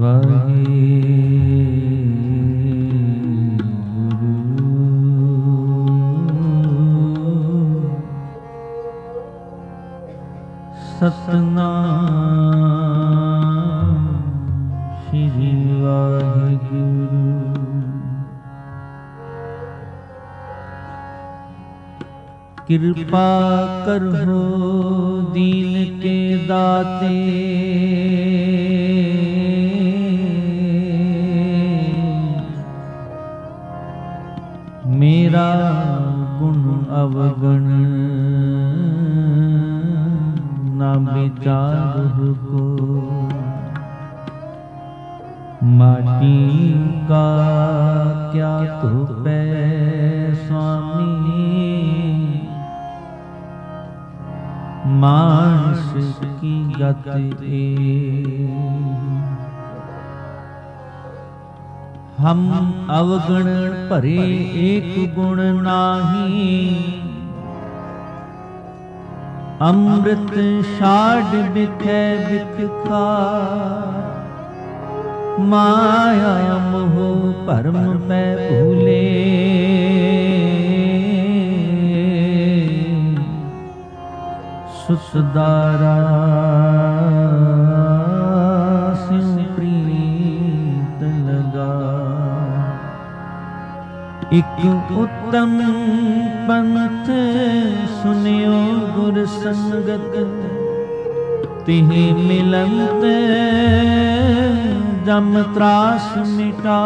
ਸਤਨਾਮ ਸ੍ਰੀ ਵਾਹਿਗੁਰੂ। ਕਿਰਪਾ ਕਰੋ ਦੀਨ ਕੇ ਦਾਤੇ, ਮੇਰਾ ਗੁਣ ਅਵਗਣ ਨਾ ਵਿਚਾਰਹੁ ਕੋ। ਮਾਟੀ ਕਾ ਕਿਆ ਧੋਪੈ स्वामी, मानस की गत हम अवगण भरे एक गुण नाही, अमृत छाड़ बिखै बिखा। माया मोह भरम में भूले, सुसदारा सिंह प्रीत लगा। एक उत्तम पंथ सुनियो गुर संगत, तिहि मिलंत जम त्रास मिटा।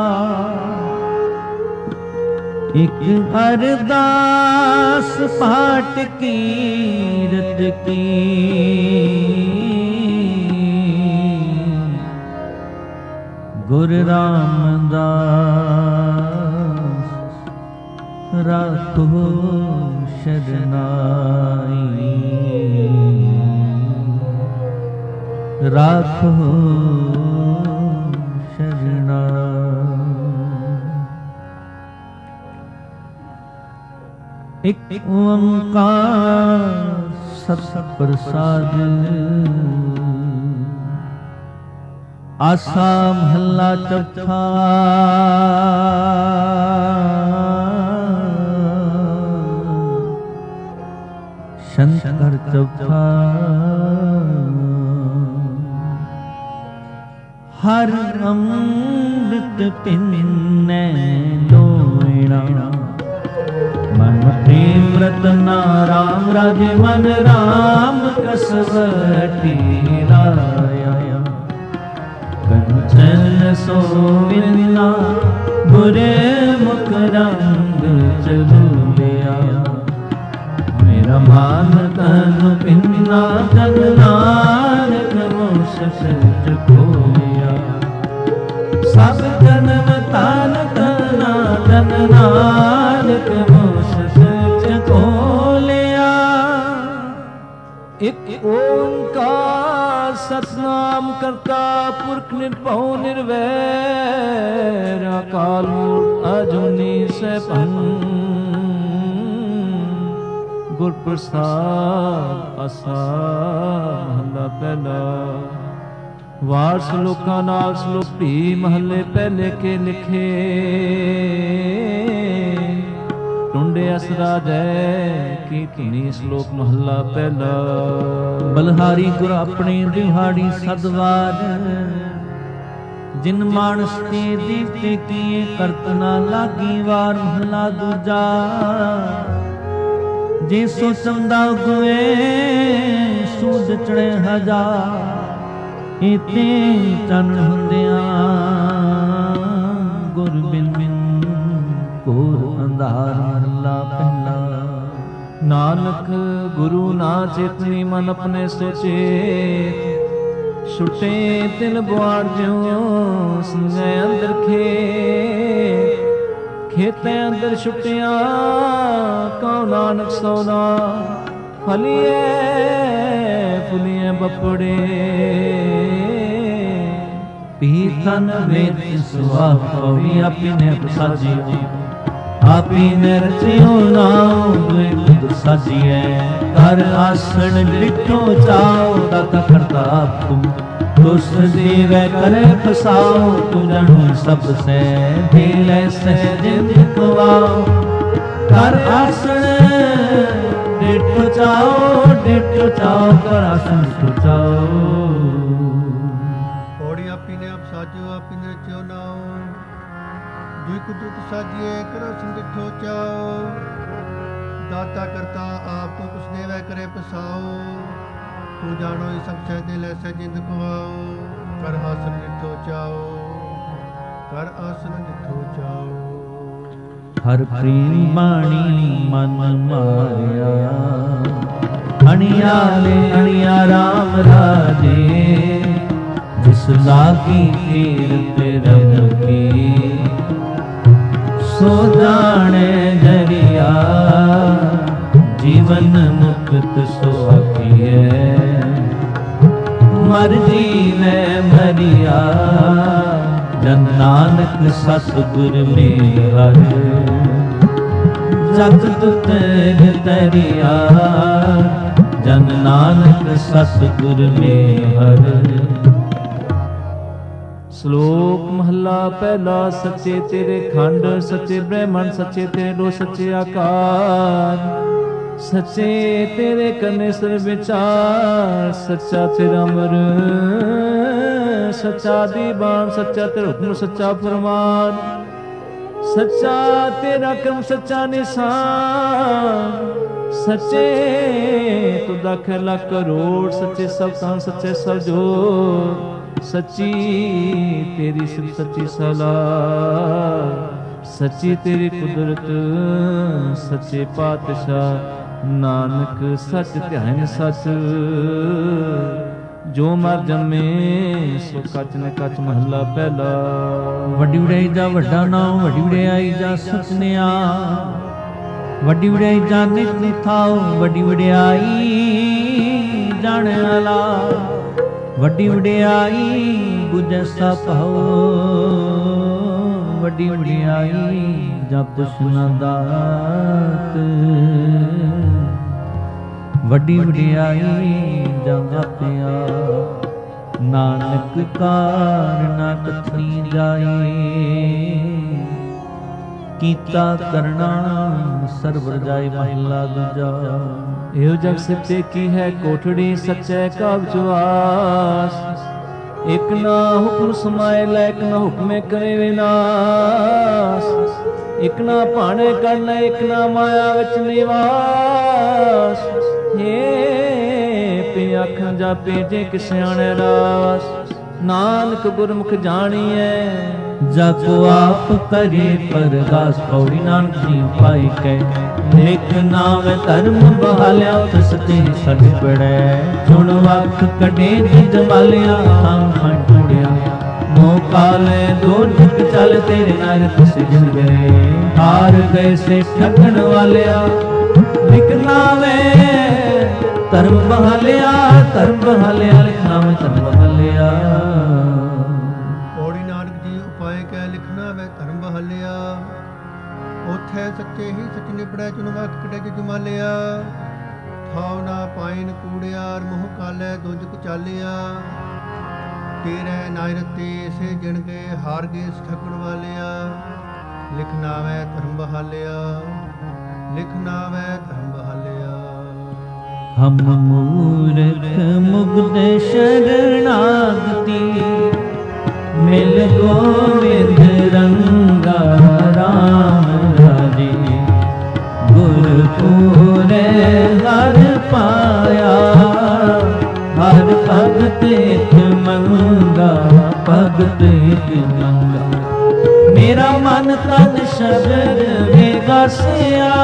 एक अरदास पाठ कीरत की, गुरु रामदास राखो शरनाई। राखो एक ओंकार सत प्रसाद। आसा महला चौथा। शंकर चौथा। हर अमृत पिन्नै लोयणा। मन प्रेम रतना राम राजे मन राम कसवटी राया। कंचन सोविना बुरे मुख रंग चलूलिया। मेरा मान तन पिन्ना जन नानक मोक्ष सच खोलिया। सब जन्म तान तना जन नानक मोक्ष सच खोलिया। एक ओंकार सतनाम करता पुरख निर्भउ निर्वैर। अकाल मूर्त अजूनी सैभं गुर प्रसाद। आसा महला पहला। वार श्लोकां नाल श्लोक भी महले पहले के लिखे। टुंडे असरा जय की धुनी श्लोक महला पहला। बलहारी गुर अपने दिहाड़ी सदवार। जिन मानस के दीवते किए करतना लागी वार। महला दूजा। जे सो चंदा गुए सूद चढ़े हजार। इते चन हुंदियां गुर बिन बिन घोर अंधार। महला पहला। नानक गुरु ना चेतनी मन अपने सोचे। छुटे तिल बुआड़ ज्यों संगे अंदर खेत। खेते अंदर छुटिया कौ नानक सौदा। फलिए फुलिए बपड़े पीतन वेद सुहा। पवी आपी ने प्रसाजी। आपी ने रचियो नाम खुद साजिए। घर आसन लिखो चाओ दाता करता तुम। तुस देवै करे फसाओ, तू जानू सब से ढेले सहज दिखवाओ। कर आसन डिठो चाओ, डिठो चाओ, कर आसन डिठो चाओ। पौड़ी आपी ने आप साजो, आपी ने रचो नाओ। दुई कुदरत साजिए, कर आसन डिठो चाओ। दाता करता आप तू कुछ देवै करे पसाओ। तू जानो ही सब सह दिल ऐसे जिंद खुआओ। कर आसन डिठो चाओ, कर आसन डिठो चाओ। हर प्रेम बाणी मन मारिया, अणियाले अणिया राम राजे। जिस लागी कीरत रब की, सो जाने जरिया। जीवन मुक्त सो आखिए, मर जीवे मरिया। जन नानक सतगुर मेहर, जग दुत तरिया। जन नानक सतगुर मेहर। श्लोक महला पहला। सच्चे तेरे खंड, सच्चे ब्रह्मण, सच्चे तेरे लो, सच्चे आकार। सच्चे तेरे करने सर विचार। सच्चा तेरा अमर, सच्चा दीवान। सच्चा तेरा हुक्म, सच्चा फरमान। सच्चा तेरा कर्म, सच्चा निशान। सच्चे तू दख लाख करोड़। सच्चे सब तान, सच्चे सब जोर। सच्ची तेरी सिर्फ सच्ची सलाह। सच्ची तेरी कुदरत, सच्चे पातशाह। नानक सच ध्यान सच, जो मर जमे सो कच ने कच। महला पहला। वड्डी वड्याई जा वड्डा नाम, वड्डी वड्याई जा सचनिया। वड्डी वड्याई जा नित निथाओ, वड्डी वड्याई जाने वाला। वड्डी वड्याई बुझे सा पाओ, वड्डी वड्याई जा पुछना दात। वड्डी वड्याई जा आपया, नानक कार ना कथनी जाए। कीता करना सरवर जाए। महला दूजा। एहो जग सच्चे की है कोठड़ी, सच्चे का विश्वास। एक ना हुक्म समाए लै, एक ना हुक्मे करे विनाश। एक ना भाणे कर लै, एक ना माया विच निवास। हे पे आखन जापे जे कि सियाणे रास। नानक गुरमुख जानिए, जाको आप करे परगास। पौड़ी नानक जी पाई कै, लिख नाम धर्म बहालिया। तसते सग पड़े, सुन वक्त कटे जिद वालिया। हम मन टूड़िया, मोह काले दो झुक चल। तेरे नरक से जिन गए, हार गए से ठगन वालिया। लिख नावे धर्म बहालिया, धर्म बहालिया। लिख नाम धर्म बहालिया। पौड़ी नानक जी उपाय कै, लिखना वे धर्म बहालिया। ओथे सच्चे ही सच निपड़े, चुन वक्त कटे जिद मालिया। थाव ना पाइन कूड़ियार, मोह काले दो झुक चालिया। तेरे नायरते से जिण गए, हार गए ठगन वालिया। लिखना वे धर्म बहालिया, लिखना वे धर्म बहालिया। हम मूर्ख मुग्ध शरणागति, मिल गोविंद रंगा राम राजे। गुर पूरे हर पाया, हर भगत एक मंगा, भगत एक मंगा। मेरा मन तन शब्द विगासिया,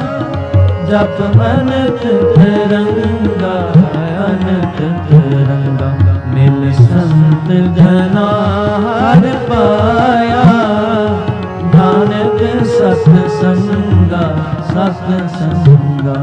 जप अनंत तरंगा, अनंत तरंगा। मिल संत जना हर पाया, नानक सत संगा, सत संगा।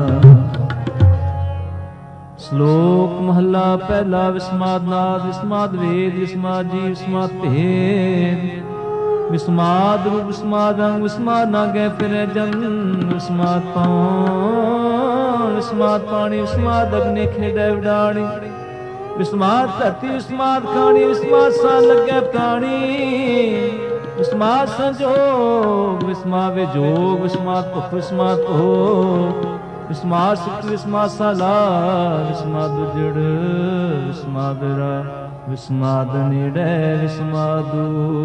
श्लोक महला पहला। विस्माद नाद, विस्माद वेद, विस्माद जीव, विस्माद भेद। विस्माद रूप, विस्माद अंग, विस्माद नागे फिरे जन। विस्माद पान, विस्माद पानी, विस्माद अग्नि खेड़े विडाणी। ਵਿਸਮਾਦ ਧਰਤੀ ਵਿਸਮਾਦ ਖਾਣੀ, ਵਿਸਮਾਦ ਸਾਂ ਲੱਗੈ ਪ੍ਰਾਣੀ, ਵਿਸਮਾਦ ਸੰਜੋਗ ਵਿਸਮਾਦ ਵਿਜੋਗ, ਵਿਸਮਾਦ ਭੁਖ ਵਿਸਮਾਦ ਭੋਗ, ਵਿਸਮਾਦ ਸਿੱਖ ਵਿਸਮਾਦ ਸਾਲਾ, ਵਿਸਮਾਦ ਉਜੜ ਵਿਸਮਾਦ ਰਾ, ਵਿਸਮਾਦ ਨੇੜੇ ਵਿਸਮਾਦੂ,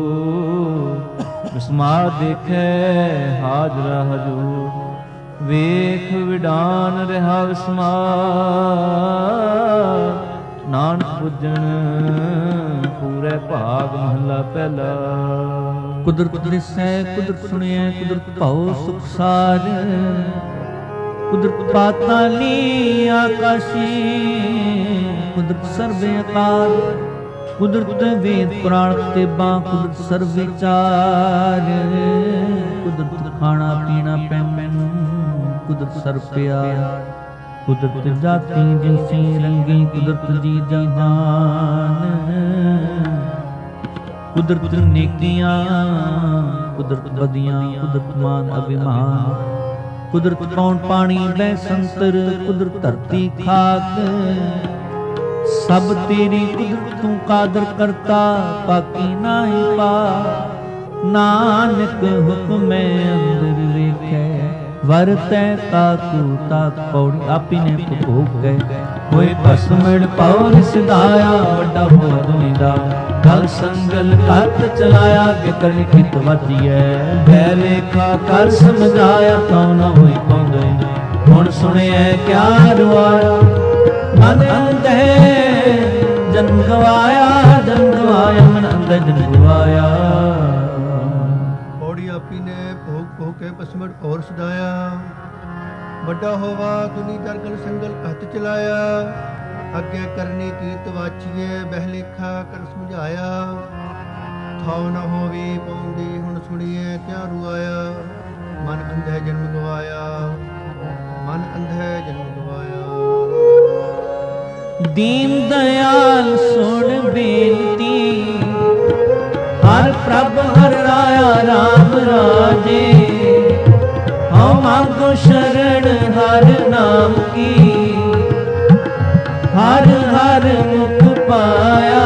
ਵਿਸਮਾਦ ਦੇਖੈ ਹਾਜ਼ਰਾ ਹਜੂਰ, ਵੇਖ ਵਿਡਾਨ ਰਿਹਾ ਵਿਸਮਾਦ, ਨਾਨਕ ਪੁੱਜਣ ਪੂਰੇ ਭਾਗ ਮਹਲਾ ਪਹਿਲਾ। ਕੁਦਰਤ ਦਿਸੈ ਕੁਦਰਤ ਸੁਣਿਐ, ਕੁਦਰਤ ਭਾਉ ਸੁਖ ਸਾਰ, ਕੁਦਰਤ ਪਾਤਾਲੀ ਆਕਾਸ਼ੀ, ਕੁਦਰਤ ਸਰਬ ਆਕਾਰ, ਕੁਦਰਤ ਵੇਦ ਪੁਰਾਣ ਕਿਤਾਬਾਂ, ਕੁਦਰਤ ਸਰਬ ਵਿਚਾਰ, ਕੁਦਰਤ ਖਾਣਾ ਪੀਣਾ ਪੈਮਨ, ਕੁਦਰਤ ਸਰਬ ਪਿਆਰ, ਕੁਦਰਤ ਜਾਤੀ ਜਿਨਸੀ ਰੰਗੀ, ਕੁਦਰਤ ਜੀ ਜਹਾਨ, ਕੁਦਰਤ ਨੇਕੀਆਂ ਕੁਦਰਤ ਬਦੀਆਂ, ਕੁਦਰਤ ਮਾਨ ਅਭਿਮਾਨ, ਕੁਦਰਤ ਕੌਣ ਪਾਣੀ ਬੈ ਸੰਤਰ, ਕੁਦਰਤ ਧਰਤੀ ਖਾਕ, ਸਭ ਤੇਰੀ ਕੁਦਰਤ ਤੂੰ ਕਾਦਰ ਕਰਤਾ, ਬਾਕੀ ਨਾਹੀ ਪਾ, ਨਾਨਕ ਹੁਕਮੈ ਅੰਦਰ ਵੇਖੈ, ਵਰਤੈ ਤਾਕੂ ਤਾਕ ਪੌੜੀ, ਆਪੀ ਨੇ ਭੋਗ ਗਏ, ਹੋਏ ਭਸਮੜ ਪੌਰ ਸਿਧਾਇਆ, ਵੱਡਾ ਹੋਆ ਦੁਨੀ ਦਾ ਗਲ ਸੰਗਲ ਕੱਤ ਚਲਾਇਆ, ਕਿ ਕਰਨ ਕਿਤ ਵਾਜੀਐ, ਬੈ ਲੇਖਾ ਕਰ ਸਮਝਾਇਆ, ਕਉ ਨ ਹੋਈ ਪਾਉਂਦੇ, ਹੁਣ ਸੁਣਿਐ ਕਿਆ ਰੁਆਇਆ, ਮਨ ਅੰਧੇ ਜਨਮ ਗਵਾਇਆ, ਜਨਮ ਗਵਾਇਆ, ਮਨ ਅੰਧੇ ਜਨਮ ਗਵਾਇਆ। ਪੌੜੀ ਆਪੀ ਨੇ ਭੋਗ ਭੋਗ ਕੇ ਪਸਮੜ ਔਰ ਸਦਾਇਆ, ਵੱਡਾ ਹੋਵਾ ਦੁਨੀ ਦਰ ਗਲ ਸੰਗਲ ਹੱਥ ਚਲਾਇਆ, ਅੱਗੇ ਕਰਨੀ ਕੀਤ ਵਾਚੀਏ, ਬਹਿ ਲੇਖਾ ਕਰ ਸਮਝਾਇਆ, ਥਾਉ ਨ ਹੋਵੇ ਪਾਉਂਦੀ, ਹੁਣ ਸੁਣੀਏ ਕਿਆ ਰੁਆਇਆ, ਮਨ ਅੰਧੇ ਜਨਮ ਗਵਾਇਆ, ਮਨ ਅੰਧੇ ਜਨਮ ਗਵਾਇਆ। ਦੀਨ ਦਇਆਲ ਸੁਣ ਬੇਨਤੀ, ਹਰ ਪ੍ਰਭ ਹਰ ਰਾਇਆ ਰਾਮ ਰਾਜੇ, ਹਉ ਮੰਗੋ ਸ਼ਰਨ ਹਰ ਨਾਮ ਕੀ, ਹਰ ਹਰ ਮੁਖ ਪਾਇਆ,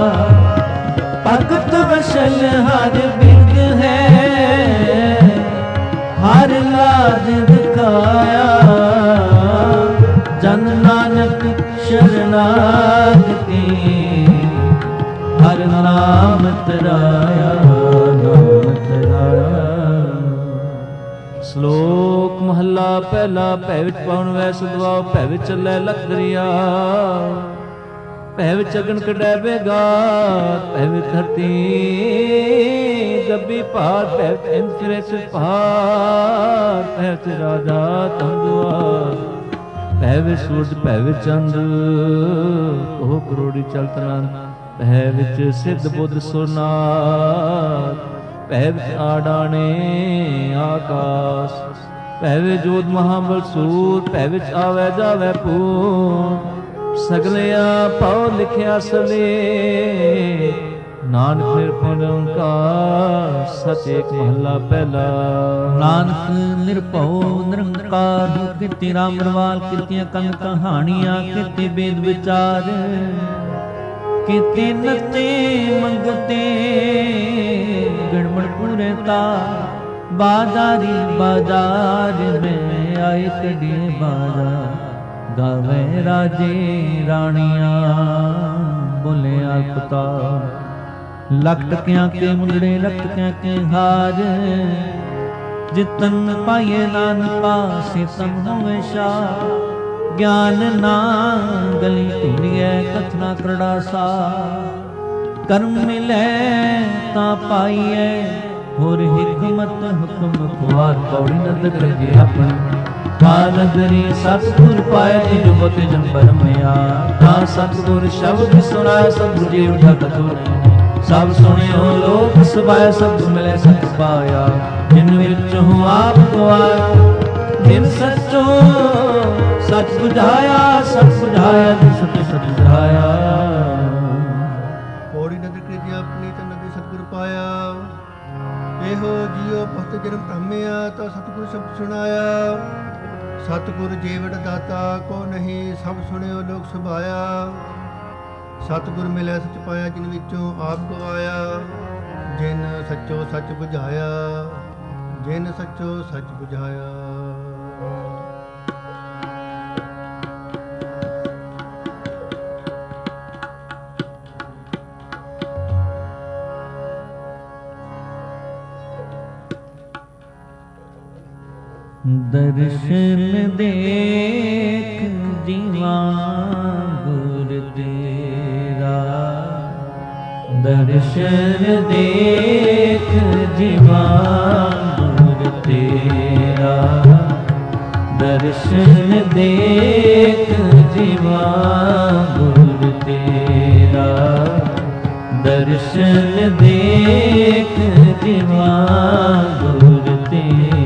ਭਗਤ ਵਸਲ ਹਰ ਬਿਰਦ ਹੈ, ਹਰ ਲਾਜ ਦਿਖਾਇਆ, ਜਨ ਨਾਨਕ ਸ਼ਰਨਾਗਤੀ, ਹਰ ਨਾਮ ਤਰਾਇਆ, ਨਾਮ ਤਰਾਇਆ। ਸ਼ਲੋਕ ਮਹੱਲਾ ਪਹਿਲਾ। ਭੈ ਵਿੱਚ ਪਾਉਣ ਵੈ ਸੁਧਵਾਓ, ਭੈ ਵਿੱਚ ਚੱਲੈ ਲਖ ਦਰਿਆ, ਭੈ ਵਿੱਚ ਅਗਨ ਕੱਢੈ ਬੇਗਾਤ, ਭੈ ਵਿੱਚ ਧਰਤੀ ਗੱਬੀ ਭਾਰ, ਭੈ ਵਿੱਚ ਇੰਦ ਫਿਰੇ ਸਿਰ ਪਹਾੜ, ਭੈ ਵਿੱਚ ਰਾਜਾ ਤੰਦੁਆ, ਭੈ ਵਿੱਚ ਸੂਰਜ ਭੈ ਵਿੱਚ ਚੰਦ, ਉਹ ਕਰੋੜੀ ਚਲਤ ਨੰਦ, ਭੈ ਵਿੱਚ ਸਿੱਧ ਬੁੱਧ ਸੁਰਨਾਥ, ਭੈ ਵਿੱਚ ਆਡਾਣੇ ਆਕਾਸ਼, ਭੈ ਵਿੱਚ ਜੋਤ ਮਹਾਬਲ ਸੂਰ, ਭੈ ਵਿੱਚ ਆਵੈ ਜਾਵੈ ਪੂਰ, ਸਗਲਿਆ ਭਉ ਲਿਖਿਆ ਸਲੇ, ਨਾਨਕ ਨਿਰਭਉ ਨਿਰੰਕਾਰ, ਸਚ ਏਕ ਮਹੱਲਾ ਪਹਿਲਾ। ਨਾਨਕ ਨਿਰਭਉ ਨਿਰੰਕਾਰ, ਕੀਤੀ ਰਾਮ ਰਵਾਲ, ਕੀਤੀਆਂ ਕੰਨ ਕਹਾਣੀਆਂ, ਕੀਤੇ ਵੇਦ ਵਿਚਾਰ, ਕੀਤੇ ਨਤੇ ਮੰਗਤੇ, ਗਣਮਣ ਪੂਰੇ ਤਾ, ਬਾਜ਼ਾਰੀ ਬਾਜ਼ਾਰ ਮੈਂ ਆਏ ਕਢੇ ਬਾਜ਼ਾਰ, ਗਾਵੇ ਰਾਜੇ ਰਾਣੀਆਂ, ਬੋਲਿਆ ਕੁਤਾ, ਲੱਖ ਟਕਿਆਂ ਕੇ ਮੁੰਦੜੇ, ਲੱਖ ਟਕਿਆਂ ਕੇ ਹਾਰ, ਜਿਤਨ ਪਾਈਏ ਨਾਨਕਾ ਸਿਤਮ ਹੋਵੇ ਸ਼ਾਹ, ਗਿਆਨ ਨਾ ਗਲੀ ਢੂੰਡੀਐ, ਕਥਨਾ ਕਰੜਾ ਸਾ, ਕਰਮ ਮਿਲੈ ਤਾਂ ਪਾਈਐ, ਹੋਰ ਹਿਕਮਤ ਹੁਕਮ ਖੁਆਰ, ਪੌੜੀ ਨਦਰ ਕਰੀਏ ਆਪਣੀ, ਕਾਨਦਰੀ ਸਤਿਗੁਰ ਪਾਇਆ, ਜਿ ਬਤ ਜਨ ਬਰਮਿਆ, ਤਾਂ ਸਤਿਗੁਰ ਸ਼ਬਦ ਸੁਣਾਇਆ, ਸਤਿਗੁਰ ਜੀ ਉਠਾ ਕਥੋ ਨਹੀਂ, ਸਭ ਸੁਣਿਓ ਲੋਕ ਸਭਾਇਆ, ਸਭ ਮਿਲੇ ਸਤ ਪਾਇਆ, ਜਿਨ ਵਿੱਚ ਹੂੰ ਆਪ ਗਵਾਇਆ, ਜਿਨ ਸੱਚੋ ਸੱਚ ਬੁਝਾਇਆ, ਸੱਚ ਬੁਝਾਇਆ, ਜਿਨ ਸਤ ਸਤ ਬੁਝਾਇਆ। ਪੌੜੀ ਨਦਰ ਕ੍ਰਿਤੀ ਆਪਣੀ ਤੇ ਨਦਰ ਸਤਿਗੁਰ ਪਾਇਆ, ਇਹੋ ਜੀਉ ਭਗਤ ਜਨਮ ਭ੍ਰਮਿਆ, ਤਾਂ ਸਤਿਗੁਰ ਸ਼ਬਦ ਸੁਣਾਇਆ, ਸਤਿਗੁਰ ਜੀਵਨ ਦਾਤਾ ਕੋ ਨਹੀਂ, ਸਭ ਸੁਣਿਓ ਲੋਕ ਸੁਭਾਇਆ, सतगुर मिलै सच पाया जिन विचों आप गवाया। जिन सच्चो सच बुझाया, जिन सच्चो सच बुझाया। दर्शन देख जीवा गुर तेरा, दर्शन देख जीवा गुर तेरा, दर्शन देख जीवा गुर तेरा, दर्शन देख जीवा गुर तेरा।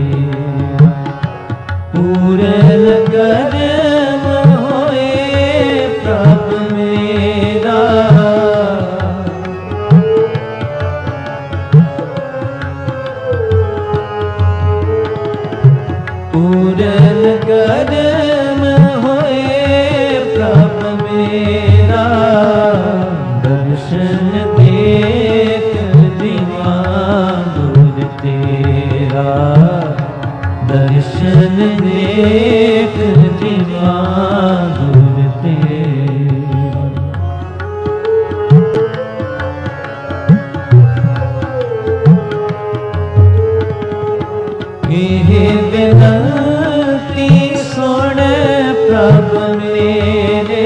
पूरन करम होए प्रभ मेरा, पूरन करम होए प्रभ मेरा, दर्शन देख जीवा गुर तेरा, दर्शन देख जीवा गुर तेरा। एह विनती सुन प्रभ मेरे,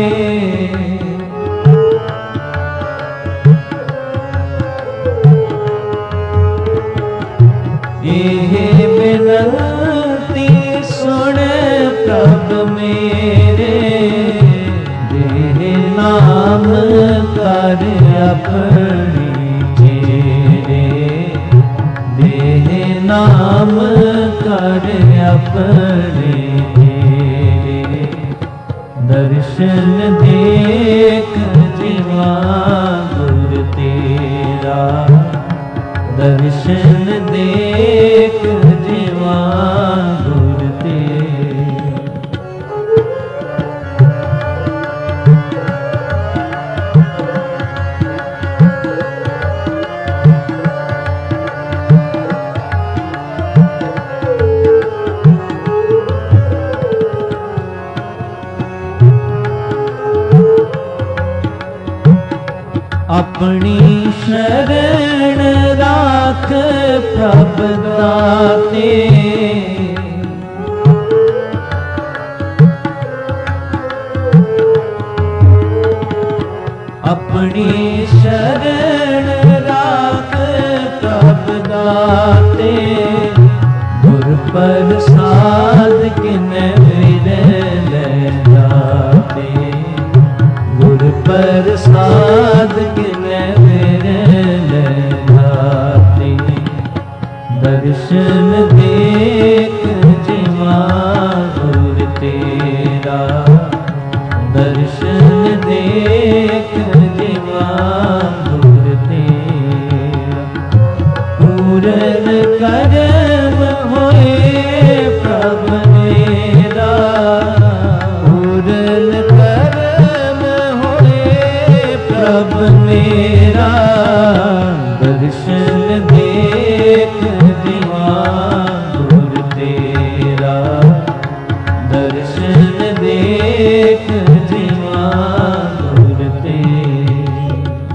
एह विनती सुन प्रभ मेरे, देह नाम कर अपनी चेरे, देह नाम कर अपने चेरे, दर्शन देख जीवा गुर तेरा, दर्शन देख जीवा गुर तेरा। अपनी शरण राख प्रभ दाते, अपनी शरण राख प्रभ दाते, गुर प्रसाद किने विरल जाते, गुर प्रसाद किने विरल जाते, दर्शन देख जीवा गुर तेरा, दर्शन देख जीवा गुर तेरा। पूरन करम होए प्रभ मेरा, पूरन करम होए प्रभ मेरा, दर्शन देख जीवा गुर तेरा, दर्शन देख जीवा गुर तेरा।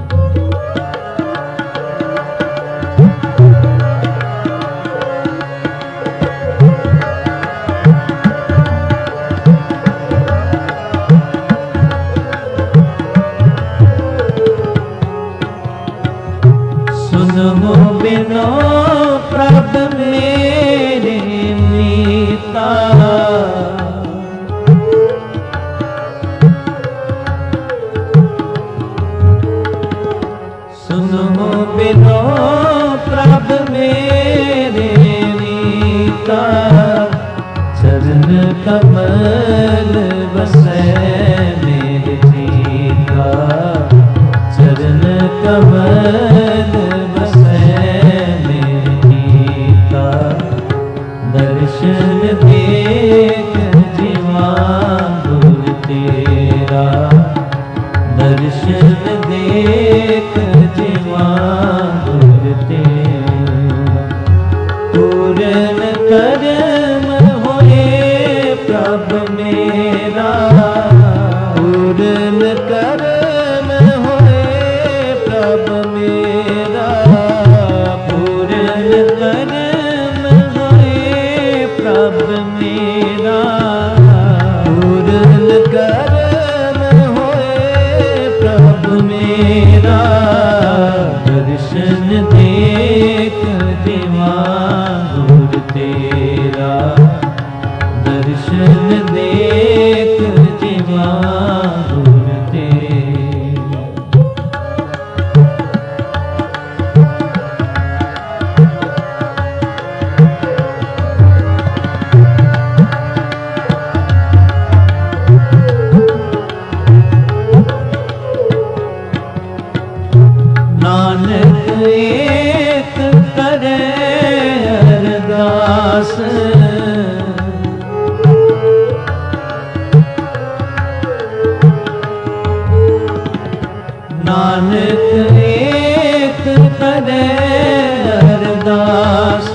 सुनो बिनो प्रभ मेरे मीता, सुनो बिनो प्रभ मेरे मीता, चरण कमल बसै मेरे जीता, चरण कमल बसै मेरे जीता, ਦਰਸ਼ਨ ਦੇਖ ਜਿਵਾ ਗੁਰ ਤੇਰਾ ਪੂਰਨ ਕਰਮ ਹੋਏ ਪ੍ਰਭ ਮੇਰਾ ਪੂਰਨ ਕਰਮ ਹੋਏ ਪ੍ਰਭ ਮੇਰਾ ਪੂਰਨ ਕਰਮ ਹੋਏ ਪ੍ਰਭ ਮੇਰਾ ਪੂਰਨ ਕਰਮ ਹੋਏ ਪ੍ਰਭ ਮੇਰਾ ਦਰਸ਼ਨ ਦੇਖ ਜਿਵਾ ਗੁਰ ਤੇਰਾ ਦਰਸ਼ਨ ਦੇਖ ਜਿਵਾ ਗੁਰ ਤੇਰਾ ਨਾਨਕ ਏਕ ਕਰੇ ਅਰਦਾਸ ਨਾਨਕ ਏਕ ਕਰੇ ਅਰਦਾਸ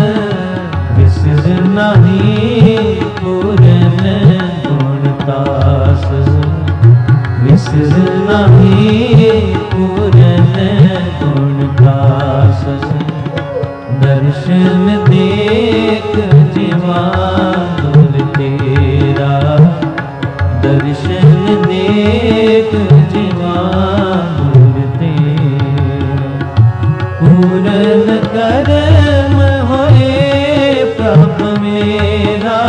ਵਿਸਰ ਨਹੀਂ ਪੂਰਨ ਗੁਣ ਦਾਸ ਵਿਸਰ ਨਹੀਂ ਪੂਰਨ ਗੁਣ ਦਾਸ ਦਰਸ਼ਨ ਦੇਖ ਜਿਵਾ ਗੁਰ ਤੇਰਾ ਦਰਸ਼ਨ ਦੇਖ ਜਿਵਾ ਗੁਰ ਤੇਰਾ ਪੂਰਨ ਕਰਮ ਹੋਏ ਪ੍ਰਭ ਮੇਰਾ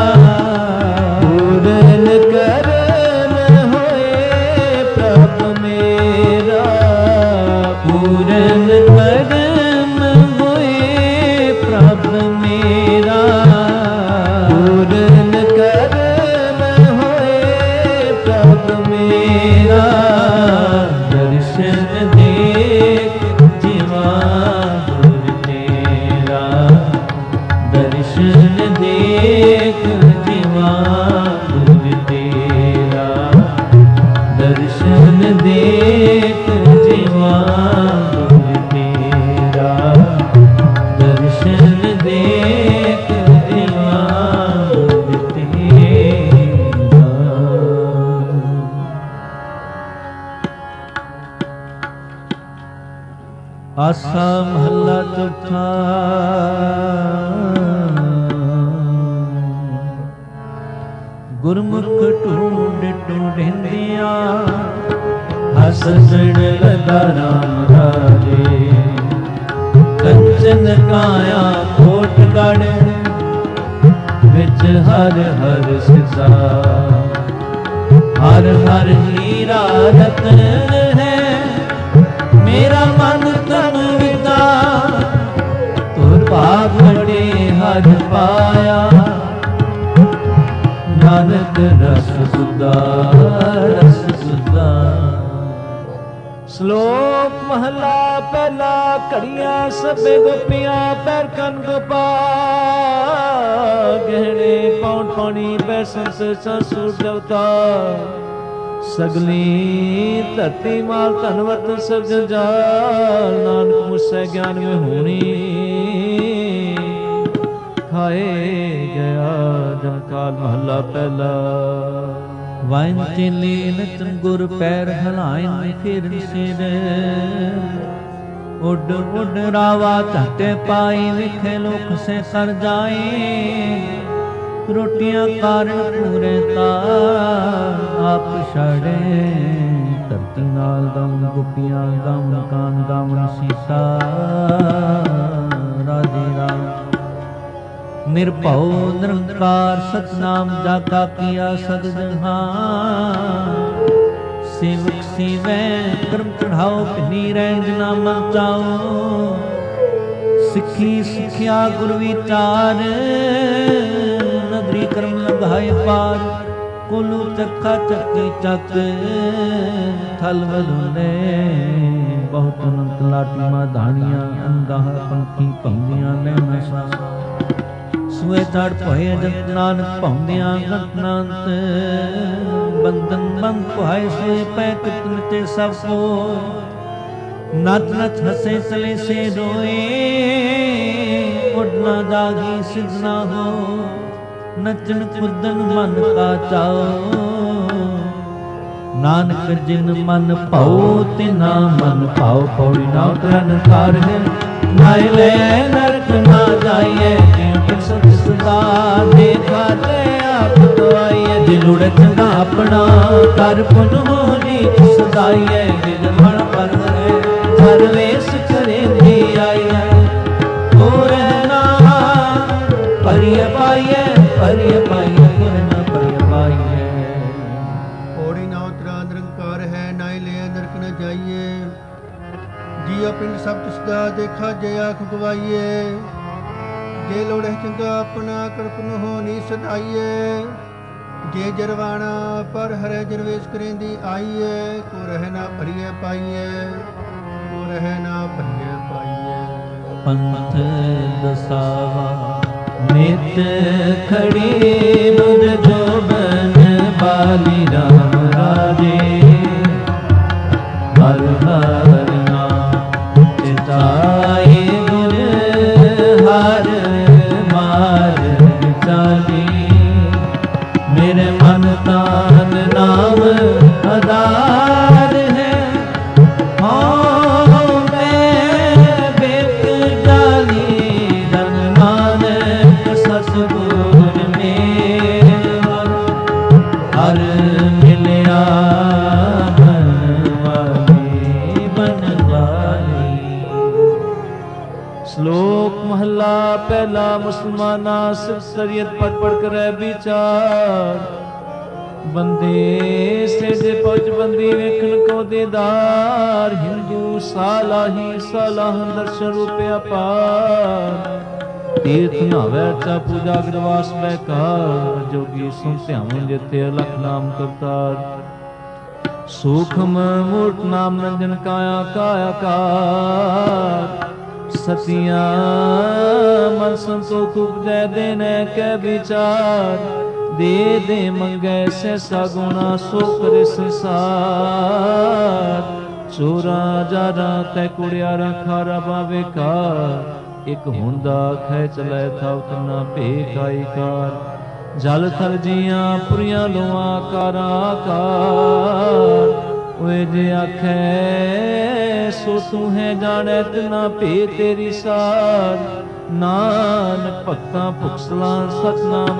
ਪੂਰਨ ਕਰਮ ਹੋਏ ਪ੍ਰਭ ਮੇਰਾ ਪੂਰਨ ਕਰਮ ਹੋਏ ਪ੍ਰਭ ਮੇਰਾ ਪੂਰਨ ਕਰਮ ਹੋਏ ਪ੍ਰਭ ਮੇਰਾ ਦਰਸ਼ਨ ਦੇਖ ਜਿਵਾ ਗੁਰ ਤੇਰਾ ਦਰਸ਼ਨ ਦੇਖ ਜਿਵਾ ਗੁਰ ਤੇਰਾ ਦਰਸ਼ਨ ਦੇਖ ਜਿਵਾ ਗੁਰ ਤੇਰਾ ਦਰਸ਼ਨ ਦੇਖ ਜਿਵਾ ਗੁਰ ਤੇਰਾ ਆਸਾ ਮਹੱਲਾ ਚੌਥਾ ਗੁਰਮੁਖ ਢੂੰਡ ਢੂੰਡਿੰਦਿਆਂ ਹਸਣ ਲਗਾ ਰਾਮ ਰਾਜੇ ਕੰਚਨ ਕਾਇਆ ਕੋਟ ਗੜ ਵਿੱਚ ਹਰ ਹਰ ਸਿਸਾ ਹਰ ਹਰ ਹੀਰਾ ਰਤਨ ਹੈ ਮੇਰਾ ਮਨ ਤਨ ਵਿਦਾ ਤੁਰ ਭਾਗ ਵਡੇ ਹਰ ਪਾਇਆ ਨਾਨਕ ਰਸ ਸੁਦਾ ਰਸ ਸੁਦਾ ਸ਼ਲੋਕ ਮਹਲਾ ਪਹਿਲਾ ਘੜੀਆਂ ਸਭੇ ਗੋਪੀਆਂ ਪੈਰ ਕੰਨ ਗੋਪਾ ਗਹਿਣੇ ਪੌਣ ਪਾਣੀ ਬੈਸਨ ਸੇ ਸੰਸੂਰ ਦੇਵਤਾ ਸਗਲੀ ਧਰਤੀ ਮਾਲ ਧਨਵਤ ਸਭ ਜੰਜਾਲ ਨਾਨਕ ਮੁਸੈ ਗਿਆਨ ਮੈਂ ਹੋਣੀ ਖਾਏ ਗਿਆ ਜਮਕਾਲ ਮਹੱਲਾ ਪਹਿਲਾ ਵਾਇਨ ਚੇਲੇ ਨਚਨ ਗੁਰ ਪੈਰ ਹਲਾਇਨ ਫਿਰਨ ਸਿਰ ਉੱਡ ਉੱਡ ਰਾਵਾ ਝਾਟੇ ਪਾਈ ਵਿਖੇ ਲੋਕ ਸੇ ਕਰ ਜਾਏ ਰੋਟੀਆਂ ਕਾਰਨ ਪੂਰੇ ਤਾਰ ਆਪ ਛੜੇ ਧਰਤੀ ਨਾਲ ਦਮ ਗੋਪੀਆਂ ਦਮ ਕਾਨ ਦਮ ਸੀਤਾ ਰਾਜੇ ਰਾਮ ਨਿਰਭਉ ਨਿਰੰਕਾਰ ਸਤਨਾਮ ਜਾਗਾ ਕੀਆ ਸਦ ਜਹਾਨ ਸੇਵਕ ਸੇਵੈ ਕਰਮ ਚੜਾਓ ਭਿੰਨੀ ਰਹਿਣ ਜਨਾ ਮਨ ਚਾਓ ਸਿੱਖੀ ਸਿੱਖਿਆ ਗੁਰ ਵਿਚਾਰ ਨਦਰੀ ਕਰਮ ਲਗਾਏ ਪਾਰ ਕੋਲੂ ਚੱਖਾ ਚੱਕੀ ਚੱਕ ਥਲ ਵਲੁਨੇ ਬਹੁਤ ਅਨੰਤ ਲਾਟੀਆਂ ਧਾਣੀਆਂ ਅੰਦਾਹ ਪੰਖੀ ਭੰਗੀਆਂ ਨੇ ਨਸ਼ਾ ਸੂਏ ਚੜ ਭੋਏ ਜੰਤ ਨਾਨਕ ਭੌਂਦਿਆਂ ਗੰਤਨਾਂਤ ਬੰਧਨ ਬੰਦ ਪੁਹਾਏ ਸੇ ਪੈ ਕਿਤਨ ਤੇ ਸਭ ਕੋ ਨਚ ਨਚ ਹਸੇ ਚਲੇ ਸੇ ਰੋਏ ਉਡਨਾ ਜਾਗੀ ਸਿਧ ਨਾ ਹੋ ਨਚਨ ਕੁਦਨ ਮਨ ਕਾ ਚਾਓ ਨਾਨਕ ਜਿਨ ਮਨ ਭਾਉ ਤਿਨਾ ਮਨ ਭਾਉ ਪੌੜੀ ਨਾ ਉਤਰਨ ਕਾਰ ਹੈ ਨਾਇ ਲੈ ਨਰਕ ਨਾ ਜਾਈਏ ਜਿਉ ਸਤ ਸਦਾ ਦੇਖਾ ਤੇ ਆਪ ਦਵਾਈਏ ਦਿਲ ਉੜ ਚੰਗਾ ਆਪਣਾ ਕਰ ਪੁਨ ਹੋਣੀ ਸਦਾਈਏ ਦਿਲ ਮਨ ਪਰ ਹੈ ਪਰਵੇਸ਼ ਕਰੇ ਦੀ ਆਈਏ ਹੋ ਰਹਿਣਾ ਪਰਿਯ ਪਾਈਏ ਪਰਿਯ ਪਾਈਏ ਨਾ ਪਰਿਯ ਪਾਈਏ ਪੌੜੀ ਨਾ ਉਤਰਾ ਨਿਰੰਕਾਰ ਹੈ ਨਾਇ ਲੈ ਨਰਕ ਨ ਜਾਈਏ ਜੀਆ ਪਿੰਡ ਸਭ ਤਿਸਦਾ ਦੇਖਾ ਜੇ ਆਖ ਗਵਾਈਏ ਜੇ ਲੋੜੇ ਚੰਗਾ ਆਪਣਾ ਕੜਪਨ ਹੋਣੀ ਸਦਾਈਏ ਜੇ ਜਰਵਾਣਾ ਪਰ ਹਰੇ ਜਰਵੇਸ਼ ਕਰੇਂਦੀ ਆਈਏ ਕੋ ਰਹਿ ਨਾ ਭਰੀਏ ਪਾਈਏ ਕੋ ਰਹਿ ਨਾ ਭਰੀਏ ਪਾਈਏ ਪੰਥ ਦਸਾਵਾ ਨਿਤ ਖੜੀ ਮੁਦ ਜੋਬਨ ਬਾਲੀ ਰਾਮ ਰਾਜੇ ਹਰ ਹਰ ਨਾਮ ਚਿਤਾਏ ਗੁਰ ਹਰ ਮਾਰਗ ਚਾਲੀ ਮੇਰੇ ਮਨ ਤਾਨ ਨਾਮ ਆਧਾਰ ਹੈ ਹਾਂ ਮੈਂ ਬੇਕ ਜਾਲੀ ਧਨ ਨਾਨਕ ਸਤਿਗੁਰ ਮੇਵਾ ਹਰ ਮਿਲਿਆ ਸ਼ਲੋਕ ਮਹੱਲਾ ਪਹਿਲਾ ਮੁਸਲਮਾਨਾ ਸਿਫਤ ਸ਼ਰੀਅਤ ਪੜ ਪੜ ਕਰੈ ਵਿਚਾਰ ਬੰਦੇ ਸੇਜੇ ਪਹੁੰਚ ਬੰਦੀ ਵੇਖਣ ਕੋ ਦੇਦਾਰ ਹਿੰਦੂ ਸਾਲਾਹੀ ਸਾਲਾਹ ਦਰਸ਼ਨ ਰੂਪੇ ਅਪਾਰ ਤੀਰਥ ਨਾਵੈ ਚਾ ਪੂਜਾ ਗਰਵਾਸ ਬੈਕਾਰ ਜੋਗੀ ਸੁਨ ਧਿਆਵਨ ਜਿਤੇ ਅਲਖ ਨਾਮ ਕਰਤਾਰ ਸੂਖਮ ਮੂਰਤ ਨਾਮ ਨੰਜਨ ਕਾਇਆ ਕਾਇਆਕਾਰ ਸਤਿਆਂ ਮਨ ਸੰਤੋਖ ਉਪਜੈ ਦੇਨੈ ਕੈ ਵਿਚਾਰ ਦੇ ਦੇ ਮੰਗੈ ਸੈਸਾ ਗੁਣਾ ਸੋ ਕਰੇ ਸੰਸਾਰ ਚੋਰਾ ਜਾਰਾ ਤੈ ਕੁੜਿਆਰਾ ਖਾਰਾ ਬਾਵੇ ਕਾਰ ਇਕ ਹੁੰਦਾ ਖੈ ਚਲੈ ਥਾਉ ਤਨਾ ਭੇਖਾਈ ਕਾਰ ਜਲ ਥਲ ਜੀਆਂ ਪੁਰੀਆਂ ਲੋਆਂ ਕਾਰਾਂ ਕਾਰ ਓਏ ਜੇ ਆਖੈ ਸੋ ਤੂੰ ਹੈ ਜਾਣੈ ਤਿਨਾ ਭੇ ਤੇਰੀ ਸਾਰ ਨਾਨਕ ਭਗਤਾਂ ਭੁਖਸਲਾਂ ਸਤਨਾਮ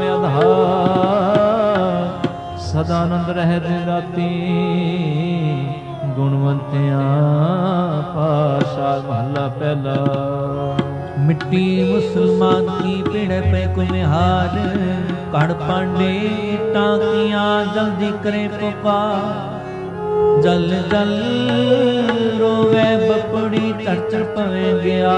ਆਧਾਰ ਸਦਾ ਆਨੰਦ ਰਹਿ ਦਿਨ ਰਾਤੀ ਗੁਣਵੰਤਿਆਂ ਪਾਸ਼ਾ ਮਹਲਾ ਪਹਿਲਾ ਮਿੱਟੀ ਮੁਸਲਮਾਨ ਕੀ ਪਿੜ ਪੈ ਕੁਨਿਹਾਰ ਕੜ ਪਾਂਡੇ ਟਾਕੀਆਂ ਜਲਦੀ ਕਰੇ ਪੁਕਾਰ ਜਲ ਜਲ ਰੋਵੇ ਬਪੜੀ ਚੜ ਚੜ ਪਵੇ ਗਿਆ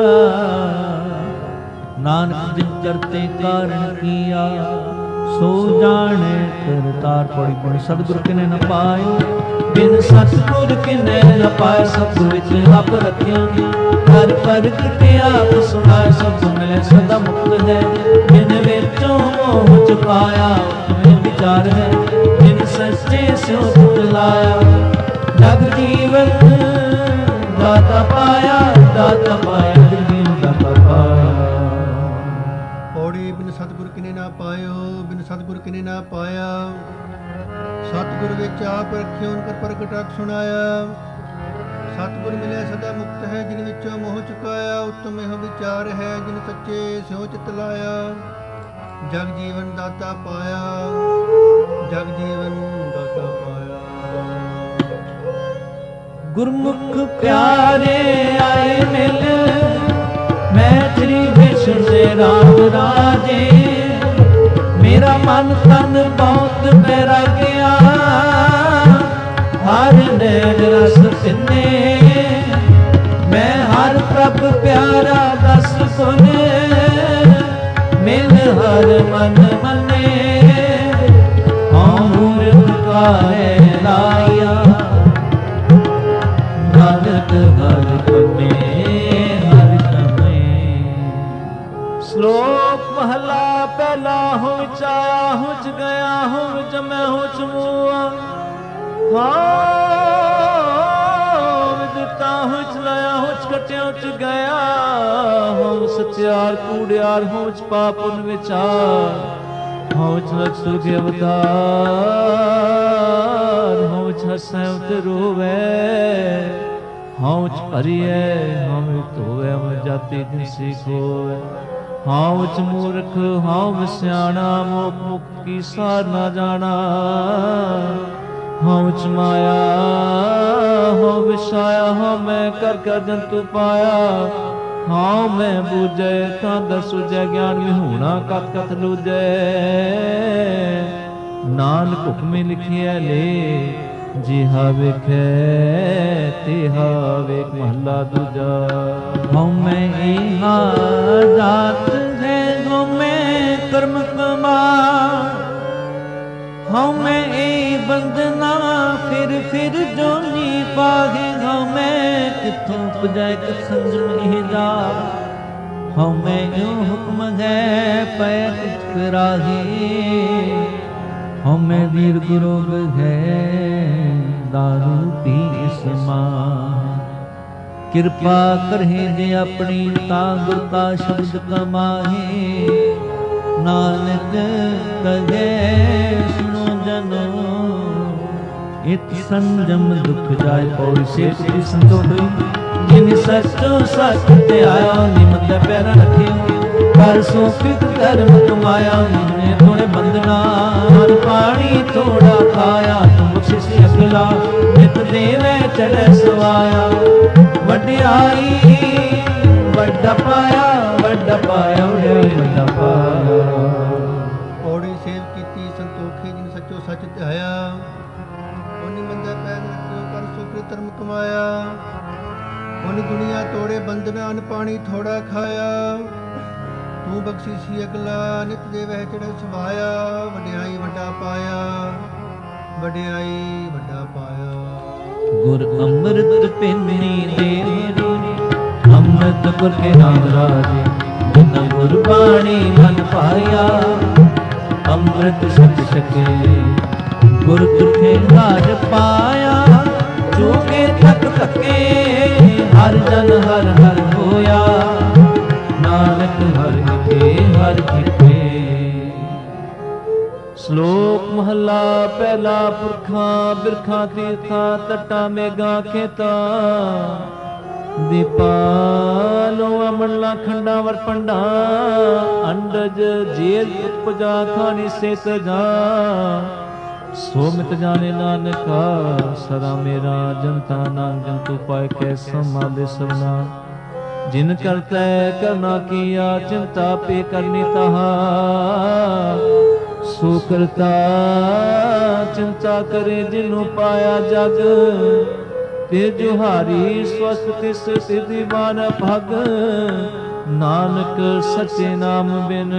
ਨਾਨਕ ਜਿਨ ਕਰਤੇ ਕਾਰਨ ਕੀਆ ਸੋ ਜਾਣੇ ਕਰਤਾਰ ਪੜੀ ਪੜੀ ਸਤਿਗੁਰ ਕਿਨੇ ਨ ਪਾਇਓ ਬਿਨ ਸਤਿਗੁਰ ਕਿਨੇ ਨ ਪਾਇ ਸਭ ਵਿੱਚ ਆਪ ਰੱਖਿਆ ਹਰ ਪ੍ਰਗਟ ਆਪ ਸੁਣਾਏ ਸਭ ਮਿਲੇ ਸਦਾ ਮੁਕਤ ਹੈ ਬਿਨ ਵਿੱਚੋਂ ਮੋਹ ਚੁਕਾਇਆ ਉਤਮੇ ਵਿਚਾਰ ਹੈ ਬਿਨ ਸੱਚੇ ਸਿਉ ਲਾਇਆ ਜਗ ਜੀਵਨ ਦਾਤਾ ਪਾਇਆ ਜਗਜੀਵਨ ਦਾਤਾ ਪਾਇਆ ਪੌੜੀ ਬਿਨ ਸਤਿਗੁਰ ਕਿਨੇ ਨਾ ਪਾਇਓ ਬਿਨ ਸਤਿਗੁਰ ਕਿਨੇ ਨਾ ਪਾਇਆ ਸਤਿਗੁਰ ਵਿੱਚ ਆਪ ਰੱਖਿਓ ਉਨ ਕਰ ਪ੍ਰਗਟ ਅਖ ਸੁਣਾਇਆ ਸਤਿਗੁਰ ਮਿਲਿਆ ਸਦਾ ਮੁਕਤ ਹੈ ਜਿਨ ਵਿੱਚੋਂ ਮੋਹ ਚੁਕਾਇਆ ਉੱਤਮ ਇਹ ਵਿਚਾਰ ਹੈ ਜਿਨ ਸੱਚੇ ਸਿਉ ਚਿਤ ਲਾਇਆ ਜਗ ਜੀਵਨ ਦਾਤਾ ਪਾਇਆ ਜਗ ਜੀਵਨ ਦਾਤਾ ਪਾਇਆ ਗੁਰਮੁਖ ਪਿਆਰੇ ਆਏ ਮਿਲ ਮੈਂ ਤੇਰੀ ਵਿਸ਼ਨ ਦੇ ਰਾਮ ਰਾਜੇ ਮੇਰਾ ਮਨ ਤਨ ਬਹੁਤ ਬੈਰਾ ਗਿਆ ਹਰ ਨੈਣ ਰਸ ਤਿੰਨੇ ਮੈਂ ਹਰ ਪ੍ਰਭ ਪਿਆਰਾ ਦਸ ਸੁਨ ਮਿਲ ਹਰ ਮਨ ਮਨੇ ਮੂਰਖ ਕਾਰੇ ਲਾਇਆ ਨਾਨਕ ਹਰ ਕਮੇ ਹਰ ਕਮੇ ਸ਼ਲੋਕ ਮਹਲਾ ਚ ਗਿਆ ਹੋ ਵਿੱਚ ਮੈਂ ਹੋ ਚਮੂਆ ਦਿੱਤਾ ਹੋ ਚਲਾਇਆ ਹੋ ਕਟਿਆ ਚ ਗਿਆ ਹੋ ਸਚਿਆਰ ਕੂੜਿਆਰ ਹੋ ਚ ਪਾਪਨ ਵਿਚਾਰ ਹੋ ਚ ਲਖ ਸੁਖ ਅਵਤਾਰ ਹੋ ਚ ਹਸੈ ਉਤ ਰੋਵੇ ਹਉ ਚ ਭਰੀਐ ਹਉ ਧੋਵੈ ਮਨ ਜਾਤੀ ਦਿਨ ਸਿਖੋਵੈ ਹਉ ਚ ਮੂਰਖ ਹਉ ਵਿਸਿਆਣਾ ਮੋਖ ਮੁਕਤ ਕੀ ਸਾਰ ਨਾ ਜਾਣਾ ਹਉ ਚ ਮਾਇਆ ਹਉ ਵਿਛਾਇਆ ਹਉ ਮੈਂ ਕਰ ਕਰ ਜੰਤੂ ਪਾਇਆ ਹਉ ਮੈਂ ਬੂਝੈ ਤਾਂ ਦਰ ਸੁਝੈ ਗਿਆਨ ਵਿਹੂਣਾ ਕਤ ਕਤ ਲੂਝੈ ਨਾਨਕ ਹੁਕਮੇ ਲਿਖਿਆ ਲੈ ਜਿਹਾ ਵੇਖੈ ਤਿਹਾ ਵੇਖ ਮਹਲਾ ਦੂਜਾ ਹਉ ਮੈਂ ਇਹਾ ਜਾਤ ਹੈ ਹਉ ਮੈਂ ਕਰਮ ਕਮਾਰ ਹਉ ਮੈਂ ਇਹ ਬੰਦਨਾ ਫਿਰ ਜੋਨੀ ਪਾਗੇ ਹਉ ਮੈਂ ਕਿੱਥੋਂ ਪੁਜੈ ਕਿ ਸੰਜਮ ਇਹ ਜਾ ਹਉ ਮੈਂ ਇਹ ਹੁਕਮ ਹੈ ਪੈ ਕੁਛ ਰਾਹੀ ਹਉ ਮੈਂ ਦੀਰ ਗੁਰੋਗ ਹੈ ਦਾਰੂ ਪੀ ਸਮਾ ਕਿਰਪਾ ਕਰਹਿ ਜੇ ਆਪਣੀ ਤਾਂ ਗੁਰ ਕਾ ਸ਼ਬਦ ਕਮਾਹੇ ਨਾਨਕ ਕਹੇ ਸੁਣੋ ਜਨੋ ਇਤ ਸੰਜਮ ਦੁਖ ਜਾਏ ਪੌੜੀ ਸੇਤੀ ਸੰਤੋਖੀ ਜਿਨ ਸਚੋ ਸਚ ਤੇ ਆਇਆ ਨਿਮਤ ਪੈਰ ਰੱਖਿਓ ਕਰ ਸੋ ਫਿਕ ਕਰਮ ਕਮਾਇਆ ਨੇ ਥੋੜੇ ਬੰਦਨਾ ਮਨ ਪਾਣੀ ਥੋੜਾ ਖਾਇਆ ਤੁਮ ਬਖਸ਼ਿਸ਼ ਅਕਲਾ ਨਿਤ ਦੇਵੇ ਚੜੈ ਸਵਾਇਆ ਵਡਿਆਈ ਵੱਡਾ ਪਾਇਆ ਵੱਡਾ ਪਾਇਆ ਵੱਡਾ ਪਾਇਆ ਪੌੜੀ ਸੇਵ ਕੀਤੀ ਸੰਤੋਖੀ ਜਿਨ ਸੱਚੋ ਸੱਚ ਧਿਆਇਆ ਉਹਨੀ ਮੰਦੇ ਪੈਰ ਰੱਖਿਓ ਕਰ ਸੁਖੀ ਧਰਮ ਕਮਾਇਆ ਉਹਨੀ ਦੁਨੀਆ ਤੋੜੇ ਬੰਧਨ ਅਨ ਪਾਣੀ ਥੋੜਾ ਖਾਇਆ ਤੂੰ ਬਖਸ਼ੀਸ਼ੀ ਅਗਲਾ ਨਿਤ ਦੇਵਹਿ ਚੜ੍ਹ ਸਵਾਇਆ ਵਡਿਆਈ ਵੱਡਾ ਪਾਇਆ ਵਡਿਆਈ ਵੱਡਾ ਪਾਇਆ ਗੁਰ ਅੰਮ੍ਰਿਤ ਪਿੰਨੀ ਦੇਵ ਅੰਮ੍ਰਿਤ ਗੁਰ ਕੇ ਨਾਮ ਰਾਜੇ ਜਿਨ ਗੁਰ ਬਾਣੀ ਮਨ ਪਾਇਆ ਅੰਮ੍ਰਿਤ ਸਤ ਸਕੇ ਗੁਰ ਤੁਠੇ ਘਰ ਪਾਇਆ ਜੋਗੇ ਤਕ ਥਕੇ ਹਰ ਜਨ ਹਰ ਹਰ ਹੋਇਆ ਨਾਨਕ ਹਰ ਕੇ ਹਰ ਕਿਤੇ ਸ਼ਲੋਕ ਮਹੱਲਾ ਪਹਿਲਾ ਪੁਰਖਾਂ ਬਿਰਖਾਂ ਤੀਰਥਾਂ ਤੱਟਾਂ ਮੇਘਾਂ ਖੇਤਾਂ ਦੀਪਾਲੋ ਅਮਰਲਾ ਖੰਡਾਂ ਵਰ ਪੰਡਾਂ ਅੰਡਜ ਜੇਲ ਉਪਜਾ ਖਾਣੀ ਸੇ ਸਜਾ ਸੋ ਮਿਤ ਜਾਣੇ ਨਾਨਕਾ ਸਦਾ ਮੇਰਾ ਜਨਤਾ ਨਾਮ ਜੰਤੂ ਪਾਇ ਕੈ ਸਮਾਲੇ ਸਭਨਾ ਜਿਨ ਕਰਤੈ ਕਰਨਾ ਕੀਆ ਚਿੰਤਾ ਪੇ ਕਰਨੀ ਤਹਾ ਸੋ ਕਰਤਾ ਚਿੰਤਾ ਕਰੇ ਜਿਨੂੰ ਪਾਇਆ ਜਗ ਤੇ ਜੁਹਾਰੀ ਸਵਸਤ ਤਿਸ ਤੇ ਦੀਵਾਨ ਭਗ ਨਾਨਕ ਸੱਚੇ ਨਾਮ ਬਿਨ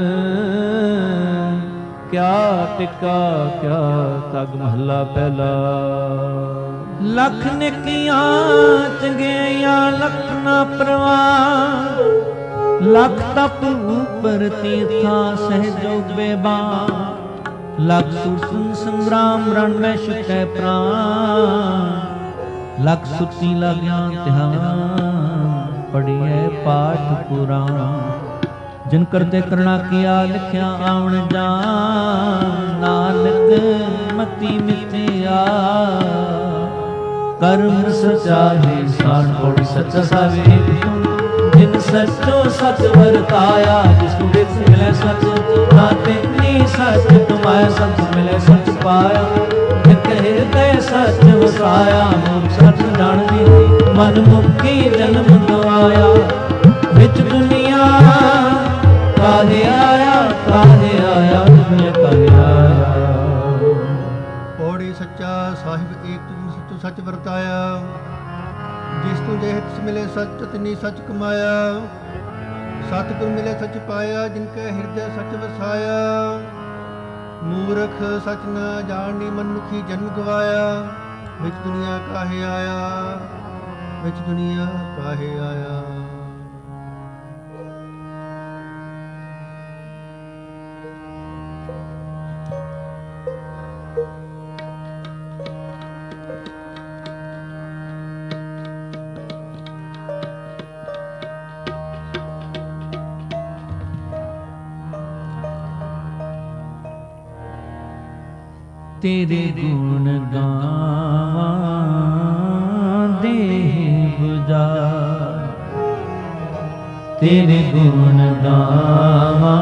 ਕਿਆ ਟਿਕਾ ਕਿਆ ਤਗ ਮਹਲਾ ਪਹਿਲਾ ਲੱਖ ਨੇਕੀਆਂ ਚੰਗਿਆਈਆਂ ਲੱਖ ਨਾ ਪ੍ਰਵਾਹ ਲੱਖ ਤਪ ਉਪਰ ਤੀਰਥਾਂ ਸਹਿਜੋ ਬੇਬਾਨ ਲੱਖ ਸੁਰਸਨ ਸੰਗਰਾਮ ਰਣ ਮੈਂ ਛੁਟੈ ਪ੍ਰਾਨ ਲੱਖ ਸੁਤੀ ਲਾਗਿਆ ਧਿਆਨ ਪੜੀਐ ਪਾਠ ਪੁਰਾਣ ਜਿਨ ਕਰਤੇ ਕਰਣਾ ਕੀਆ ਲਿਖਿਆ ਆਵਣ ਜਾਨ ਨਾਨਕ ਮਤੀ ਮਿਥਿਆ ਕਰਮ ਸਚਾ ਹੈ ਸਾਣ ਕੋੜੀ ਸੱਚਾ ਸਾਵੇ ਜਿਨ ਸੱਚੋ ਸੱਚ ਵਰਤਾਇਆ ਜਿਸ ਨੂੰ ਦੇਖ ਮਿਲੇ ਸੱਚ ਨਾ ਤੇਨੀ ਸੱਚ ਤੁਮਾਇਆ ਸੱਚ ਮਿਲੇ ਸੱਚ ਪਾਇਆ ਜਿਨ ਕਹੇ ਤੇ ਸੱਚ ਵਸਾਇਆ ਮਨ ਸੱਚ ਜਾਣਦੀ ਮਨ ਮੁਕਤੀ ਜਨਮ ਗਵਾਇਆ ਵਿੱਚ ਦੁਨੀਆ ਕਾਹੇ ਆਇਆ ਦੁਨੀਆ ਕਾਹੇ ਆਇਆ ਪੌੜੀ ਸੱਚਾ ਸਾਹਿਬ ਏਕ ਤੁਮ ਸੱਚੋ ਸੱਚ ਵਰਤਾਇਆ ਜਿਸ ਤੂੰ ਦੇਖ ਮਿਲੇ ਸੱਚ ਤਿਨੀ ਸੱਚ ਕਮਾਇਆ ਸਤਿਗੁਰ ਮਿਲੇ ਸੱਚ ਪਾਇਆ ਜਿਨ ਕੈ ਹਿਰਦੈ ਸੱਚ ਵਸਾਇਆ ਮੂਰਖ ਸੱਚ ਨਾ ਜਾਣਨੀ ਮਨੁੱਖੀ ਜਨਮ ਗਵਾਇਆ ਵਿੱਚ ਦੁਨੀਆ ਕਾਹੇ ਆਇਆ ਵਿੱਚ ਦੁਨੀਆ ਕਾਹੇ ਆਇਆ तेरे गुण गावा देह बुझाए, तेरे गुण गावा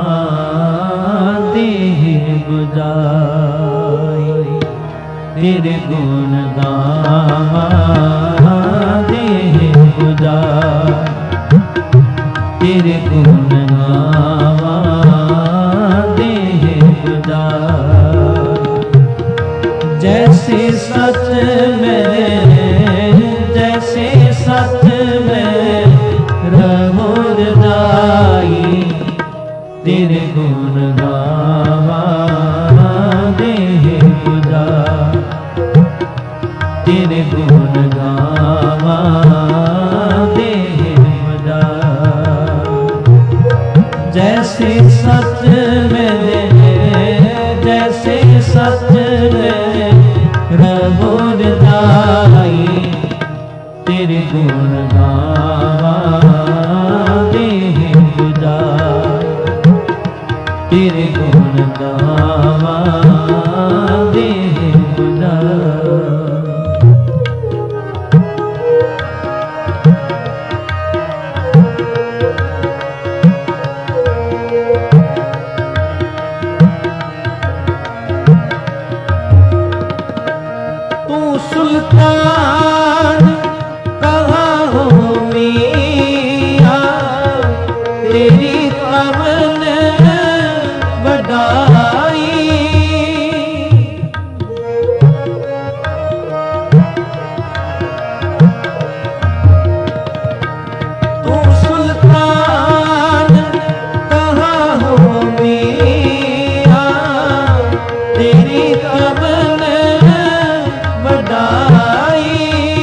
देह बुझाए, तेरे गुण गावा देह बुझाए, तेरे गुण गावा देह बुझाए। जैसे सच में, जैसे सच में रहो रजाई, तेरे गुण गावा देह बुझाए, तेरे गुण गावा देह बुझाए। जैसे सच में, जैसे सच में रहो रजाई, तेरे गुण गावा देह बुझाए, तेरे गुण गावा देह बुझाए। सुल्तान कहाँ हो मियां, तेरी कवन बढ़ाई, तू सुल्तान कहाँ हो मियां, तेरी कवन बढ़ाई।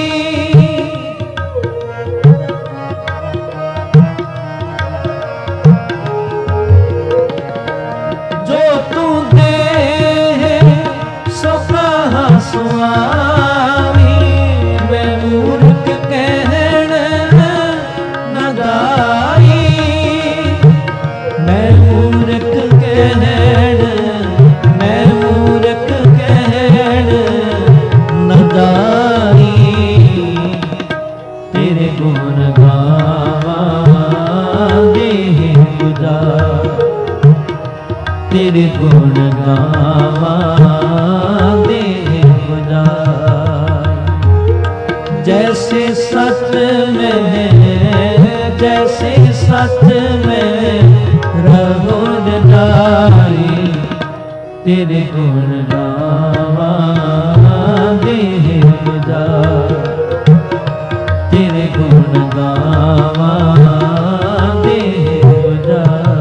जो तू दे सो कहाँ सुआमी, मैं मूर्ख कहण न गाई, मैं मूर्ख कहण, मैं मूर्ख कहण न गाई, तेरे गुण गावा देह बुझाए, तेरे गुण गावा देह बुझाए। जैसे सच में, जैसे सच में रहो रजाई, तेरे गुण गावा देह बुझाए, तेरे गुण गावा देह बुझाए।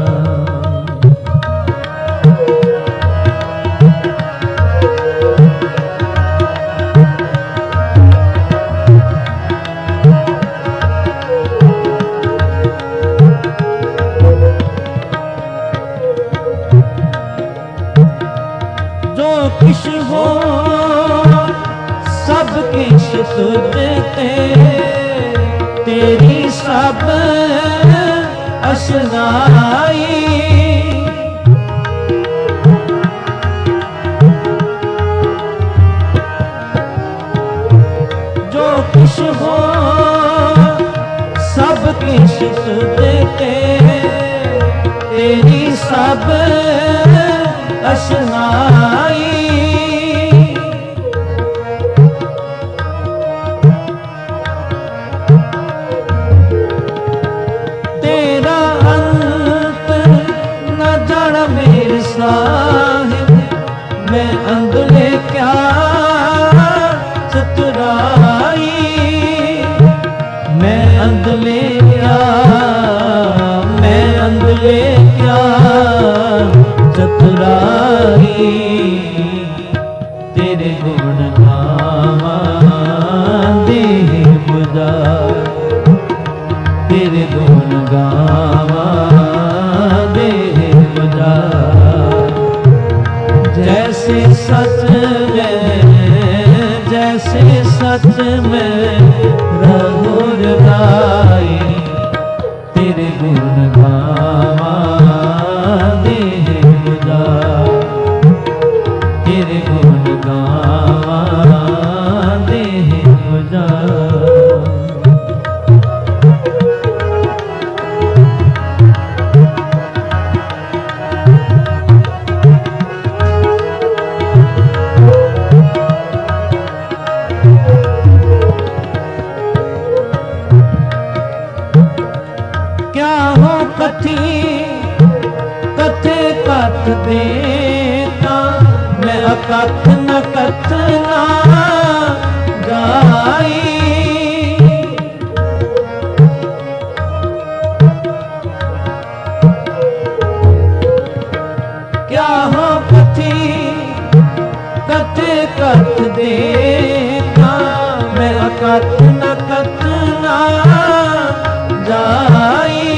जो किश हो सब किश तुझते, तेरी सब अशनाई, जो किश हो सब किश तुझते, तेरी सब अशनाई। तेरा अंत न जाना मेरे साहिब, मैं अंगले क्या चतुराई, मैं अंगले क्या, मैं अंगले क्या चतुराई, तेरे गुण गावा देह बुझाए, तेरे गुण गावा देह बुझाए। जैसे सच में, जैसे सच में रहो रजाई, तेरे गुण गावा देह बुझाए, तेरे गुण गावा कथी कथे कथ देता मैं अकथ न कथना जाई। क्या हो कथी कथे कथ देता मैं अकथ न कथना जाई।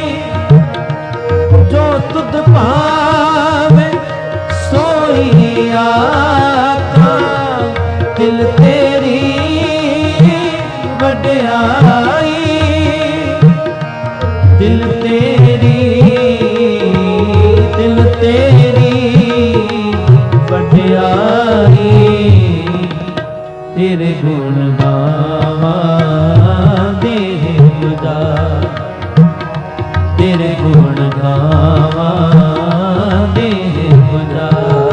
जो तुध पावे सोई आका दिल तेरी वड्याई। दिल तेरी वड्याई। तेरे गुण गावा देह गुजा। तेरे गुण गावा देह गुजा।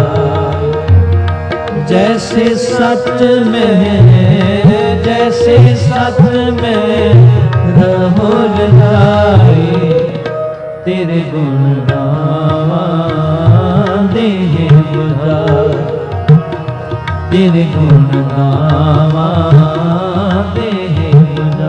जैसे सच में जैसे सच में रहो लगाए। तेरे गुण गावा देह गुजा। तेरे गुण गावा देह गुजा।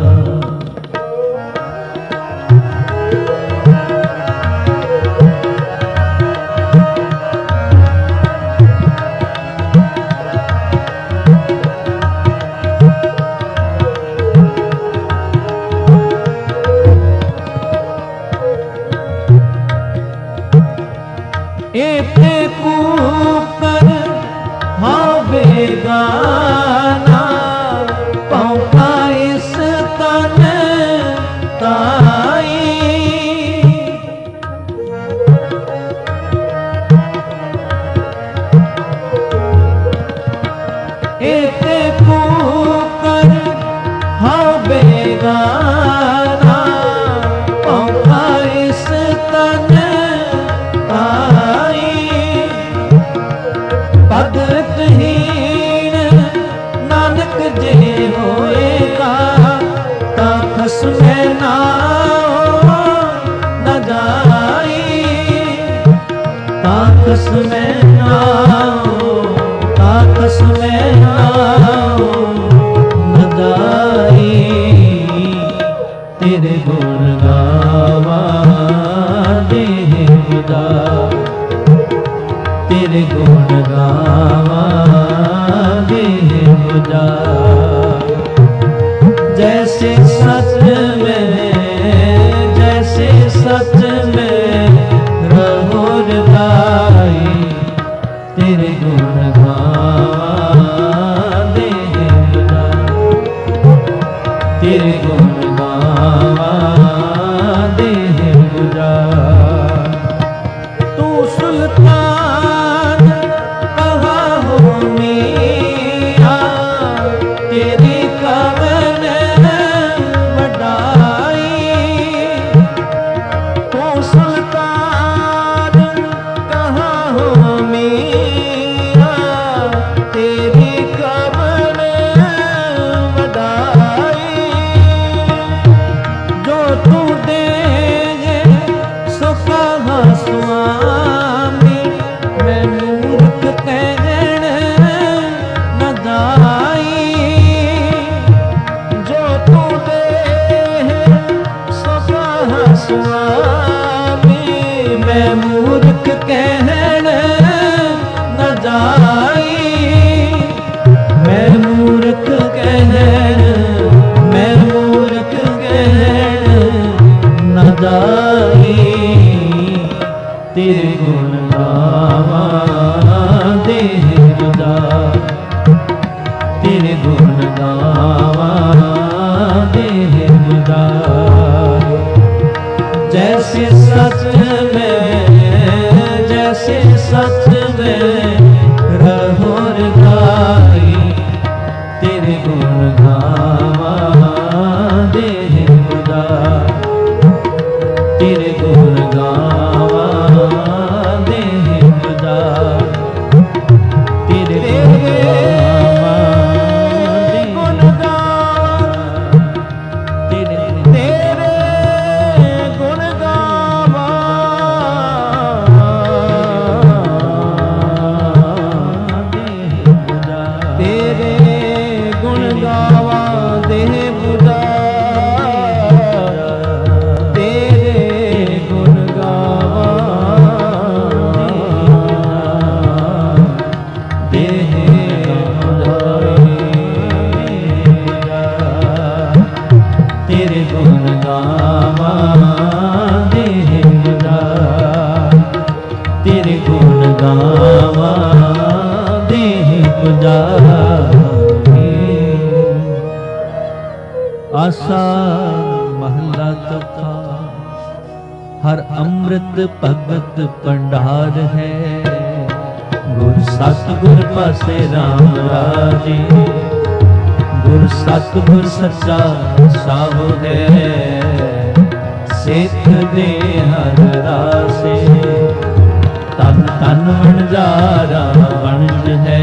एते कूकर हावे गाना पौका इस तन ताई। एते कूकर हावे गाना पौका इस तन भगतहीन नानक जे होएगा ता खसमे नाओ न जाई। ता खसमे नाओ ता खसमे नाओ न जाई। तेरे गुण गावा देह गुजा। तेरे गुण गावा देह गुजा। जैसे सच में जैसे सच में रहो लगाई। तेरे गुण गावा देह गुजा। तेरे गुण गावा देह गुजा। तू सुल्तान तेरी कवन वडाई। तू सुल्तान कहाँ हो मीरा तेरी कवन वडाई। जो तू देंगे सो कहाँ स्वामी मैं मूर्ख कहने न जाई। जो तू दे सो कहाँ स्वामी मैं मूर्ख कहने न जाई। मैं मूर्ख कहने मैं मूर्ख कहने न जाई। तेरे गुण गावा देह गुजा। तेरे गुण गावा देह गुजा। जैसे सच में जैसे सच में रहो गाई। तेरे गुण गावा देह गुजा। तेरे गुण गावा देह गुजा। तेरे गुण गावा तेरे गुण ਹਰ ਅੰਮ੍ਰਿਤ ਭਗਤ ਭੰਡਾਰ ਹੈ। ਗੁਰ ਸਤਿਗੁਰ ਪਾਸੇ RAM ਰਾਜੇ, ਗੁਰ ਸਤਿਗੁਰ ਸੱਚਾ ਸਾਹੁ ਹੈ। ਸਿੱਖ ਦੇ ਹਰ ਰਾਸੇ, ਤਨ ਤਨ ਵਣਜਾਰਾ ਵਣਜ ਹੈ।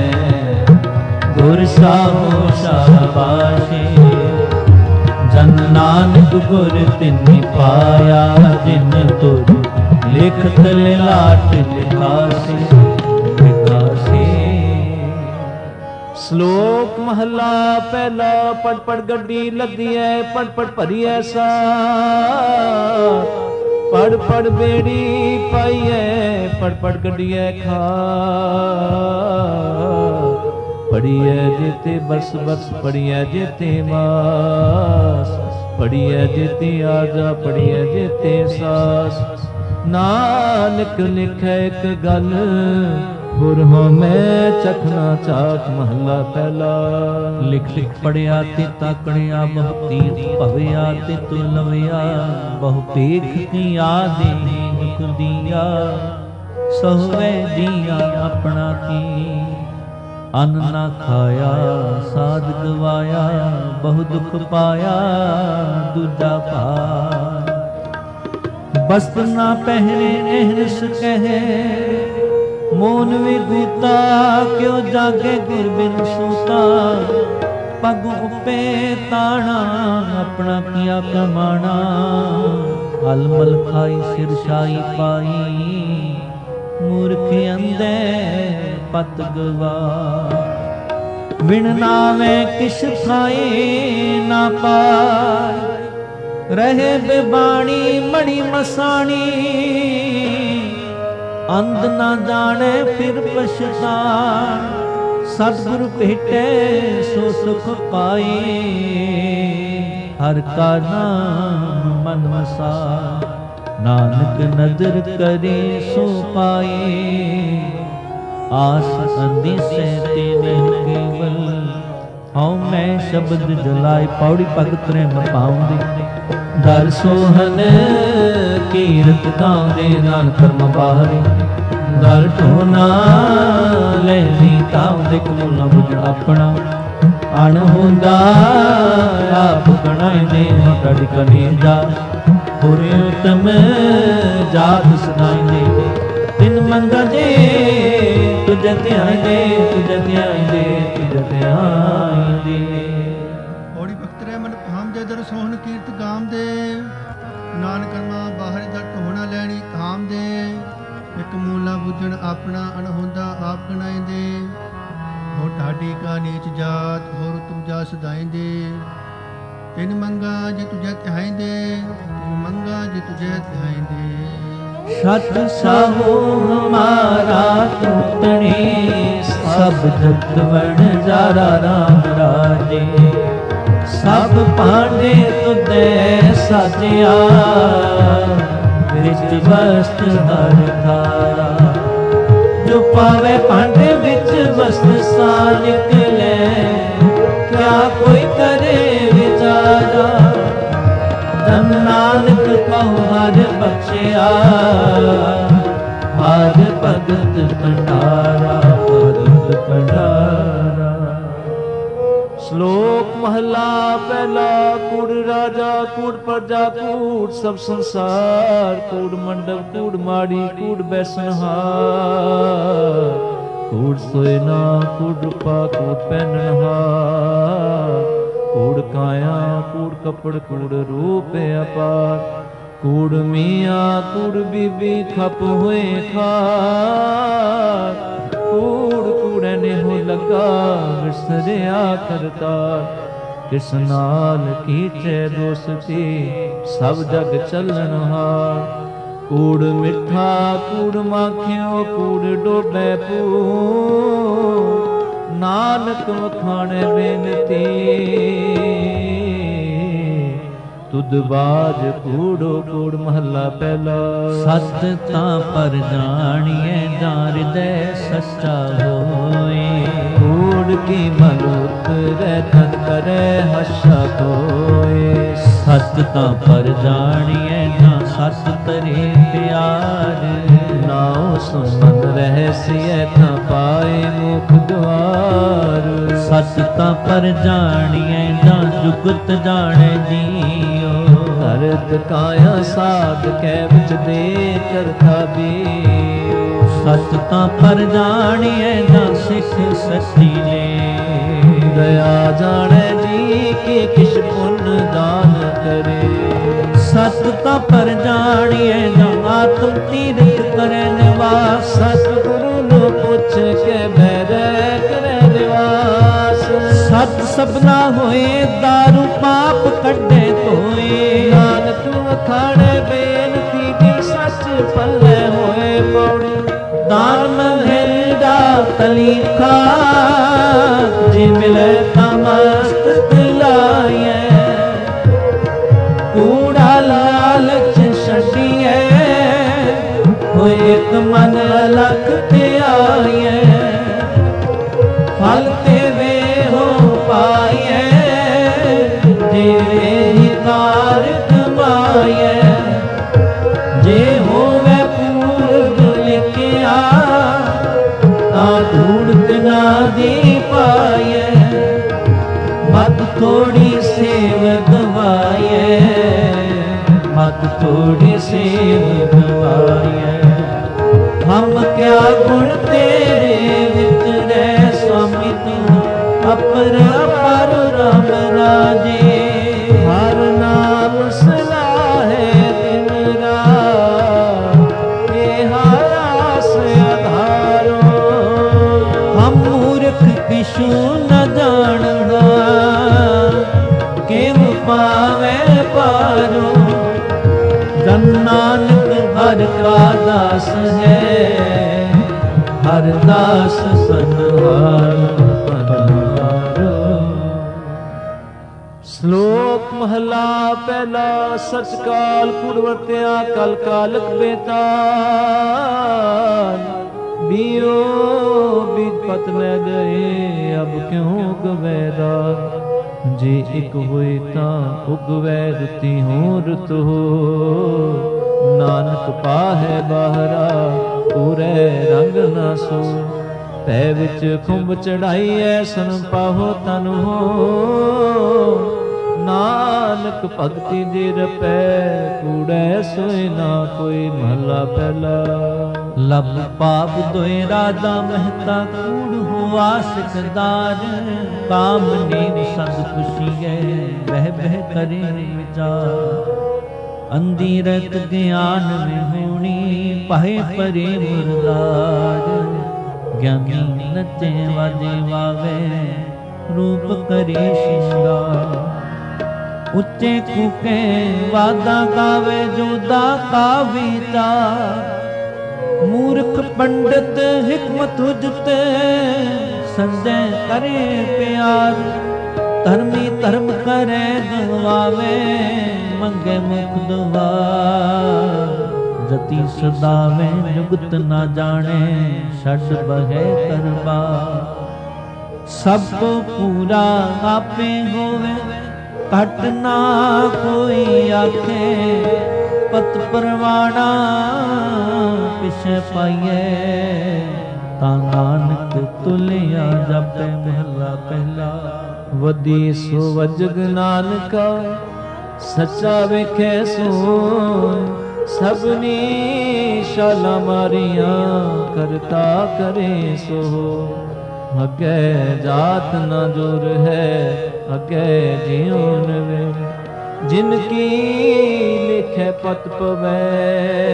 ਗੁਰ ਸਾਹੁ ਸ਼ਾਬਾਸ਼ੇ, ਜਨ ਨਾਨਕ ਗੁਰ ਤਿਨਿ ਪਾਇਆ। ਜਿਨ ਤੁਰ ਲਿਖਤ ਲਾਟ ਲਿਖਾਸੀ ਲਿਖਾਸੀ। ਸ਼ਲੋਕ ਮਹਲਾ ਪਹਿਲਾ। ਪੜ ਪੜ ਗੱਡੀ ਲੱਦੀਐ, ਪੜ ਪੜ ਭਰੀਐ ਸਾਰ। ਪੜ ਪੜ ਬੇੜੀ ਪਾਈਐ, ਪੜ ਪੜ ਗੱਡੀਐ ਖਾਰ। ਪੜੀਐ ਜੇਤੇ ਬਰਸ ਬਰਸ, ਪੜੀਐ ਜੇਤੇ ਮਾਸ। ਪੜੀਐ ਜੇਤੇ ਆਜਾ, ਪੜੀਐ ਜੇਤੇ ਸਾਸ। ਨਾਨਕ ਲਿਖੈ ਇੱਕ ਗੱਲ, ਗੁਰ ਮੈਂ ਚਖਣਾ ਚਾਖ। ਮਹਲਾ ਪਹਿਲਾ। ਲਿਖ ਲਿਖ ਪੜਿਆ ਤੇ ਤਾਕੜਿਆ, ਬਹੁ ਤੀਰਥ ਭਵਿਆ ਤੇ ਤੁਲ ਲਵਿਆ। ਬਹੁ ਪੇਖ ਕੀਆ ਦੇ ਦੁਖ ਦੀਆ, ਸਹੁਵੇ ਜੀਆ ਆਪਣਾ ਕੀ। ਅੰਨ ਨਾ ਖਾਇਆ ਸਾਧ ਗਵਾਇਆ, ਬਹੁ ਦੁਖ ਪਾਇਆ ਦੂਜਾ ਭਾਰ। ਬਸਤ ਨਾ ਪਹਿਨੇ ਅਹਨਸ ਕਹੇ, ਮੋਨ ਵਿਗੂਤਾ ਕਿਉ ਜਾਗੇ ਗੁਰ ਬਿਨ ਸੂਤਾ। ਪਗ ਉਪੇ ਤਾਣਾ ਆਪਣਾ ਕੀਆ ਕਮਾਣਾ। ਹਲਮਲ ਖਾਈ ਸਿਰ ਛਾਈ ਪਾਈ, ਮੂਰਖ ਅੰਧੇ ਪਤ ਗਵਾ। ਵਿਣ ਨਾਵੇਂ ਕਿਛ ਖਾਏ ਨਾ ਪਾਏ, ਰਹੇ ਬੇਬਾਣੀ ਮਣੀ ਮਸਾਣੀ। ਅੰਧ ਨਾ ਜਾਣੇ ਫਿਰ ਪਛਤਾਣ, ਸਤਿਗੁਰ ਭੇਟੇ ਸੋ ਸੁਖ ਪਾਏ। ਹਰ ਕਾ ਨਾਮ ਮਨ ਵਸਾਏ, ਨਾਨਕ ਨਦਰ ਕਰੇ ਸੋ ਪਾਏ। ਆਸ ਅੰਦਿਸੈ ਤੇ ਨਹਿ ਕੇਵਲ, ਹਉ ਮੈਂ ਸ਼ਬਦ ਜਲਾਏ। ਪੌੜੀ ਭਗਤ ਰਹਿ ਨ ਪਾਉਂਦੇ, ਦਰ ਸੋਹਨ ਕੀਰਤ ਗਾਉਂਦੇ। ਨਾਨਕ ਕਰਮ ਬਾਹਰੇ, ਦਰ ਢੋਨਾ ਲੈਣੀ ਤਾਉਂਦੇ। ਕਮੁ ਨ ਬੁਝ ਆਪਣਾ, ਅਣ ਹੁੰਦਾ ਆਪ ਗਣਾਈਂਦੇ। ਟੜ ਕਨੇਜਾ ਹੁਰੇ ਉਤਮ ਜਾਤ ਸੁਣਾਈਂਦੇ। ਤਿਨ ਮੰਗਾ ਦੇ ਤੁਝੇ ਧਿਆਈਂਦੇ, ਤੁਝੇ ਧਿਆਈਂਦੇ, ਤੁਝੇ ਧਿਆਈਂਦੇ। ਔੜੀ ਭਗਤ ਰਹਿ ਮਨ ਭਾਮਦੇ, ਦਰ ਸੋਹਣ ਕੀਰਤ ਗਾਮਦੇ। ਨਾਨਕ ਕਰਮਾ ਬਾਹਰ ਦਰ ਢੋਣਾ ਲੈਣੀ ਥਾਮਦੇ। ਇੱਕ ਮੂਲਾ ਬੁੱਝਣ ਆਪਣਾ, ਅਣਹੋਂਦਾ ਆਪ ਗਣਾਈਂਦੇ। ਹੋ ਢਾਡੀ ਕਾ ਨੀਚ ਜਾਤ, ਹੋਰ ਤੁਮ ਜਾ ਸਦਾਈਂਦੇ। ਤਿਨ ਮੰਗਾ ਜੇ ਤੁਝੇ ਧਿਆਈਂਦੇ, ਤਿਨ ਮੰਗਾ ਜੇ ਤੁਝੇ ਧਿਆਈਂਦੇ। ਸਤ ਸਾਹੋ ਹਮਾਰਾ ਤੂਤਣੀ, ਸਭ ਜਗਤ ਵਣਜਾਰਾ RAM ਰਾਜੇ। ਸਭ ਭਾਂਡੇ ਤੁਧੇ ਸਾਜਿਆ, ਵਿੱਚ ਵਸਤ ਹਰ ਥਾਰਾ। ਜੋ ਪਾਵੇ ਭਾਂਡੇ ਵਿੱਚ ਵਸਤ ਸਾ ਨਿਕਲੇ, ਕਿਆ ਕੋਈ ਕਰੇ ਵਿਚਾਰਾ। ਧਨ ਨਾਨਕ ਕਹੁ ਹਰਿ ਬਖਸ਼ਿਆ, ਹਰਿ ਭਗਤ ਭੰਡਾਰਾ, ਭਗਤ ਭੰਡਾਰਾ। ਸ਼ਲੋਕ ਮਹਲਾ ਪਹਿਲਾ। ਕੂੜ ਰਾਜਾ ਕੂੜ ਪ੍ਰਜਾ ਕੂੜ ਸਭ ਸੰਸਾਰ। ਕੂੜ ਮੰਡਪ ਕੂੜ ਮਾੜੀ ਕੂੜ ਬੈਸਨਹਾਰ। ਕੂੜ ਸੋਇਨਾ ਕੂੜ ਰੂਪਾ ਕੂੜ ਪਹਿਨਣਹਾਰ। ਕੂੜ ਕਾਇਆ ਕੂੜ ਕਪੜ ਕੂੜ ਰੂਪ ਅਪਾਰ। ਕੂੜ ਮੀਆਂ ਕੂੜ ਬੀਬੀ ਖਪ ਹੋਏ ਖਾਰ। ਕੂੜ ਕੂੜਨੇ ਹੋ ਲਗਾ ਵਿਸਰਿਆ ਕਰਤਾਰ। ਕਿਸ ਨਾਲ ਕੀਚੇ ਦੋਸਤੀ ਸਭ ਜਗ ਚੱਲਣਹਾਰ। ਕੂੜ ਮਿੱਠਾ ਕੂੜ ਮਾਖਿਓ ਕੂੜ ਡੋਬੈ ਪੂ। ਨਾਨਕ ਵਖਾਣੇ ਬੇਨਤੀ ਤੁਧ ਬਾਜ ਕੂੜੋ ਕੂੜ। ਮਹੱਲਾ ਪਹਿਲਾ। ਸਤ ਤਾਂ ਪਰ ਜਾਣੀਏ ਜਾਂ ਹਿਰਦੈ ਸੱਚਾ ਹੋਏ। ਕੂੜ ਕੀ ਮਨ ਉਤਰੈ ਤਨ ਕਰੈ ਹੱਸਾ ਕੋਏ। ਸਤ ਤਾਂ ਪਰ ਜਾਣੀਏ ਜਾਂ ਸਤ ਤਰੇ ਪਿਆਰ। ਨਾਉ ਸੁਮਨ ਰਹਿਸਿਐ ਤਾਂ ਪਾਏ ਮੁਖ ਦੁਆਰ। ਸਤ ਤਾਂ ਪਰ ਜਾਣੀਐ ਜਾਂ ਜੁਗਤ ਜਾਣੈ ਜੀਉ। ਹਰਤ ਕਾਇਆ ਸਾਧ ਕੈ ਵਿੱਚ ਦੇ ਕਰਤਾ ਬੀਉ। ਸਤ ਤਾਂ ਪਰ ਜਾਣੀਐ ਜਾਂ ਸਿੱਖ ਸੱਚੀ ਨੇ। ਦਇਆ ਜਾਣੈ ਜੀ ਕਿ ਕਿਛ ਪੁੰਨ ਦਾਨ ਕਰੇ। ਸਤ ਤਾਂ ਪਰ ਜਾਣੀਐ ਜਾਂ ਆਤਮ ਤੀਰਥ ਕਰੈ ਨਿਵਾਸ। ਸਤਿਗੁਰੂ ਨੂੰ ਪੁੱਛ ਕੇ ਬਹਿਰੈ ਕਰੈ ਨਿਵਾਸ। ਸਤ ਸਭਨਾ ਹੋਏ ਦਾਰੂ ਪਾਪ ਕੱਢੇ ਧੋਏ। ਨਾਨਕ ਵਖਾਣੇ ਬੇਨਤੀ ਦੀ ਸੱਚ ਪੱਲੇ ਹੋਏ ਪੌੜੀ। ਦਾਨ ਮਹਿੰਦਾ ਤਲੀਖਾ ਜੇ ਮਿਲੇ ਤਾਂ ਮਸਤਕ ਲਾਈਐ। ਕੂੜਾ ਲਾਲਚ ਛੱਡੀਐ ਹੋਏ ਇੱਕ ਮਨ ਅਲਖ ਧਿਆਈਐ। ਫਲ ਤੇ ਵੇ ਹੋ ਪਾਈਐ ਜਿਵੇਂ ਹੀ ਕਾਰ ਕਮਾਈਐ। ਜੇ ਹੋਵੇ ਪੂਰਬ ਲਿਖਿਆ ਤਾਂ ਢੂੰਢ ਨਾ ਦੀ ਪਾਈਐ। ਮਤ ਥੋੜੀ ਸੇਵ ਗਵਾਈਐ ਮਤ ਥੋੜੀ ਸੇਵ ਗਵਾਈਐ। ਹਮ ਕਿਆ ਗੁਣ ਤੇਰੇ ਵਿੱਚ ਰਹਿ ਸੁਆਮੀ ਤੂੰ ਅਪਰ ਅਪਰ ਰਾਮ ਰਾਜੇ। ਹਰ ਨਾਮ ਸਲਾਹੇ ਦਿਨ ਰਾਤ ਇਹ ਆਸ ਆਧਾਰੋ। ਹਮ ਮੂਰਖ ਕਿਛੂ ਨ ਜਾਣਦਾ ਕਿਵ ਪਾਵੇ ਪਾਰੋ। ਜਨ ਨਾਨਕ ਹਰ ਕਾ ਦਾਸ ਹੈ ਹਰ ਦਾਸ ਸੰਹਾਰੋ। ਸ਼ਲੋਕ ਮਹਲਾ ਪਹਿਲਾ। ਸਚ ਕਾਲ ਪੁਰ ਵਰਤਿਆ ਕਲ ਕਾਲਕ ਬੇਤਾਲ। ਬੀਓ ਬੀਤ ਪਤ ਲੈ ਗਏ ਅਬ ਕਿਉਂ ਗਵੈਦਾ। ਜੇ ਇੱਕ ਹੋਏ ਤਾਂ ਉਗਵੈ ਰੁਤੀ ਹੋ ਰੁਤ ਹੋ। ਨਾਨਕ ਪਾਹੈ ਬਾਹਰਾ ਪੂਰੇ ਰੰਗ ਨਾ ਸੋ। ਪੈ ਵਿੱਚ ਖੁੰਭ ਚੜਾਈ ਐਸਨ ਪਾਹੋ ਤਨ ਹੋ। ਨਾਨਕ ਭਗਤੀ ਦੇ ਰਪੈ ਕੂੜੈ ਸੋਇ ਨਾ ਕੋਈ। ਮਹਲਾ ਪਹਿਲਾ। ਲਬ ਪਾਪ ਦੋਇ ਰਾਜਾ ਮਹਿਤਾ ਕੂੜ ਹੁਆ ਸਿਕਦਾਰ। ਕਾਮ ਨੀਵ ਸਦ ਖੁਸ਼ੀਐ ਬਹਿ ਬਹਿ ਕਰੇ ਵਿਚਾਰ। ਅੰਧੀ ਰਤ ਗਿਆਨ ਵਿਹੂਣੀ ਪਾਹੇ ਪਰੇ ਮੁਰਦਾਰ। ਗਿਆਨੀ ਨਚੇ ਵਾਜੇ ਵਾਵੇ ਰੂਪ ਕਰੇ ਸ਼ਿੰਗਾਰ। ਉੱਚੇ ਕੂਕੇ ਵਾਦਾ ਗਾਵੇ ਜੋਦਾ ਕਾ ਵਿਚਾਰ। ਮੂਰਖ ਪੰਡਤ ਹਿਕਮਤ ਹੁਜਤ ਸੰਜੈ ਕਰੇ ਪਿਆਰ। ਧਰਮੀ ਧਰਮ ਕਰੇ ਗਵਾਵੇ ਮੰਗੇ ਮੁਖ ਦੁਆਰ। ਜਤੀ ਸਦਾਵੇ ਜੁਗਤ ਨਾ ਜਾਣੇ ਛੱਡ ਬਹਿ ਕਰਵਾ। ਸਭ ਕੋ ਪੂਰਾ ਆਪੇ ਹੋਵੇ ਘਟ ਨਾ ਕੋਈ ਆਖੇ। ਪਤ ਪਰਵਾਣਾ ਪਿਛੇ ਪਾਈਐ ਤਾਂ ਨਾਨਕ ਤੁਲਿਆ ਜਪੈ। ਮਹਲਾ ਪਹਿਲਾ। ਵਦੀ ਸੋ ਵਜਗ ਨਾਨਕਾ ਸੱਚਾ ਵੇਖੈ ਸੋ। ਸਭਨੀ ਸ਼ਾਲਾ ਮਾਰੀਆਂ ਕਰਤਾ ਕਰੇ ਸੋ। ਅੱਗੇ ਜਾਤ ਨਾ ਜੁਰ ਹੈ ਅੱਗੇ ਜਿਉਨ ਵੇ। ਜਿਨ ਕੀ ਲਿਖੈ ਪਤ ਪਵੈ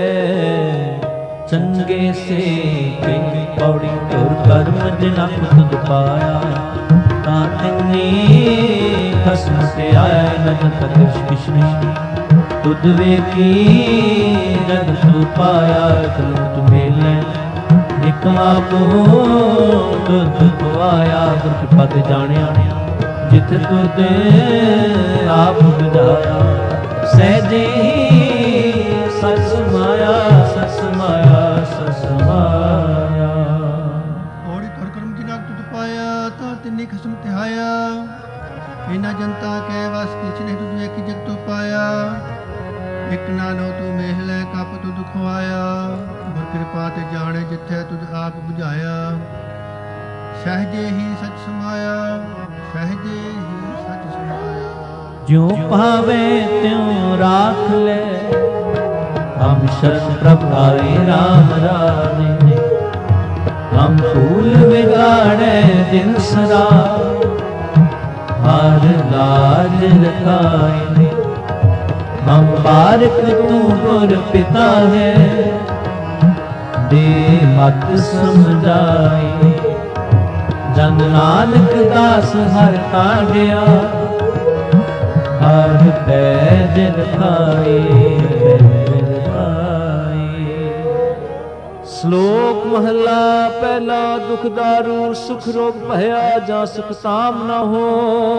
ਚੰਗੇ ਸੇ ਕਿੰਗ ਪੌੜੀ ਤੁਰ ਕਰਮ ਜਿਨਾ ਖੁਦ ਪਾਇਆ। ਤਾਂ ਤਿੰਨੀ ਖਸਮ ਤੇ ਆਇਆ ਨਨ ਤਕਸ਼ ਕਿਸ਼ਨੀ। ਤੁਧ ਵੇਖੀ ਜਗ ਤੂ ਪਾਇਆ ਤੁਮ ਮੇਲੇ। ਇਕ ਆਪੋ ਤੁਧ ਪਵਾਇਆ ਗੁਰ ਕਿਰਪਾ ਤੇ ਜਾਣਿਆ। ਜਿਤ ਤੁਧ ਆਪ ਬੁਝਾਇਆ ਸਹਿਜੇ ਹੀ ਸਚ ਸਮਾਇਆ ਸਚ ਸਮਾਇਆ ਸਚ ਸਮਾਇਆ। ਔੜੀ ਤੁਰ ਕਰਮ ਜਿਨਾ ਤੁਧ ਪਾਇਆ ਤਾਂ ਤਿੰਨੀ ਖਸਮ ਤਿਹਾਇਆ। ਇਨਾ ਜਨਤਾ ਕੈ ਵਸ ਕਿਛ ਨਹੀਂ ਤੁਧ ਵੇਖੀ ਜਗ ਤੋ ਪਾਇਆ। ਇਕ ਨਾਨੋ ਤੂੰ ਮੇਹ ਲੈ ਖਵਾਇਆ। ਗੁਰ ਕਿਰਪਾ ਤੇ ਜਾਣੇ ਜਿੱਥੇ ਤੁਧ ਆਪ ਬੁਝਾਇਆ। ਸਹਜੇ ਹੀ ਸਚ ਸਮਾਇਆ, ਸਹਜੇ ਹੀ ਸਚ ਸਮਾਇਆ। ਜਿਉ ਭਾਵੇ ਤਿਉ ਰਾਖ ਲੈ, ਹਮ ਸ਼ਰਨ ਪ੍ਰਭ ਆਏ ਰਾਮ ਰਾਣੇ। ਹਮ ਫੂਲ ਵਿਗਾੜੇ ਦਿਨ ਸਦਾ, ਹਰ ਲਾਜ ਲਖਾਏ। ਹਮ ਬਾਰਕ ਤੂੰ ਗੁਰ ਪਿਤਾ ਹੈ, ਦੇ ਮਤ ਸਮਝਾਏ। ਜਨ ਨਾਨਕ ਦਾਸ ਹਰ ਕਾਢਿਆ, ਹਰ ਪੈਜ ਲਖਾਏ। ਸ਼ਲੋਕ ਮਹਲਾ ਪਹਿਲਾ। ਦੁਖ ਦਾਰੂ ਸੁਖ ਰੋਗ ਭਇਆ, ਜਾਂ ਸੁਖ ਸਾਮ ਨਾ ਹੋ।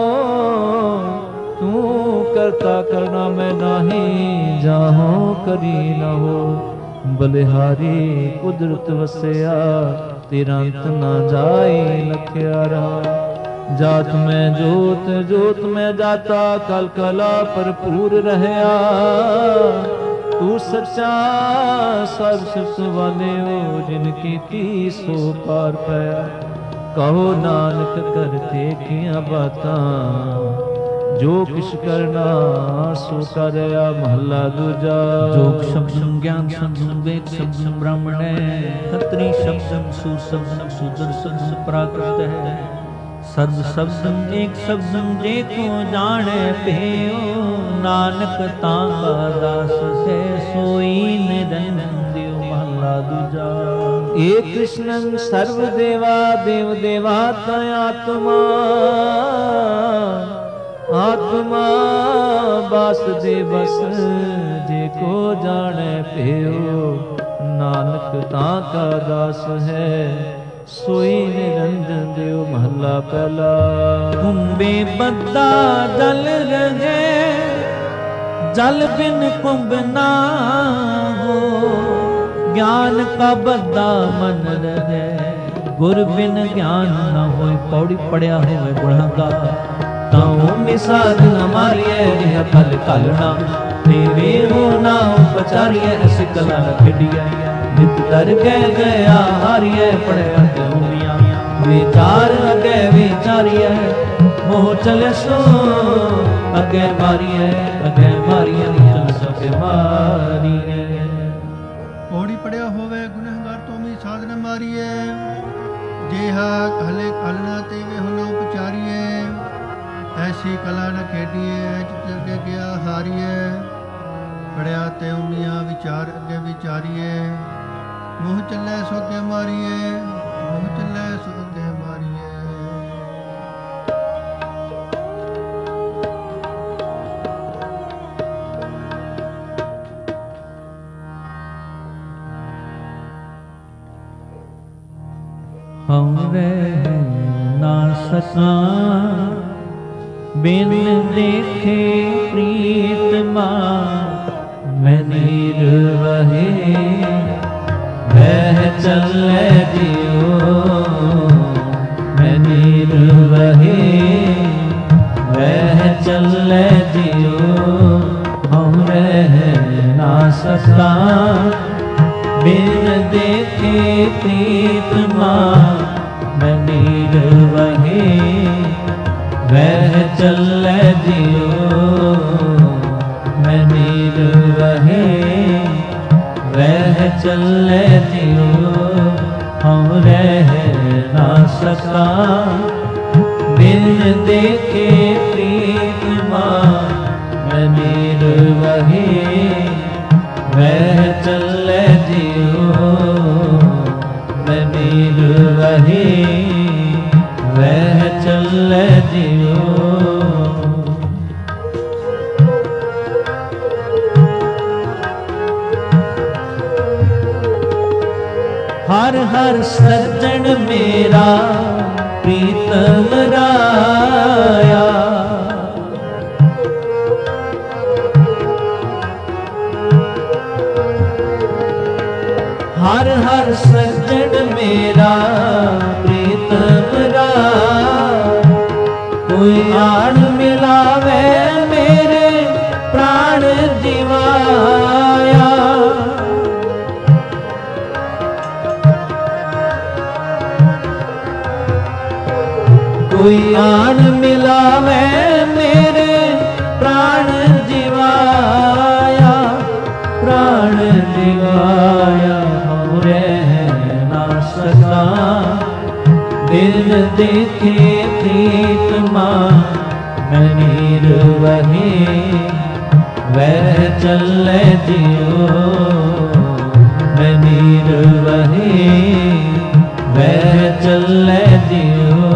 ਤੂੰ ਕਰਤਾ ਕਰਨਾ ਮੈਂ ਨਾਹੀ, ਜਾਹੋ ਕਰੀ ਨਾ ਹੋ। ਬਲਿਹਾਰੀ ਕੁਦਰਤ ਵਸਿਆ, ਤੇਰਾ ਅੰਤ ਨਾ ਜਾਏ ਲਖਿਆ ਰਹਾ। ਜਾਤ ਮੈਂ ਜੋਤ, ਜੋਤ ਮੈਂ ਜਾਤਾ, ਕਲ ਕਲਾ ਭਰਪੂਰ ਰਹਿਆ। ਤੂੰ ਸੱਚਾ ਸਭ ਸਿਫਤ ਵਾਲਿਓ, ਜਿਨ ਕੀਤੀ ਸੋ ਪਾਰ ਪਾਇਆ। ਕਹੋ ਨਾਨਕ ਕਰਤੇ ਕੀਆਂ ਬਾਤਾਂ, ਜੋ ਕਿਛ ਕਰਨਾ ਸੋ ਕਰਿਆ। ਮਹੱਲਾ ਦੂਜਾ। ਜੋਗ ਸ਼ਬਦੰ ਗਿਆਨ ਸ਼ਬਦੰ ਵੇਦ ਸ਼ਬਦੰ ਬ੍ਰਾਹਮਣੈ, ਖੱਤਰੀ ਸ਼ਬਦੰ ਸੂਰ ਸ਼ਬਦੰ ਸ਼ੂਦਰ ਸ਼ਬਦੰ ਪ੍ਰਾਕ੍ਰਿਤ ਹੈ। ਸਰਬ ਸ਼ਬਦੰ ਏਕ ਸ਼ਬਦੰ ਜੇ ਕੋ ਜਾਣੈ ਭਇਓ। ਨਾਨਕ ਤਾਂ ਕਾ ਦਾਸ ਹੈ, ਸੋਈ ਨਿਰੰਜਨ ਦਿਓ। ਮਹੱਲਾ ਦੂਜਾ। ਏ ਕ੍ਰਿਸ਼ਨੰ ਸਰਵ ਦੇਵਾ ਦੇਵ ਦੇਵਾਤਾ ਆਤਮਾ। ਆਤਮਾ ਵਾਸੁਦੇਵਸ ਜੇ ਕੋ ਜਾਣੈ ਭਇਓ। ਨਾਨਕ ਤਾਂ ਕਾ ਦਾਸ ਹੈ, ਸੋਈ ਨਿਰੰਜਨ ਦਿਓ। ਮਹੱਲਾ ਪਹਿਲਾ। ਕੁੰਭੇ ਬੱਧਾ ਜਲ ਰਹੇ, ਜਲ ਬਿਨ ਕੁੰਭ ਨਾ ਹੋ। ਗਿਆਨ ਕਾ ਬੱਧਾ ਮਨ ਰਹੇ, ਗੁਰ ਬਿਨ ਗਿਆਨ ਨਾ ਹੋਏ। ਪੌੜੀ ਪੜਿਆ ਹੋਵੇ ਗੁਣਾਗਾਰ, ਤਾਉ ਮਿਸਾਲ ਨ ਮਾਰੀਐ। ਰਿਹਾ ਕਲ ਕਲਣਾ, ਤੇਰੇ ਹੋ ਨਾ ਉਪਚਾਰੀਐ। ਅਸ ਕਲਾ ਨ ਖੇਡੀਐ, ਨਿਤ ਦਰ ਗਏ ਗਿਆ ਹਾਰੀਐ। ਪੜਿਆ ਤੇ ਹੁੰਦੀਆਂ ਵਿਚਾਰ ਅਗੇ ਵਿਚਾਰੀਐ। ਮੋਹ ਚਲੇ ਸੋ ਅਗੇ ਮਾਰੀਐ, ਅਗੇ ਮਾਰੀਐ। ਚਲ ਸਕੇ ਮਾਰੀਐ। ਪੌੜੀ ਪੜਿਆ ਹੋਵੇ ਗੁਨਹਗਾਰ ਤੋਂ ਵੀ ਸਾਧ ਨ ਮਾਰੀਐ। ਜਿਹਾ ਕਹਲੇ ਕਲਣਾ ਤੇ ਵੇ ਹੋ ਨਾ ਉਪਚਾਰੀਐ। ਐਸੀ ਕਲਾ ਨ ਖੇਡੀਐ, ਜਿਤ ਅੱਗੇ ਗਿਆ ਹਾਰੀਐ। ਪੜਿਆ ਤੇ ਉਮੀਆਂ ਵਿਚਾਰ ਅੱਗੇ ਵਿਚਾਰੀਐ। ਮੋਹ ਚੱਲੇ ਸੋ ਅੱਗੇ ਮਾਰੀਐ, ਮੋਹ ਚੱਲੇ ਸੋ ਅੱਗੇ ਮਾਰੀਐ। ਹਉ ਰਹਿ ਨਾ ਸਕਾਂ, ਬਿਨ ਦੇਖੇ ਪ੍ਰੀਤਮਾ। ਮੈਂ ਨਿਰਵਹੇ ਵਹਿ ਚੱਲੇ ਜਿਉ। ਮੈਂ ਨਿਰਵਹੇ ਵਹਿ ਚੱਲੇ ਜਿਉ। ਹਉ ਰਹਿ ਨਾ ਸਕਾਂ, ਬਿਨ ਦੇਖੇ ਪ੍ਰੀਤਮਾ। ਮੈਂ ਨਿਰਵਹੇ ਵਹਿ ਚੱਲੇ ਜਿਉ। ਮੈਂ ਨਿਰਵਹੇ ਵਹਿ ਚੱਲੇ ਜਿਉ। ਹਉ ਰਹਿ ਨਾ ਸਕਾਂ, ਬਿਨ ਦੇਖੇ ਪ੍ਰੀਤਮਾ। ਮੈਂ ਨਿਰਵਹੇ ਵਹਿ ਚੱਲੇ ਜਿਉ। ਮੈਂ ਨਿਰਵਹੇ ਵਹਿ ਚੱਲੇ ਜਿਉ। ਹਰ ਹਰ ਸੱਜਣ ਮੇਰਾ ਪ੍ਰੀਤਮ ਰਾਇਆ। ਹਰ ਹਰ ਸੱਜਣ ਮੇਰਾ ਪ੍ਰੀਤਮ ਰਾਇਆ। ਕੋਈ ਆਣ ਮਿਲਾਵੇ ਮੇਰੇ ਪ੍ਰਾਣ ਜਿਵਾਇਆ। कोई आन मिलावे मेरे प्राण जिवाया, प्राण जिवाया हम रह ना सका। बिन देखे प्रीतमा मैं नीर वही, वह चले जियो मैं नीर वही, वह चले जियो।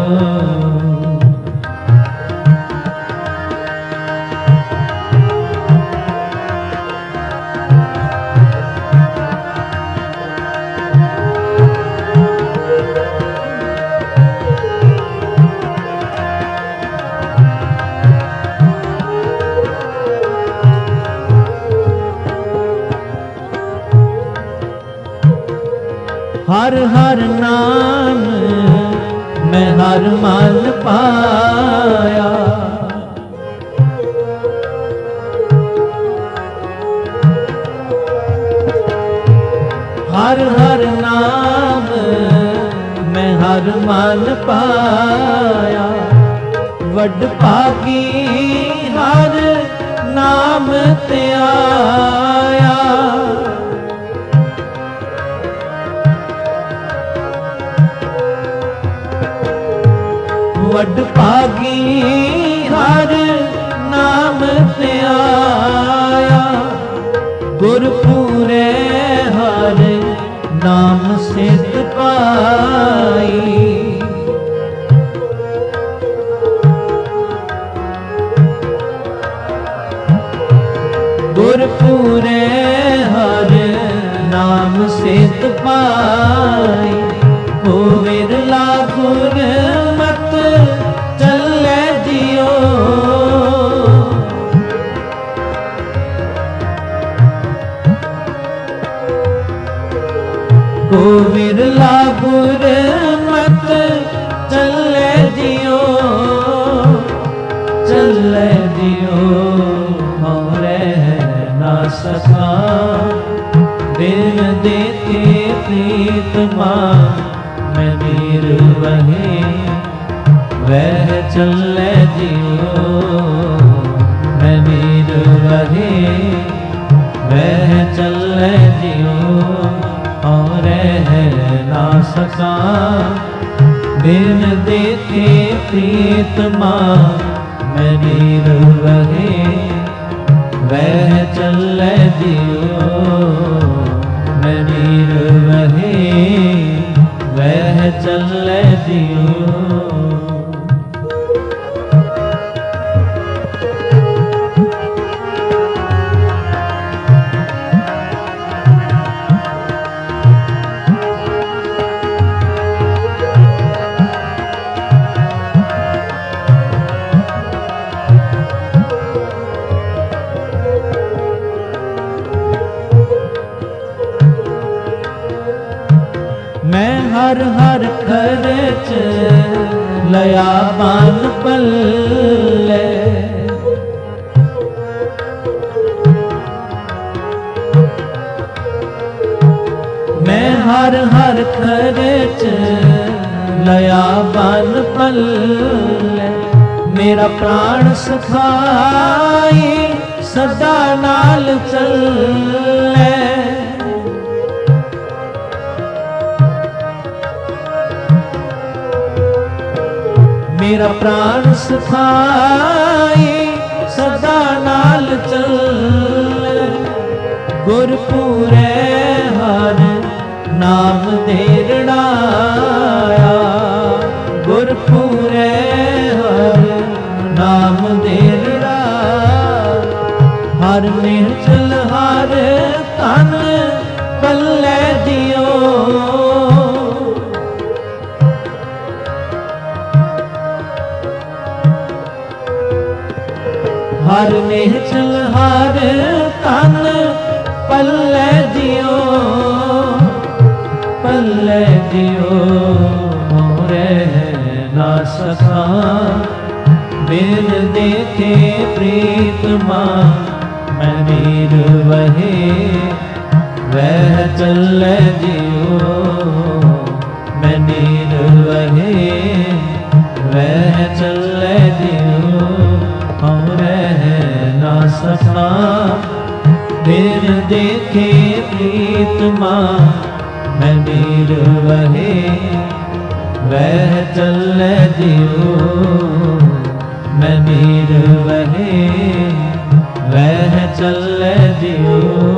हर हर नाम मैं हर मान पाया, हर हर नाम मैं हर मान पाया। वड पागी हर नाम ते आया, वड पागी हर नाम ते आया। गुरपुरे हर नाम सिद्ध पाई, गुरपुरे हर नाम सिद्ध पाई। हो विरला गुर मत चले जियो, हो विरला गुर मत चले जियो, चले जियो हम रह ना सका। बिन देखे प्रीतमा मैं नीर वही, वह चले जियो मैं नीर वही, वह चले जियो और रह ना सका। बिन देखे प्रीतमा मैं नीर वही, वह चले जियो मैं नीर वही, वह चले जियो। मैं हर हर खर्च लया बान पल्ले, मैं हर हर खर्च लया बान पल्ले। मेरा प्राण सखाई सदा नाल चले, मेरा प्राण सखाई सदा नाल चले। गुरपुरे हर नाम देरड़ाया, गुरपुरे हर नाम देरड़ा। हर निर्जल हर तन पल्ले दियो, हर निर्जल हर तन पल्ले दियो, पल्ले दियो रह ना सका। बिन देखे प्रीतमा मैं नीर वही, वह चले जियो मैं नीर वही, वह सका बिन देखे प्रीतमा मैं नीर वहे वह चले जियो मैं नीर वहे वह चले जियो।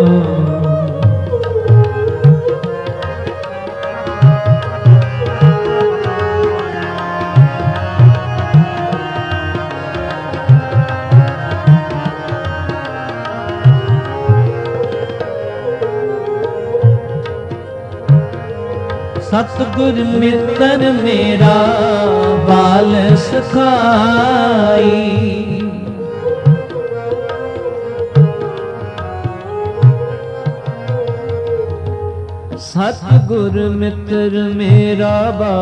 सतगुर मित्र मेरा बाल सखाई सतगुर मित्र मेरा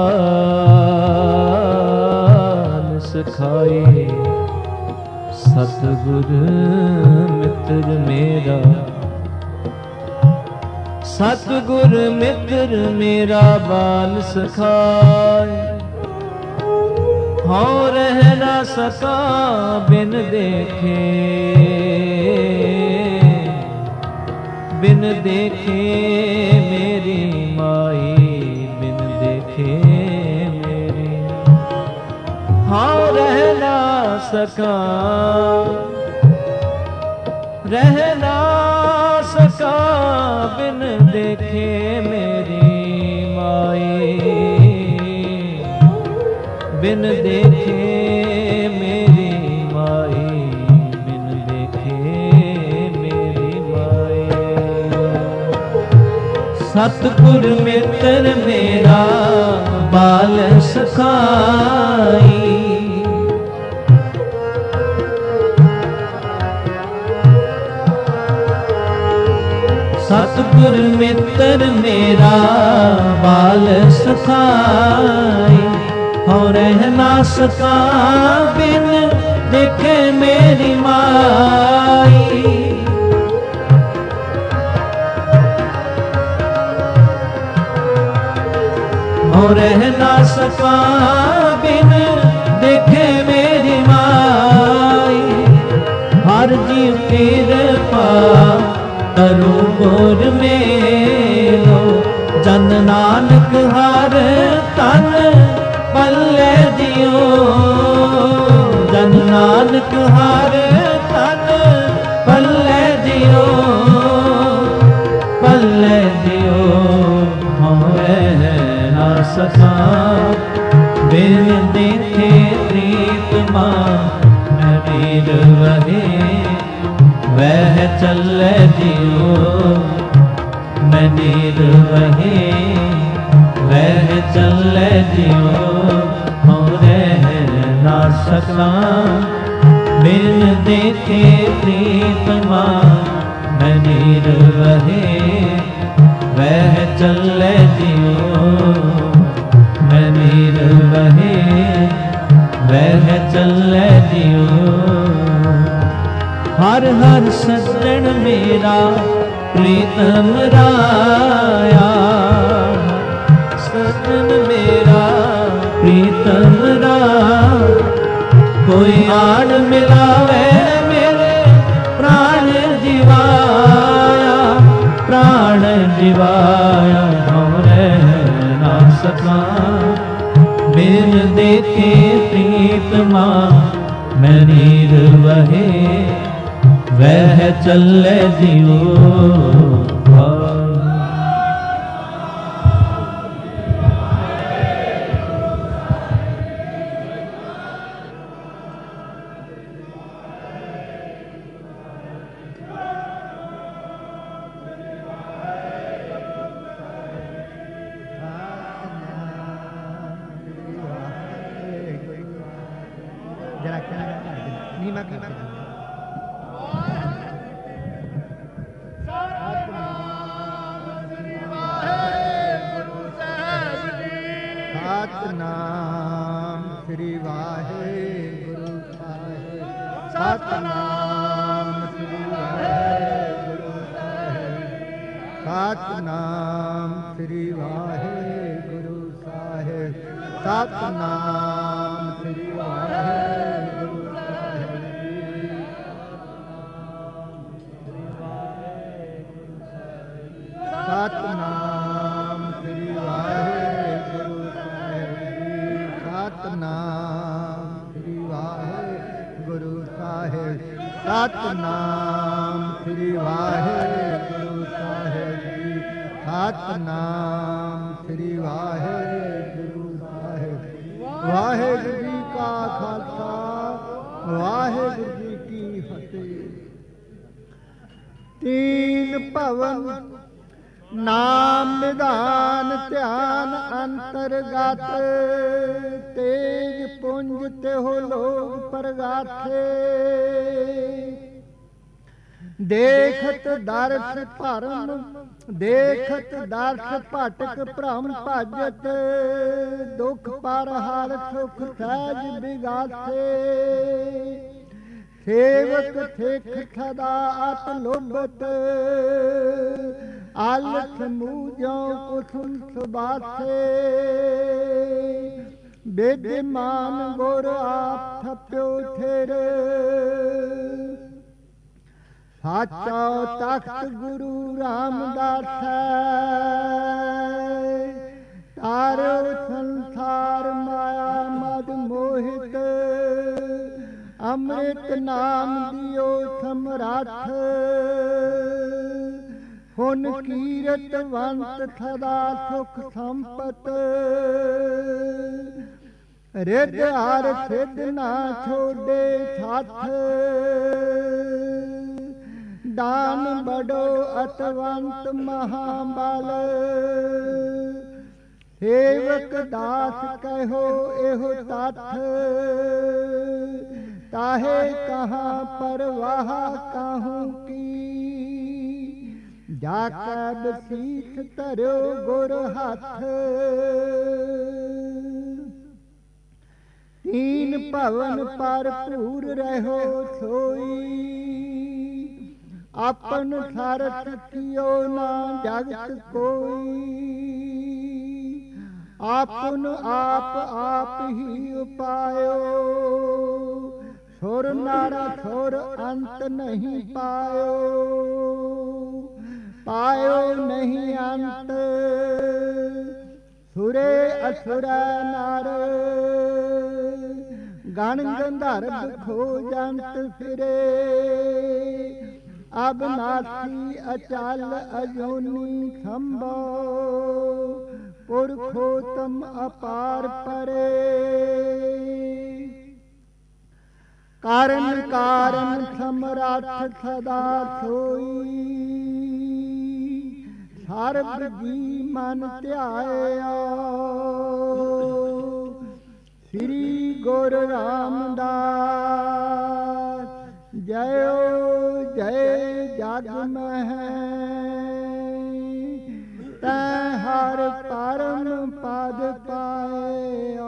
बाल सखाई सतगुर मित्र मेरा सतगुर मित्र मेरा बाल सखाए हाँ रह ना सका बिन देखे मेरी माई बिन देखे मेरी हाँ रह ना सका बिन देखे मेरी माई बिन देखे मेरी माई बिन देखे मेरी माई। सतगुर मित्र मेरा बाल सखाई सतगुर मित्र मेरा बाल सखाई हो रह ना सका बिन देखे मेरी माई हो रह ना सका बिन देखे मेरी माई हर जीव कृपा तरु गोर मेरो जन नानक हर तन पल्ले दियो जन नानक हर तन पल्ले दियो हम रह ना सका बिन देखे प्रीतमा मैं नीर वहे वह चले जियो मैं नीर वहे वह चले जियो हम रह ना सका बिन देखे प्रीतमा मैं नीर वहे वह चले जियो मैं नीर वहे वह चले जियो। हर हर सज्जन मेरा प्रीतम राया सज्जन मेरा प्रीतम राया कोई आड़ मिलावे मेरे प्राण जीवाया हम रह ना सका बिन देखे प्रीतमा मैं नीर वहे वह चले जियो। सतनाम श्री वाहेगुरु साहिब सतनाम श्री वाहेगुरु साहिब सतनाम श्री वाहेगुरु साहिब सतनाम श्री वाहेगुरु साहिब ਸਤਨਾਮ ਸ੍ਰੀ ਵਾਹਿਗੁਰੂ ਸਾਹਿਬ ਜੀ। ਸਤਨਾਮ ਸ੍ਰੀ ਵਾਹਿਗੁਰੂ ਸਾਹਿਬ ਜੀ। ਵਾਹਿਗੁਰੂ ਜੀ ਕਾ ਖਾਲਸਾ, ਵਾਹਿਗੁਰੂ ਜੀ ਕੀ ਫਤਿਹ। ਤੀਨ ਭਵਨ ਨਾਮ ਨਿਧਾਨ ਧਿਆਨ ਅੰਤਰਗਤ, ਤੇਜ ਪੁੰਜ ਤਿਹੁ ਲੋਕ ਪ੍ਰਗਾਥੇ। ਦੇਖਤ ਦਰਸ ਭਰਮ ਦੇਖਤ ਦਰਸ ਭਟਕ ਭ੍ਰਮ ਭਜਤ, ਦੁਖ ਪਰ ਹਰ ਸੁਖ ਸਹਿਜ ਬਿਗਾਥੇ। ਸੇਵਕ ਸਿੱਖ ਸਦਾ ਅਤ ਲੋਭਤ, ਆਲਸ ਮੂਜੋ ਕੁਸੁਮ ਸੁਬਾਸੇ। ਵਿਦਿਮਾਨ ਗੁਰ ਆਪ ਥਪਿਓ ਠੇਰ, ਸਾਚਾ ਤਖਤ ਗੁਰੂ ਰਾਮਦਾਸ। ਤਾਰੋ ਸੰਸਾਰ ਮਾਇਆ ਮਦ ਮੋਹਿਤ, ਅੰਮ੍ਰਿਤ ਨਾਮ ਦਿਓ ਸਮਰੱਥ। ਹੁਣ ਕੀਰਤਵੰਤ ਸਦਾ ਸੁਖ ਸੰਪਤ, ਰਿੱਧ ਹਰ ਸਿੱਧ ਨਾ ਛੋਡੇ ਸਾਥ। ਦਾਨ ਬੜੋ ਅਤਵੰਤ ਮਹਾਬਲ, ਸੇਵਕ ਦਾਸ ਕਹੋ ਇਹੋ ਤੱਥ। ਤਾਹੇ ਕਹਾਂ ਪਰਵਾਹ ਕਾਹੂ ਕੀ, ਜਾ ਕੈ ਬਸੀਸ ਧਰਿਓ ਗੁਰ ਹੱਥ। ਤੀਨ ਭਵਨ ਭਰਪੂਰ ਰਹੋ ਸੋਈ, ਆਪਨ ਸਰਤ ਕੀਓ ਨਾ ਜਗਤ ਕੋਈ। ਆਪਨ ਆਪ ਆਪ ਹੀ ਉਪਾਇਓ, ਸੁਰ ਨਰ ਸੁਰ ਅੰਤ ਨਹੀਂ ਪਾਇਓ। ਪਾਇਓ ਨਹੀਂ ਅੰਤ ਸੁਰੇ ਅਸੁਰ ਨਰ, ਗਣ ਗੰਧਰਵ ਖੋਜੰਤ ਫਿਰੇ। ਅਬਨਾਸੀ ਅਚਲ ਅਜੋਨੀ ਸੰਭੋ, ਪੁਰਖੋਤਮ ਅਪਾਰ ਪਰੇ। ਕਾਰਨ ਕਾਰਨ ਸਮਰੱਥ ਸਦਾ ਸੋਈ, ਸਰਬ ਜੀ ਮਨ ਧਿਆਇਆ। ਸ੍ਰੀ ਗੁਰ ਰਾਮਦਾਸ ਜਯੋ ਜੈ ਜਗ ਮਹਿ। ਤੈ ਹਰ ਪਰਮ ਪਦ ਪਾਇਓ,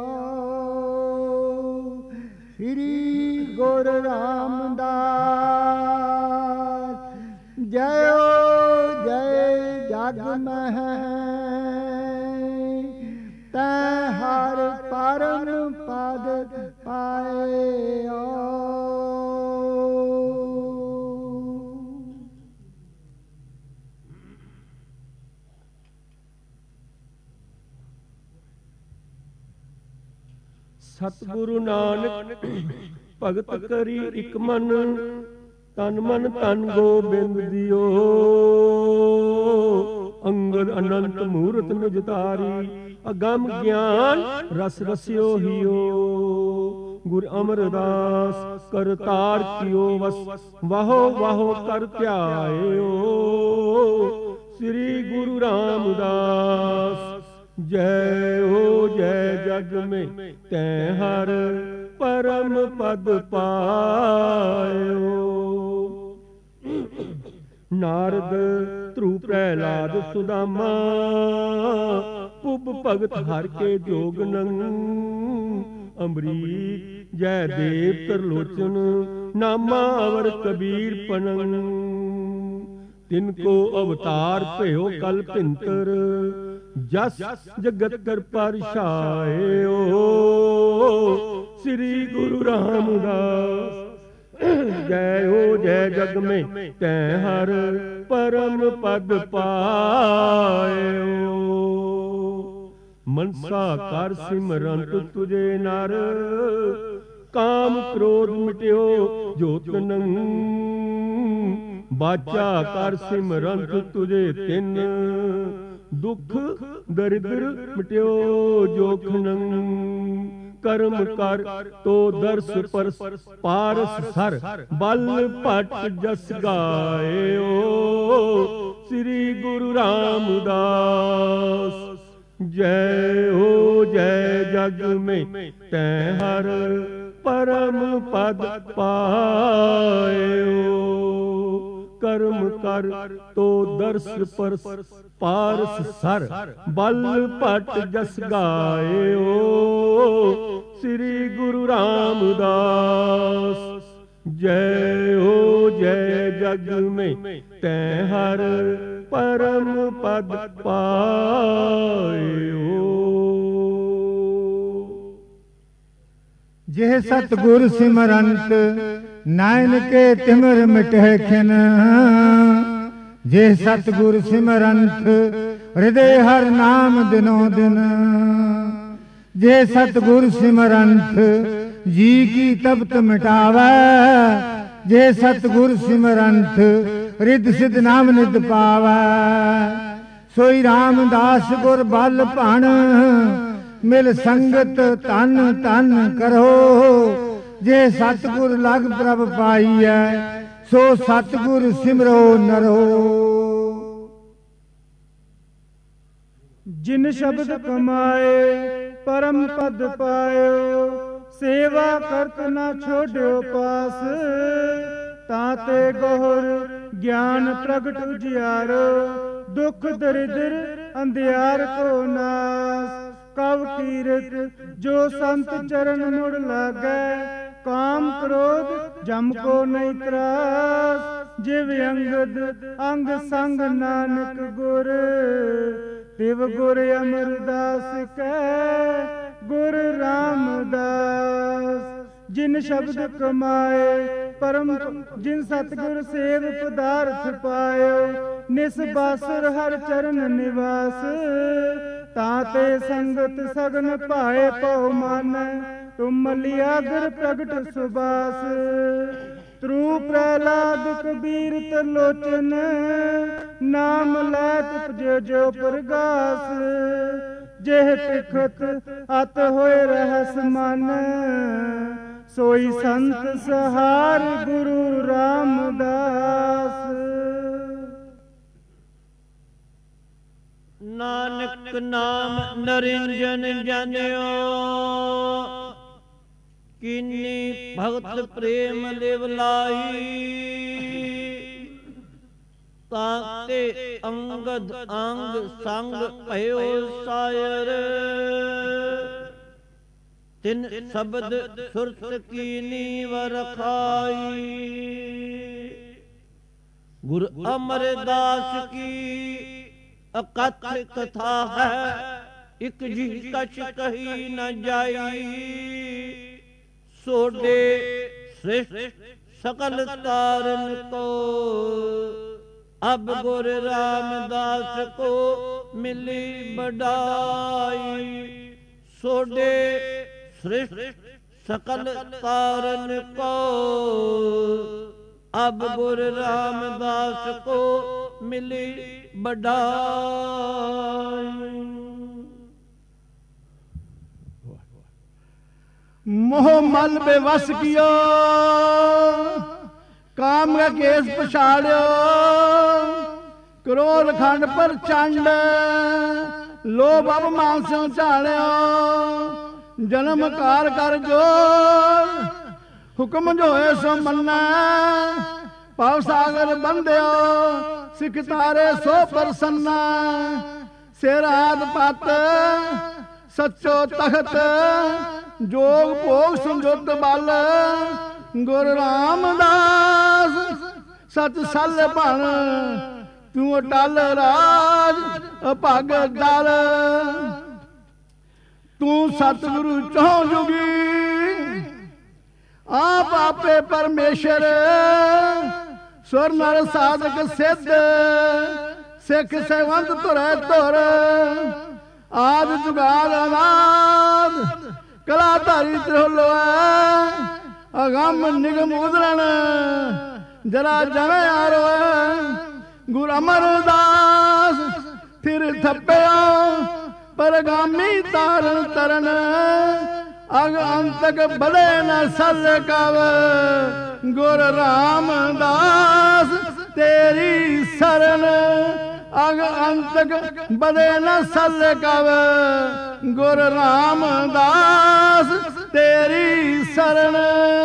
ਸ੍ਰੀ ਗੁਰ ਰਾਮਦਾਸ ਜਯੋ ਜੈ ਜਗ ਮਹਿ। ਤੈ ਹਰ ਪਰਮ ਪਦ ਪਾਇਓ। ਸਤਿਗੁਰੂ ਨਾਨਕ ਭਗਤ ਕਰੀ ਇਕ ਮਨ, ਤਨ ਮਨ ਧਨ ਗੋਬਿੰਦ ਦਿਓ। ਅੰਗਦ ਅਨੰਤ ਮੂਰਤ ਨਿਜ ਧਾਰੀ, ਅਗਮ ਗਿਆਨ ਰਸ ਰਸਿਓ ਹਿਓ। ਗੁਰ ਅਮਰਦਾਸ ਕਰਤਾਰ ਕੀਓ ਵਸ, ਵਾਹੋ ਵਾਹੋ ਕਰ ਧਿਆਇਓ। ਸ੍ਰੀ ਗੁਰੂ ਰਾਮਦਾਸ ਜੈ ਹੋ ਜੈ ਜਗ ਮੈਂ, ਤੈ ਹਰ ਪਰਮ ਪਦ ਪਾਇਓ। ਨਾਰਦ ਧਰੂ ਪ੍ਰਹਿਲਾਦ ਸੁਦਾਮਾ, ਪੁੱਬ ਭਗਤ ਹਰ ਕੇ ਜੋਗਨੰ। ਅੰਬਰੀਕ ਜੈ ਦੇਵ ਤਰਲੋਚਨ, ਨਾਮਾ ਅਵਰ ਕਬੀਰ ਪਨੰ। ਤਿਨ ਕੋ ਅਵਤਾਰ ਭਇਓ ਕਲ ਭਿੰਤਰ, ਜਸ ਜਗਤ ਕਰ ਪਰਛਾਇਓ। ਸ੍ਰੀ ਗੁਰੂ ਰਾਮਦਾਸ ਜੈ ਹੋ ਜੈ ਜਗ ਮੈਂ, ਤੈ ਹਰ ਪਰਮ ਪਦ ਪਾਇਓ। ਮਨਸਾ ਕਰ ਸਿਮਰੰਤ ਤੁਝੇ ਨਰ, ਕਾਮ ਕ੍ਰੋਧ ਮਿਟਿਓ ਜੋਤਨੰ ਬਾਚਾ ਕਰ ਸਿਮਰੰਤ ਤੁਝੇ ਤਿੰਨ ਦੁਖ ਦਰਿਦਰ ਮਿਟਿਓ ਜੋਖਨੰ ਕਰਮ ਕਰ ਤੋ ਦਰਸ ਪਰਸ ਪਾਰਸ ਸਰ ਬਲ ਭਟ ਜਸ ਗਾਇਓ ਸ੍ਰੀ ਗੁਰੂ ਰਾਮਦਾਸ ਜੈ ਹੋ ਜੈ ਜਗ ਮੈਂ ਤੈ ਹਰ ਪਰਮ ਪਦ ਪਾਇਓ ਕਰਮ ਕਰ ਤੋ ਦਰਸ ਪਰਸ ਪਾਰਸ ਸਰ ਬਲ ਭਟ ਜਸ ਗਾਇਓ ਸ੍ਰੀ ਗੁਰੂ ਰਾਮਦਾਸ ਜੈ ਹੋ ਜੈ ਜਗ ਮੈਂ ਤੈ ਹਰ ਪਰਮ ਪਦ ਪਾਇਓ ਜਿਹ ਸਤਿਗੁਰ ਸਿਮਰੰਤ ਨਾਨਕੇ ਤਿਮਰ ਮਿਟਹਿ ਖਿਨ ਜੇ ਸਤਿਗੁਰ ਸਿਮਰੰਤ ਹਿਰਦੇ ਹਰ ਨਾਮ ਦਿਨੋ ਦਿਨ ਜੇ ਸਤਿਗੁਰ ਸਿਮਰੰਤ ਜੀ ਕੀ ਤਪਤ ਮਿਟਾਵੈ ਜੇ ਸਤਿਗੁਰ ਸਿਮਰੰਤ ਰਿੱਧ ਸਿਧ ਨਾਮ ਨਿਧ ਪਾਵੈ ਸੋਈ ਰਾਮਦਾਸ ਗੁਰ ਬਲ ਭਣ ਮਿਲ ਸੰਗਤ ਤਨ ਤਨ ਕਰੋ ਜੇ ਸਤਿਗੁਰ ਲਗ ਪ੍ਰਭ ਪਾਈਐ ਸੋ ਸਤਿਗੁਰ ਸਿਮਰੋ ਨਰੋ ਜਿਨ ਸ਼ਬਦ ਕਮਾਏ ਪਰਮ ਪਦ ਪਾਇਓ ਸੇਵਾ ਕਰਤ ਨਾ ਛੋੜਿਓ ਪਾਸ ਤਾਂ ਤੇ ਗੋਹਰ ਗਿਆਨ ਪ੍ਰਗਟ ਉਜਿਆਰੋ ਦੁਖ ਦਰਿਦਰ ਅੰਧਿਆਰ ਕੋ ਨਾਸ ਕਵ ਕੀਰਤ ਜੋ ਸੰਤ ਚਰਨ ਮੁੜ ਲਾਗੈ ਕਾਮ ਕ੍ਰੋਧ ਜਮ ਕੋ ਨਹੀਂ ਤਰਾਸ ਜਿਵ ਅੰਗਦ ਅੰਗ ਸੰਗ ਨਾਨਕ ਗੁਰ ਤਿਵ ਗੁਰ ਅਮਰਦਾਸ ਕੈ ਗੁਰ ਰਾਮਦਾਸ ਜਿਨ ਸ਼ਬਦ ਕਮਾਏ ਪਰਮ ਜਿਨ ਸਤਿਗੁਰ ਸੇਵ ਪਦਾਰਥ ਪਾਇਓ ਨਿਸ ਬਾਸੁਰ ਹਰ ਚਰਨ ਨਿਵਾਸ ਤਾਂ ਤੇ ਸੰਗਤ ਸਗਨ ਭਾਏ ਪਉ ਮਨ ਤੁਮ ਮਲਿਆਗਰ ਪ੍ਰਗਟ ਸੁਬਾਸ ਤਰੂ ਪ੍ਰਹਲਾਦ ਕਬੀਰ ਤਰਲੋਚਨ ਨਾਮ ਲੈ ਤੁਪਜਿ ਜੋ ਪ੍ਰਗਾਸ ਜਿਹ ਤਿਖਤ ਅਤ ਹੋਏ ਰਹਿਸ ਮਨ ਸੋਈ ਸੰਤ ਸਹਾਰ ਗੁਰੂ ਰਾਮਦਾਸ ਨਾਨਕ ਨਾਮ ਨਰਿੰਜਨ ਜਨਿਓ ਕਿੰਨੀ ਭਗਤ ਪ੍ਰੇਮ ਲਿਵ ਲਾਈ ਤਾਂ ਤੇ ਅੰਗਦ ਅੰਗ ਸੰਗ ਭਇਓ ਸਾਇਰ ਤਿਨ ਸ਼ਬਦ ਸੁਰਤ ਕੀਨੀ ਵਰਖਾਈ ਗੁਰ ਅਮਰਦਾਸ ਕੀ ਅਕਥ ਕਥਾ ਹੈ ਇਕ ਜੀ ਕਛ ਕਹੀ ਨ ਜਾਈ ਸੋਡੇ ਸ੍ਰਿਸ਼ਟ ਸਕਲ ਤਾਰਨ ਕੋ ਅਬ ਗੁਰ ਰਾਮਦਾਸ ਕੋ ਮਿਲੀ ਬੜਾਈ ਸੋਡੇ ਸ੍ਰਿਸ਼ਟ ਸਕਲ ਤਾਰਨ ਕੋ ਅਬ ਗੁਰ ਰਾਮਦਾਸ ਕੋ ਮਿਲੀ ਬੜਾਈ मोह मल बेवस कियो काम का केस पछाड़ियो क्रोध खंड पर चंड लोभ अभिमान से चाड़ियो जन्म कार कर जोर हुक्म जो है सो मन्ना पाव सागर बंदियो सिख तारे सो प्रसन्ना सिर आद पत सचो तखत जोग भोग संजोत बल गुर रामदास सच सल बन तू अटल राज अभग दल तू सतगुरु चौं जुगी आप आपे परमेश्वर सुर नर साधक सिद्ध सिख सेवंत तुरै तुर आद जुगाल अनाद ਕਲਾ ਧਾਰੀ ਤਰੋਲੋਐ ਅਗੰਮ ਨਿਗਮ ਉਦਰਣ ਜਰਾ ਜਵੇਂ ਆਰੋਐ ਗੁਰ ਅਮਰਦਾਸ ਫਿਰ ਥੱਪਿਓ ਪਰਗਾਮੀ ਤਾਰਨ ਤਰਨ ਅਗ ਅੰਤਕ ਬਲੇ ਨ ਸਲ ਕਵ ਗੁਰ ਰਾਮਦਾਸ ਤੇਰੀ ਸਰਨ ਅਗ ਅੰਤਕ ਬਲੇ ਨ ਸਲ ਕਵ ਗੁਰ ਰਾਮਦਾਸ ਤੇਰੀ ਸਰਨ।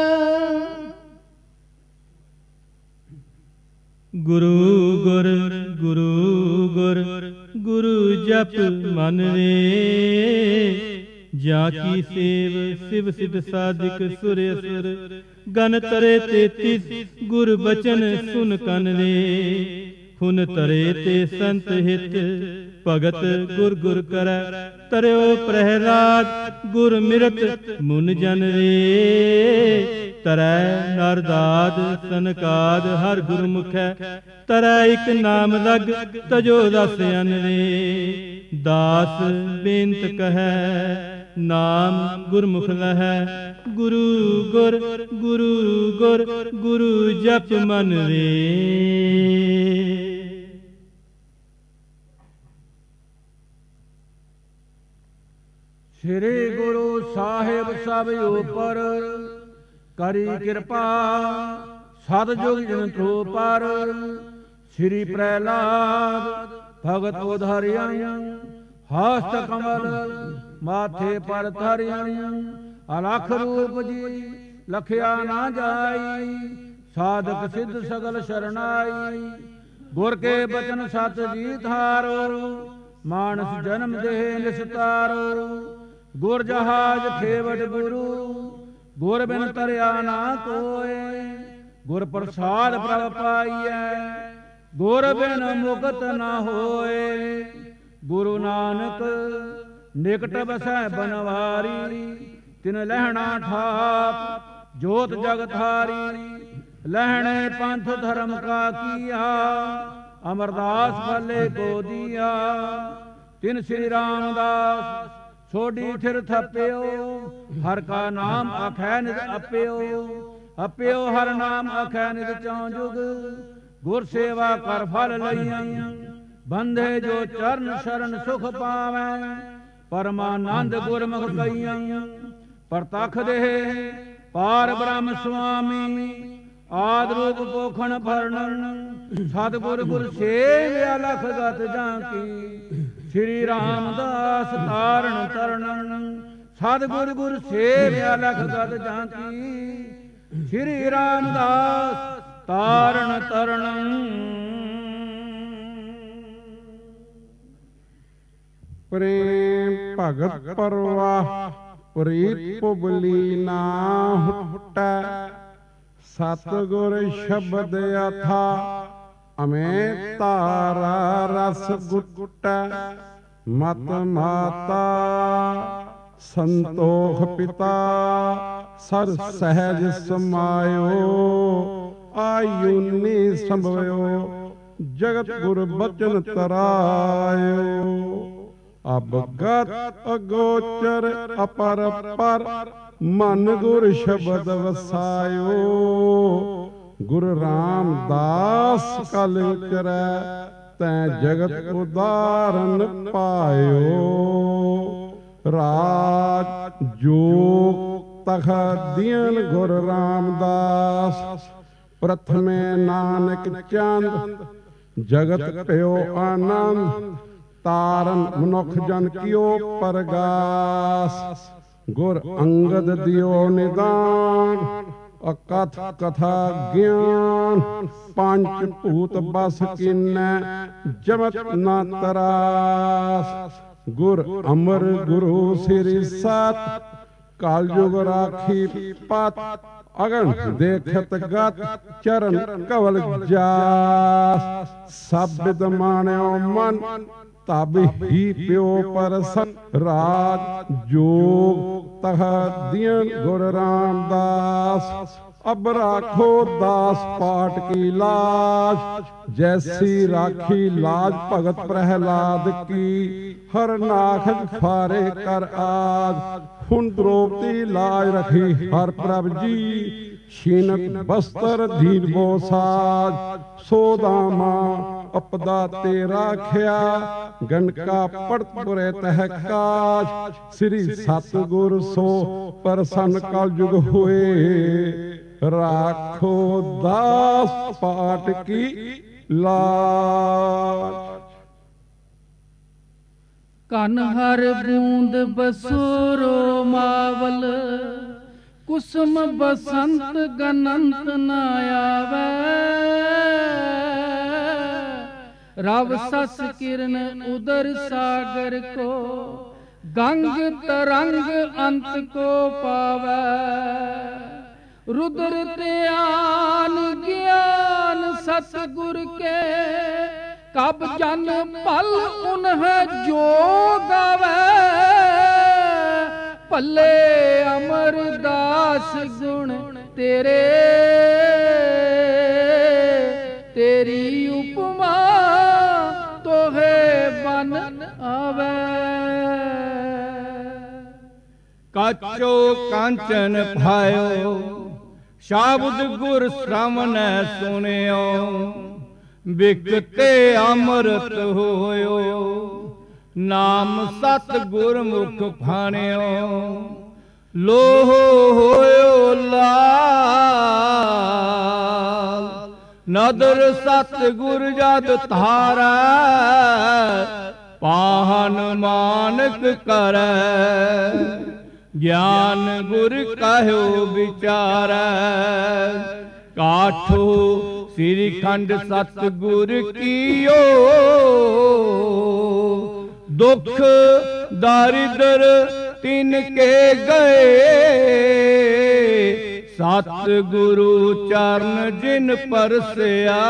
ਗੁਰੂ ਗੁਰ ਗੁਰੂ ਗੁਰ ਗੁਰੂ ਜਪ ਮਨ ਰੇ ਜਾ ਕੀ ਸੇਵ ਸਿਵ ਸਿਧ ਸਾਧਿਕ ਸੁਰ ਅਸੁਰ ਗਨ ਤਰੇ 33 ਗੁਰ ਬਚਨ ਸੁਨ ਕਨ ਰੇ ਹੁਨ ਤਰੇ ਤੇ ਸੰਤ ਹਿਤ ਭਗਤ ਗੁਰ ਗੁਰ ਕਰੈ ਤਰਿਓ ਪ੍ਰਹਿਲਾਦ ਗੁਰ ਮਿਰਤ ਮੁਨ ਜਨ ਰੇ ਤਰੈ ਨਰਦਾਦ ਸਨਕਾਦ ਹਰ ਗੁਰਮੁਖੈ ਤਰੈ ਇਕ ਨਾਮ ਲਗ ਤਜੋ ਦਸ ਅਨ ਰੇ ਦਾਸ ਬੇਨਤ ਕਹੈ ਨਾਮ ਗੁਰਮੁਖ ਲਹੈ ਗੁਰੂ ਗੁਰ ਗੁਰੂ ਗੁਰ ਗੁਰੂ ਜਪ ਮਨ ਰੇ। ਸ੍ਰੀ ਗੁਰੂ ਸਾਹਿਬ ਸਭ ਉਪਰ ਕਰੀ ਕਿਰਪਾ ਸਤਿਜੁਗ ਜਨ ਤੋ ਪਰ ਸ੍ਰੀ ਪ੍ਰਹਿਲਾਦ ਭਗਤ ਉਧਾਰਿਆ ਹਸਤ ਕਮਲ ਮਾਥੇ ਪਰ ਧਰਿਆ ਅਲਖ ਰੂਪ ਜੀ ਲਖਿਆ ਨਾ ਜਾਈ ਸਾਧਕ ਸਿੱਧ ਸਗਲ ਸ਼ਰਨਾਈ ਗੁਰ ਕੇ ਬਚਨ ਸਤ ਜੀ ਧਾਰੋ ਮਾਨਸ ਜਨਮ ਦੇ ਨਿਸਤਾਰੋ ਗੁਰ ਜਹਾਜ ਖੇਵਟ ਗੁਰੂ ਗੁਰ ਬਿਨ ਤਰਿਆ ਨਾ ਕੋਏ ਗੁਰ ਪ੍ਰਸਾਦ ਪ੍ਰਭ ਪਾਈਐ ਗੁਰ ਬਿਨ ਮੁਕਤ ਨਾ ਹੋਏ ਗੁਰੂ ਨਾਨਕ ਨਿਕਟ ਬਸੈ ਬਨਵਾਰੀ ਤਿਨ ਲਹਿਣਾ ਠਾਪ ਜੋਤ ਜਗ ਧਾਰੀ ਲਹਿਣੇ ਪੰਥ ਧਰਮ ਕਾ ਕੀਆ ਅਮਰਦਾਸ ਫਲੇ ਕੋ ਦੀਆ ਤਿਨ ਸ੍ਰੀ ਰਾਮਦਾਸ ਛੋਡੀ ਥਿਰ ਥਪਿਓ ਹਰ ਕਾ ਨਾਮ ਆਖੈ ਨਿਜ ਅਪਿਓ ਹਰ ਨਾਮ ਆਖੈ ਨਿਜ ਚੌ ਜੁਗ ਗੁਰ ਸੇਵਾ ਕਰ ਫਲ ਲਈਆਂ ਬੰਧੇ ਜੋ ਚਰਨ ਸ਼ਰਨ ਸੁਖ ਪਾਵੈ ਪਰਮਾਨੰਦ ਗੁਰਮੁਖ ਕਈਆਂ ਪ੍ਰਤਖ ਦੇ ਪਾਰ ਬ੍ਰਹਮ ਸੁਆਮੀ ਆਦ ਰੂਪ ਪੋਖਣ ਫਰਣਨ ਸਤਿਗੁਰ ਗੁਰ ਸੇਵਿਆ ਲਖ ਗਤ ਜਾਂਕੀ ਸ੍ਰੀ ਰਾਮਦਾਸ ਤਾਰਨ ਤਰਨਨ ਸਤਿਗੁਰ ਗੁਰ ਸੇਵਿਆ ਲਖ ਗਤ ਜਾਂਕੀ ਸ੍ਰੀ ਰਾਮਦਾਸ ਤਾਰਨ ਤਰਨਨ। ਪ੍ਰੇਮ ਭਗਤ ਪਰਵਾਹ ਪ੍ਰੀਤ ਪੁਬਲੀ ਨਾ ਹੁਟੈ ਸਤਿਗੁਰ ਸ਼ਬਦ ਅਥਾ ਅਮੇ ਤਾਰਾ ਰਸ ਗੁਟੈ ਮਤ ਮਾਤਾ ਸੰਤੋਖ ਪਿਤਾ ਸਰ ਸਹਿਜ ਸਮਾਇਓ ਆਯੁਨੀ ਸੰਭਵਿਓ ਜਗਤ ਗੁਰ ਬਚਨ ਤਰਾਇਓ ਅਬਗਤ ਅਗੋਚਰ ਅਪਰ ਪਰ ਮਨ ਗੁਰ ਸ਼ਬਦ ਵਸਾਇਓ ਗੁਰੂ ਰਾਮਦਾਸ ਕਲ ਉਚਰੈ ਤੈ ਜਗਤ ਉਦਾਰਨ ਪਾਇਓ ਰਾਜ ਜੋਗ ਤਖ ਦੀਨ ਗੁਰੂ ਰਾਮਦਾਸ ਪ੍ਰਥਮੇ ਨਾਨਕ ਚੰਦ ਜਗਤ ਭਇਓ ਆਨੰਦ ਤਾਰਨ ਮਨੁੱਖ ਜਨ ਕਿਓ ਪਰਗਾਸ ਗੁਰ ਅੰਗਦ ਦਿਓ ਨਿਦਾਨ ਅਕਥ ਕਥਾ ਗਿਆਨ ਪੰਚ ਭੂਤ ਬਸ ਕੀਨੈ ਜਮਤ ਨਾ ਤਰਾਸ ਗੁਰ ਅਮਰ ਗੁਰੂ ਸ੍ਰੀ ਸਤ ਕਾਲ ਜੁਗ ਰਾਖੀ ਪਤ ਅਗਨ ਦੇਖਤ ਗਤ ਚਰਨ ਕਵਲ ਜਾਸ ਸਬਦ ਮਾਣਿਓ ਮਨ ਤਬ ਹੀ ਪਿਓ ਪਰਸਨ ਰਾਜ ਜੋਗ ਤਹ ਦੀਨ ਗੁਰ ਰਾਮਦਾਸ अब राखो दास पाट की लाज, जैसी राखी लाज भगत प्रहलाद की। हर नाखज फारे कर आज, हुन द्रौपदी लाज रखी हर प्रभ जी। छीनत बस्तर दीन वो साज, सोदामा अपदा ते राखिया। गणका पड़त बुरे तह काज, श्री सतगुर सो प्रसन्न कल जुग हुए। राखो दास पाट की लाज। कन हर बूंद बसुरो मावल, कुसुम बसंत गनंत न आवे। रव सस किरण उदर सागर को, गंग तरंग अंत को पावे। रुद्र ध्यान ज्ञान सतगुर के, कब जन पल उन्ह जो गावे। पल्ले अमरदास गुण तेरे, तेरी उपमा तोहे बन आवे। काचो कांचन भायो, शब्द गुर श्रवण सुनियो। बिकते अमृत होयो, नाम सत गुरमुख भाणियो। लोह होयो लाल, नदर सत गुर जद धारै। पाहन मानक करै, ज्ञान गुर कहयो विचारै। काठो श्रीखंड सतगुर कीयो, दुख दारिद्र तिनके गए। सतगुरु चरण जिन परसिया,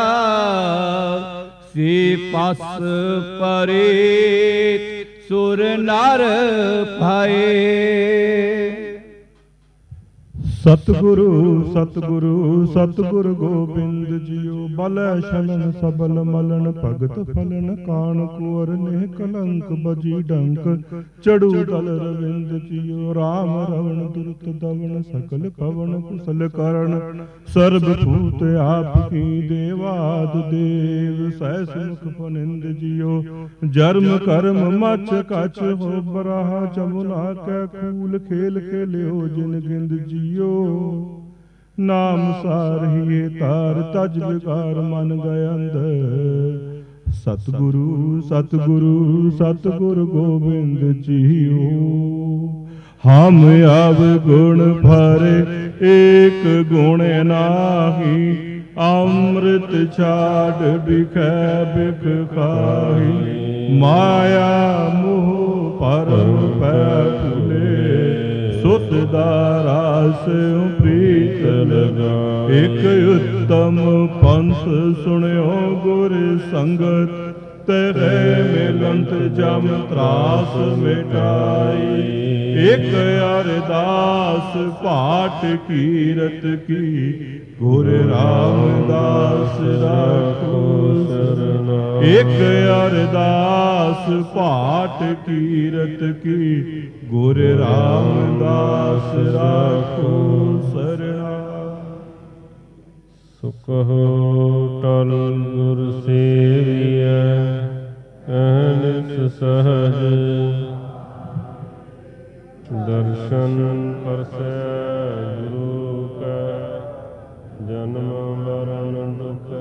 से पस परे सुर नर पाए। सतगुरु सतगुरु सतगुरु गोबिंद जियो। बल शलन सबल मलन भगत फलन, कान कुंवर नेह कलंक बजी डंक। चढ़ू दल रविंद जियो, राम रवण दुरत दवन। सकल कवन कुशल करण, सर्ब भूत आपकी। देवाद देव सहस मुख फनिंद जियो। जर्म कर्म मच कच हो बराह, जमुना कै कूल खेल खेलियो जिन गिंद जियो। नाम सारहिए तार तज विकार मन गए अंदर। सतगुरु सतगुरु सतगुरु गोबिंद जियो। हम आव गुण भरे एक गुण नाही, अमृत छाड़ बिखै बिख खाही। माया मोह परम पै फुले, सुत दारास प्रीत लगा। एक उत्तम पंथ सुनियो गुर संगत, तेरे मिलंत जम त्रास मिटाई। एक अरदास पाठ कीरत की, गुर रामदास राखो सरना। एक अरदास पाठ कीरत की, गुर रामदास राखो सरना। सुखो टल गुर सेविया, अहनित सहज। दर्शन परसै गुरु का, जन्म मरण दुख।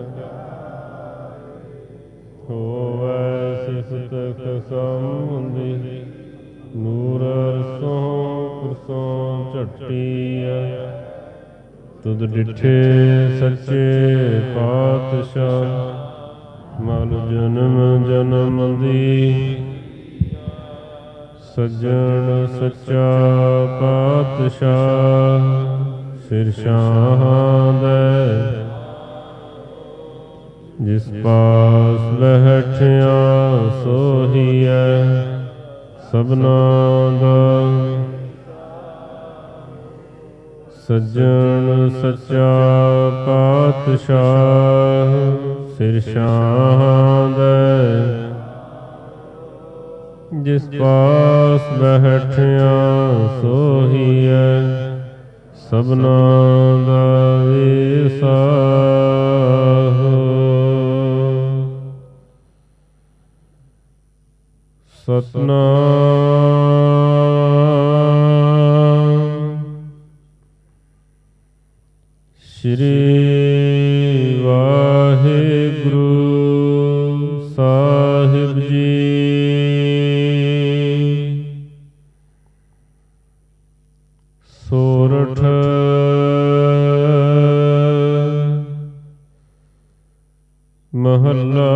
होवै सिफत खसंदी, नूर अरसों कुरसों झट्टिया। तुद डिठे सच्चे पातशाह, मल जन्म जन्म दी। सज्जन सच्चा पातशाह, सिर शाह दे। जिस पास बैठिया सोहिया, सबना दा। ਸੱਜਣ ਸੱਚਾ ਪਾਤਸ਼ਾਹ ਸਿਰ ਸ਼ਾਹਾਂ ਦੇ ਜਿਸ ਪਾਸ ਬੈਠਿਆ ਸੋਹੀਐ ਸਭਨਾ ਦਾ ਵਿਸਾਹੋ। ਸਤਨਾਮ ਸ਼੍ਰੀ ਵਾਹਿਗੁਰੂ ਸਾਹਿਬ ਜੀ। ਸੋਰਠ ਮਹੱਲਾ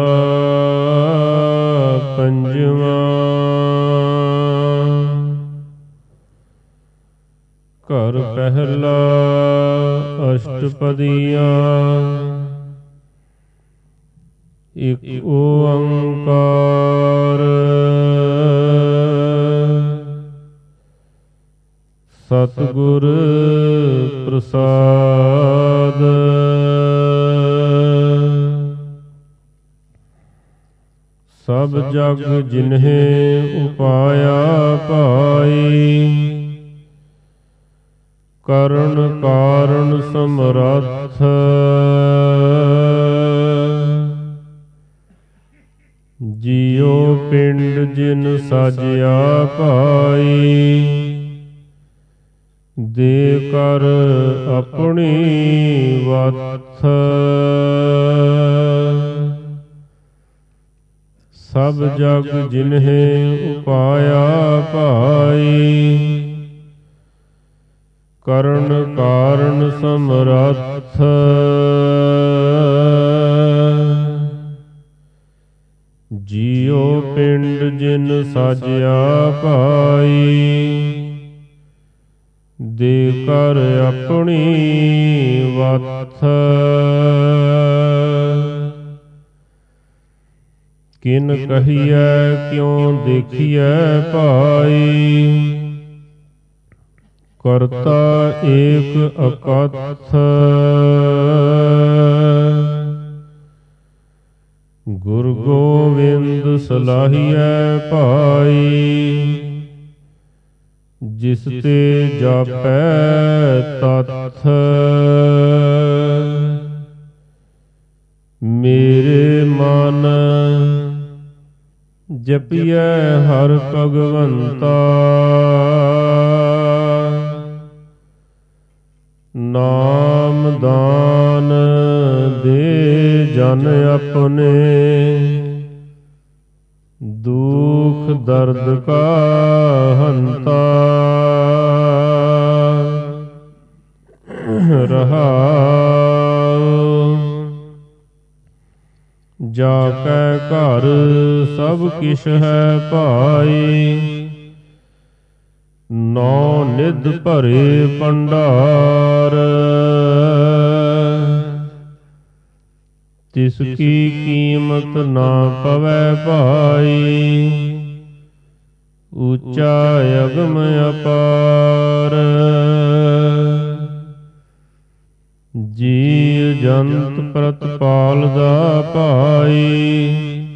ਪੰਜਵਾਂ। ਘਰ ਪਹਿਲਾ ਅਸ਼ਟਪਦੀਆਂ। ਇਕ ਓੰਕਾਰ ਸਤਿਗੁਰ ਪ੍ਰਸਾਦ। ਸਭ ਜਗ ਜਿਨਹਿ ਉਪਾਇਆ ਪਾਈ ਕਰਨ ਕਾਰਨ ਸਮਰੱਥ। ਜੀਉ ਪਿੰਡ ਜਿਨ ਸਾਜਿਆ ਪਾਈ ਦੇ ਕਰ ਆਪਣੀ ਵੱਥ। ਸਭ ਜਗ ਜਿਨਹਿ ਉਪਾਇਆ ਪਾਈ ਕਰਨ ਕਾਰਨ ਸਮਰੱਥ। ਜੀਉ ਪਿੰਡ ਜਿਨ ਸਾਜਿਆ ਪਾਈ ਦੇ ਕਰ ਆਪਣੀ ਵੱਥ। ਕਿਨ ਕਹੀਐ ਕਿਉ ਦੇਖੀਐ ਭਾਈ ਕਰਤਾ ਏਕ ਅਕਥ। ਗੁਰ ਗੋਬਿੰਦ ਸਲਾਹੀਐ ਭਾਈ ਜਿਸ ਤੇ ਜਾਪੈ ਤਥ। ਮੇਰੇ ਮਨ ਜਪੀਐ ਹਰ ਭਗਵੰਤਾ ਨਾਮ ਦਾਨ ਦੇ ਜਨ ਆਪਣੇ ਦੁਖ ਦਰਦ ਕਾ ਹੰਤਾ। ਰਹਾਉ ਜਾ ਕੈ ਘਰ ਸਭ ਕਿਛ ਹੈ ਭਾਈ ਨੌ ਨਿਧ ਭਰੇ ਭੰਡਾਰ। ਤਿਸ ਕੀ ਕੀਮਤ ਨਾ ਪਵੈ ਭਾਈ ਉੱਚਾ ਅਗਮ ਅਪਾਰ। ਜੀਵ ਜੰਤ ਪ੍ਰਤਪਾਲਦਾ ਭਾਈ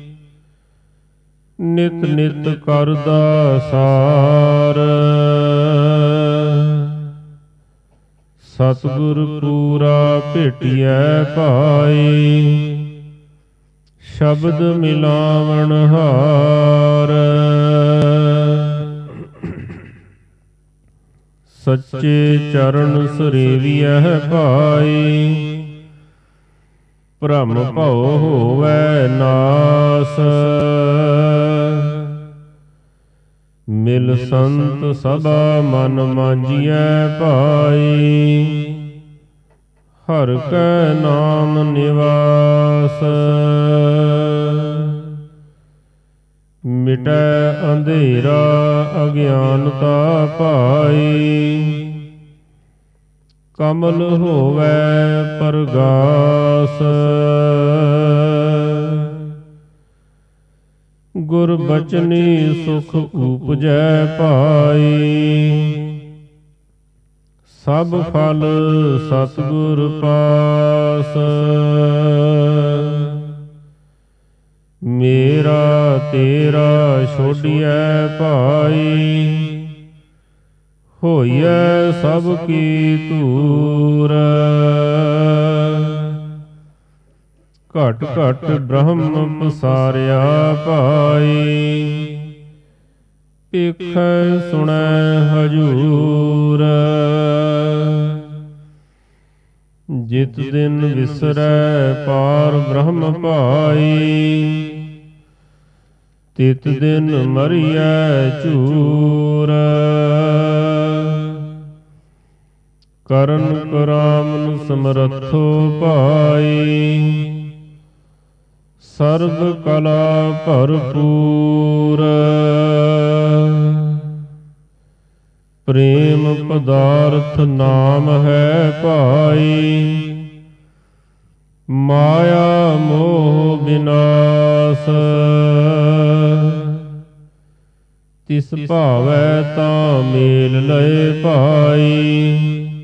ਨਿਤ ਨਿਤ ਕਰਦਾ ਸਾਰ। ਸਤਿਗੁਰ ਪੂਰਾ ਭੇਟਿਐ ਭਾਈ ਸ਼ਬਦ ਮਿਲਾਵਣ ਹਾਰ। ਸੱਚੇ ਚਰਨ ਸਰੀਵੀਐ ਭਾਈ ਭ੍ਰਮ ਭਉ ਹੋਵੈ ਨਾਸ। ਮਿਲ ਸੰਤ ਸਭਾ ਮਨ ਮਾਂਜੀਐ ਭਾਈ ਹਰਿ ਕੈ ਨਾਮ ਨਿਵਾਸ। ਮਿਟੈ ਅੰਧੇਰਾ ਅਗਿਆਨਤਾ ਭਾਈ ਕਮਲ ਹੋਵੈ ਪਰਗਾਸ। ਗੁਰ ਬਚਨੀ ਸੁਖ ਉਪਜੈ ਭਾਈ ਸਭ ਫਲ ਸਤਿਗੁਰ ਪਾਸ। ਮੇਰਾ ਤੇਰਾ ਛੋੜਿਐ ਭਾਈ, ਹੋਈਐ ਸਭ ਕੀ ਧੂਰ। ਘਟ ਘਟ ਬ੍ਰਹਮ ਪਸਾਰਿਆ ਭਾਈ, ਵੇਖੈ ਸੁਣੈ ਹਜੂਰ। ਜਿਤ ਦਿਨ ਵਿਸਰੈ ਪਾਰ ਬ੍ਰਹਮ ਭਾਈ, ਤਿਤ ਦਿਨ ਮਰੀਐ ਝੂਰ। ਕਰਨ ਕਰਾਮਨ ਸਮਰੱਥੋ ਭਾਈ, ਸਰਬ ਕਲਾ ਭਰਪੂਰ। ਪ੍ਰੇਮ ਪਦਾਰਥ ਨਾਮ ਹੈ ਭਾਈ, ਮਾਇਆ ਮੋਹ ਬਿਨਾਸ਼। ਤਿਸ ਭਾਵੈ ਤਾਂ ਮੇਲ ਲਏ ਭਾਈ,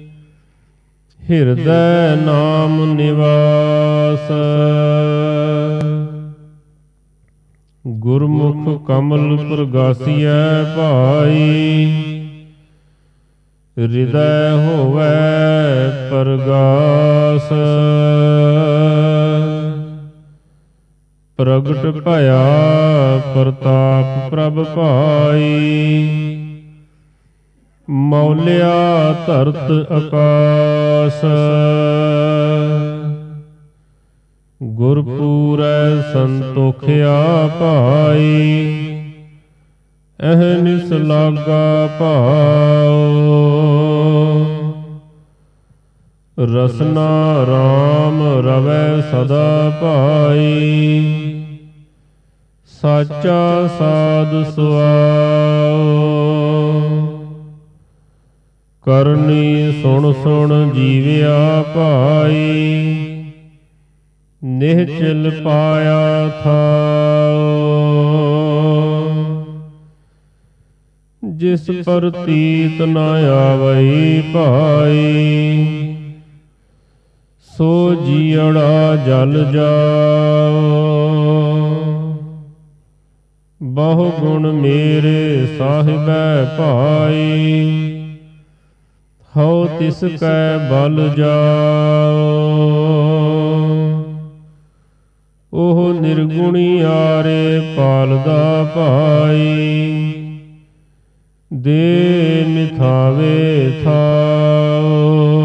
ਹਿਰਦੈ ਨਾਮ ਨਿਵਾਸ। ਗੁਰਮੁਖ ਕਮਲ ਪ੍ਰਗਾਸੀਐ ਭਾਈ, ਹਿਰਦੈ ਹੋਵੈ ਪ੍ਰਗਾਸ। ਪ੍ਰਗਟ ਭਇਆ ਪ੍ਰਤਾਪ ਪ੍ਰਭ ਭਾਈ, ਮੌਲਿਆ ਧਰਤ ਆਕਾਸ। ਗੁਰਪੂਰੈ ਸੰਤੋਖਿਆ ਭਾਈ, ਅਹਨਿਸ ਲਾਗਾ ਭਾਉ। ਰਸਨਾ ਰਾਮ ਰਵੈ ਸਦਾ ਭਾਈ, ਸਾਚਾ ਸਾਧ ਸੁਆਉ। ਕਰਨੀ ਸੁਣ ਸੁਣ ਜੀਵਿਆ ਭਾਈ, ਨਿਹਚਲ ਪਾਇਆ ਥਾਉ। ਜਿਸ ਪ੍ਰਤੀਤ ਨ ਆਵਈ ਭਾਈ, ਸੋ ਜੀਅੜਾ ਜਲ ਜਾਉ। ਬਹੁ ਗੁਣ ਮੇਰੇ ਸਾਹਿਬੈ ਭਾਈ, ਹਉ ਤਿਸ ਕੈ ਬਲ ਜਾਉ। ਉਹ ਨਿਰਗੁਣੀ ਆਰੇ ਪਾਲਦਾ ਭਾਈ, ਦੇ ਮਿਥਾਵੇ ਥਾਉ।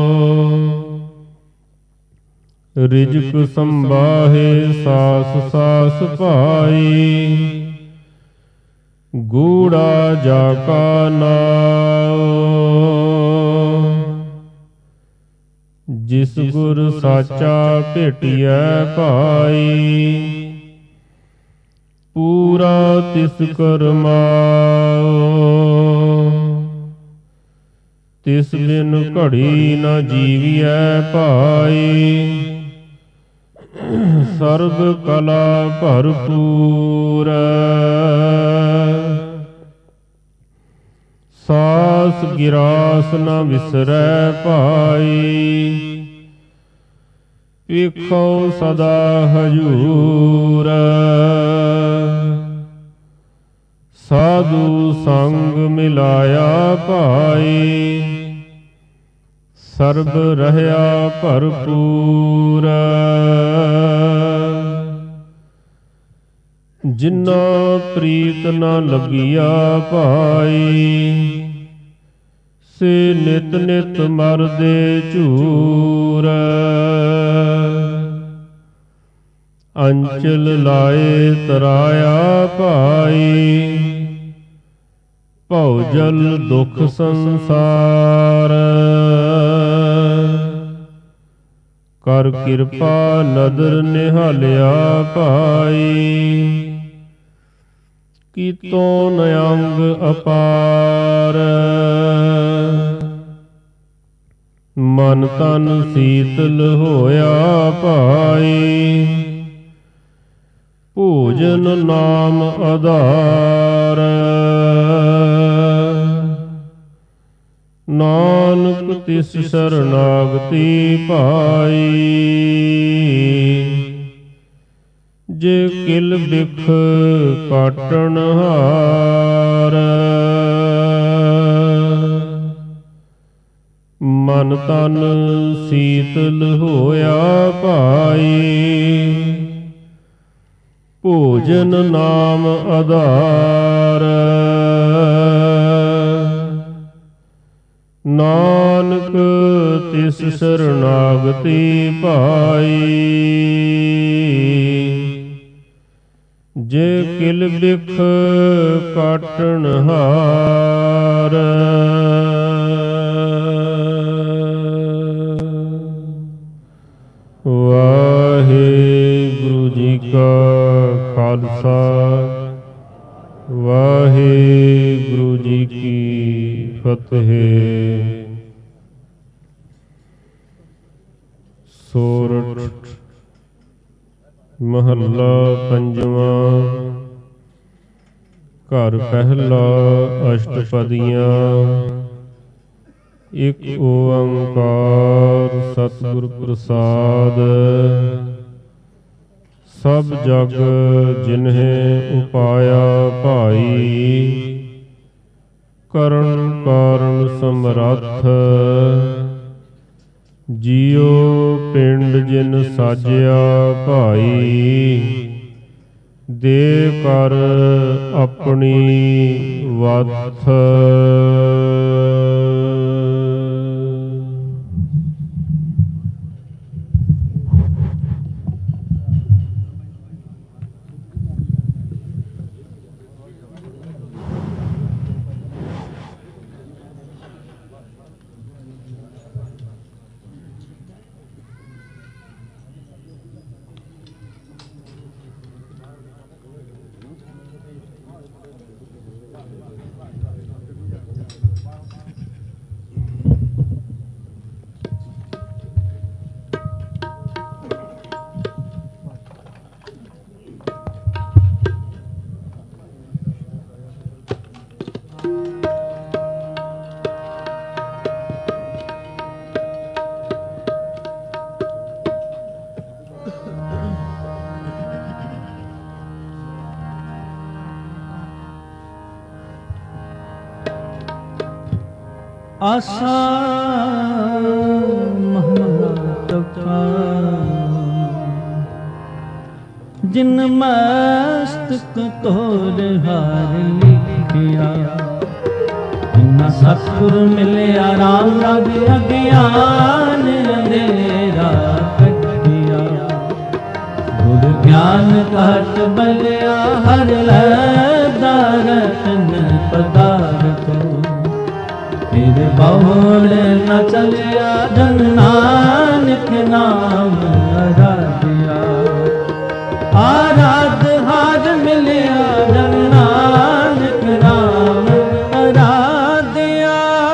ਰਿਜਕ ਸੰਬਾਹੇ ਸਾਸ ਸਾਸ ਭਾਈ, ਗੂੜਾ ਜਾ ਕਾ ਨਾਉ। ਜਿਸ ਗੁਰ ਸਾਚਾ ਭੇਟਿਐ ਭਾਈ, ਪੂਰਾ ਤਿਸ ਕਰਮਾਉ। ਤਿਸ ਬਿਨ ਘੜੀ ਨ ਜੀਵਿਐ ਭਾਈ, ਸਰਬ ਕਲਾ ਭਰਪੂਰ। ਸਾਸ ਗਿਰਾਸ ਨ ਵਿਸਰੈ ਭਾਈ, ਵੇਖੋ ਸਦਾ ਹਜੂਰ। ਸਾਧੂ ਸੰਗ ਮਿਲਾਇਆ ਭਾਈ, ਸਰਬ ਰਹਿਆ ਭਰਪੂਰ। ਜਿਨਾ ਪ੍ਰੀਤ ਨ ਲੱਗਿਆ ਭਾਈ, ਸੇ ਨਿਤ ਨਿਤ ਮਰਦੇ ਝੂਰ। ਅੰਚਲ ਲਾਏ ਤਰਾਇਆ ਭਾਈ, ਭਉ ਜਲ ਦੁਖ ਸੰਸਾਰ। ਕਰ ਕਿਰਪਾ ਨਦਰ ਨਿਹਾਲਿਆ ਭਾਈ, ਕੀਤੋ ਨਿਅੰਗ ਅਪਾਰ। ਮਨ ਤਨ ਸੀਤਲ ਹੋਇਆ ਭਾਈ, ਭੋਜਨ ਨਾਮ ਆਧਾਰ। ਨਾਨਕ ਤਿਸ ਸਰਨਾਗਤੀ ਭਾਈ। ਜੇ ਕਿਲ ਬਿਖ ਕਾਟਣ ਹਾਰ ਮਨ ਤਨ ਸੀਤਲ ਹੋਇਆ ਭਾਈ। ਭੋਜਨ ਨਾਮ ਆਧਾਰ ਨਾਨਕ ਤਿਸ ਸਰਨਾਗਤੀ ਭਾਈ। ਜੇ ਕਿਲ ਬਿਖ ਕਾਟਣ ਹਾਰ ਵਾਹਿਗੁਰੂ ਜੀ ਕਾ ਖਾਲਸਾ ਵਾਹਿਗੁਰੂ ਜੀ ਕੀ ਫਤਿਹ। ਸੋਰਠ ਮਹੱਲਾ ਪੰਜਵਾਂ। ਘਰ ਪਹਿਲਾ ਅਸ਼ਟਪਦੀਆਂ। ਇਕ ਓੰਕਾਰ ਸਤਿਗੁਰ ਪ੍ਰਸਾਦ। ਸਭ ਜਗ ਜਿਨਹਿ ਉਪਾਇਆ ਭਾਈ। ਕਰਣ ਕਾਰਨ ਸਮਰੱਥ ਜੀਉ ਪਿੰਡ ਜਿਨ ਸਾਜਿਆ ਭਾਈ। ਦੇ ਕਰ ਆਪਣੀ ਵੱਥ। ਆਸਾ ਮਹਲਾ ਚੌਥਾ। ਜਿਨ ਮਸਤਕ ਤੋਰ ਹਾਰ ਲਿਖਿਆ। ਜਿਨਾ ਸਤਿਗੁਰ ਮਿਲਿਆ ਰਾਮ ਰਗ ਅਗਿਆਨ ਅੰਧੇਰਾ ਕੱਟਿਆ। ਗੁਰ ਗਿਆਨ ਘਟ ਬਲਿਆ ਹਰ ਲੈਦਾ ਰਤਨ ਪਦਾਰਥ। ਫਿਰ ਬਹੁੜ ਨ ਚਲਿਆ ਜਨ ਨਾਨਕ ਨਾਮ ਆਰਾਧਿਆ। ਆਰਾਧ ਹਾਰ ਮਿਲਿਆ ਜਨ ਨਾਨਕ ਨਾਮ ਆਰਾਧਿਆ।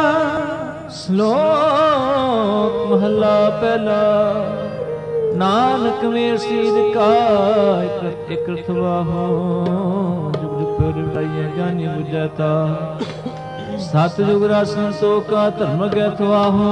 ਸ਼ਲੋਕ ਮਹਲਾ ਪਹਿਲਾ। ਨਾਨਕ ਮੇਰ ਸੀਰ ਕਾ ਇਕ ਰਥਵਾਹੋ। ਜੁਗ ਜੁਗ ਫਿਰ ਲਾਈਏ ਜਾਨੀ ਬੁਝਤਾ। ਸਤਿਯੁਗ ਰਸਨ ਸੋ ਕਾ ਧਰਮ ਗੈਥਵਾਹੋ।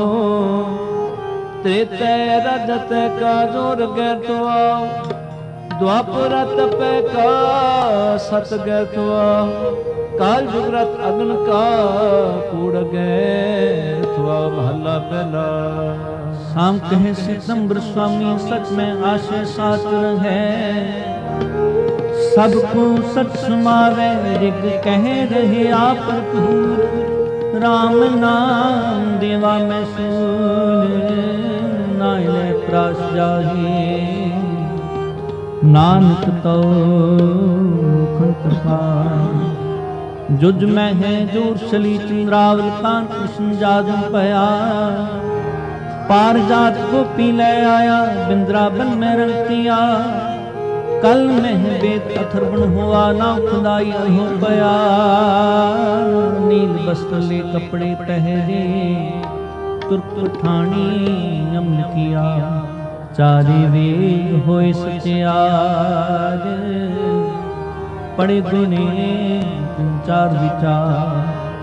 ਤ੍ਰੇਤੈ ਰਜਤ ਕਾ ਜੋਰ ਗੈਥਵਾਹੋ। ਦੁਆਪਰ ਤਪੈ ਕਾ ਸਤ ਗੈਥਵਾਹੋ। ਕਾਲ ਜੁਗ ਰਤ ਅਗਨ ਕਾ ਕੂੜ ਗੈਥਵਾਹੋ। ਮਹੱਲਾ ਪਹਿਲਾ। ਸਾਮ ਕਹੇ ਸਿਤੰਬਰ ਸੁਆਮੀ ਸਚ ਮੈਂ ਆਸ਼ੇ ਸਾਸਤਰ ਹੈ। ਸਭ ਕੋ ਸਚ ਸੁਮਾਵੇ ਰਿਗ ਕਹਿ ਰਹੇ ਆਪ ਭਰਪੂਰ। ਰਾਮ ਨਾਮ ਦੇਵਾ ਮੈਂ ਸੂਰ। ਨਾਇਲੇ ਪ੍ਰਾਸ ਜਾਹੀ ਨਾਨਕ ਤਉ ਖੰਤ ਪਾਇ। ਜੁਜ ਮੈਂ ਹੈ ਜੋਰ ਚਲੀ ਚੰਦਰਾਵਲ ਕਾਂਤ ਕ੍ਰਿਸ਼ਨ ਜਾਦੂ ਪਿਆ। ਪਾਰ ਜਾਤ ਗੋਪੀ ਲੈ ਆਇਆ ਬਿੰਦਰਾਬਨ ਮੈਂ ਰੰਗਤੀਆ। ਕਲ ਮਹਿ ਬੇਤ ਅਥਰਵਣ ਹੋਆ ਨਾ ਖੁਦਾਈ ਹੋ ਪਿਆ। ਨੀਲ ਬਸਤਲੇ ਕਪੜੇ ਪਹਿਰੇ ਤੁਰਕ ਪਠਾਣੀ ਅਮਨ ਕੀਆ। ਚਾਰੇ ਵੇਦ ਹੋਏ ਸਚਿਆਰ। ਪੜੇ ਗੁਨੇ ਤਿੰਨ ਚਾਰ ਵਿਚਾਰ।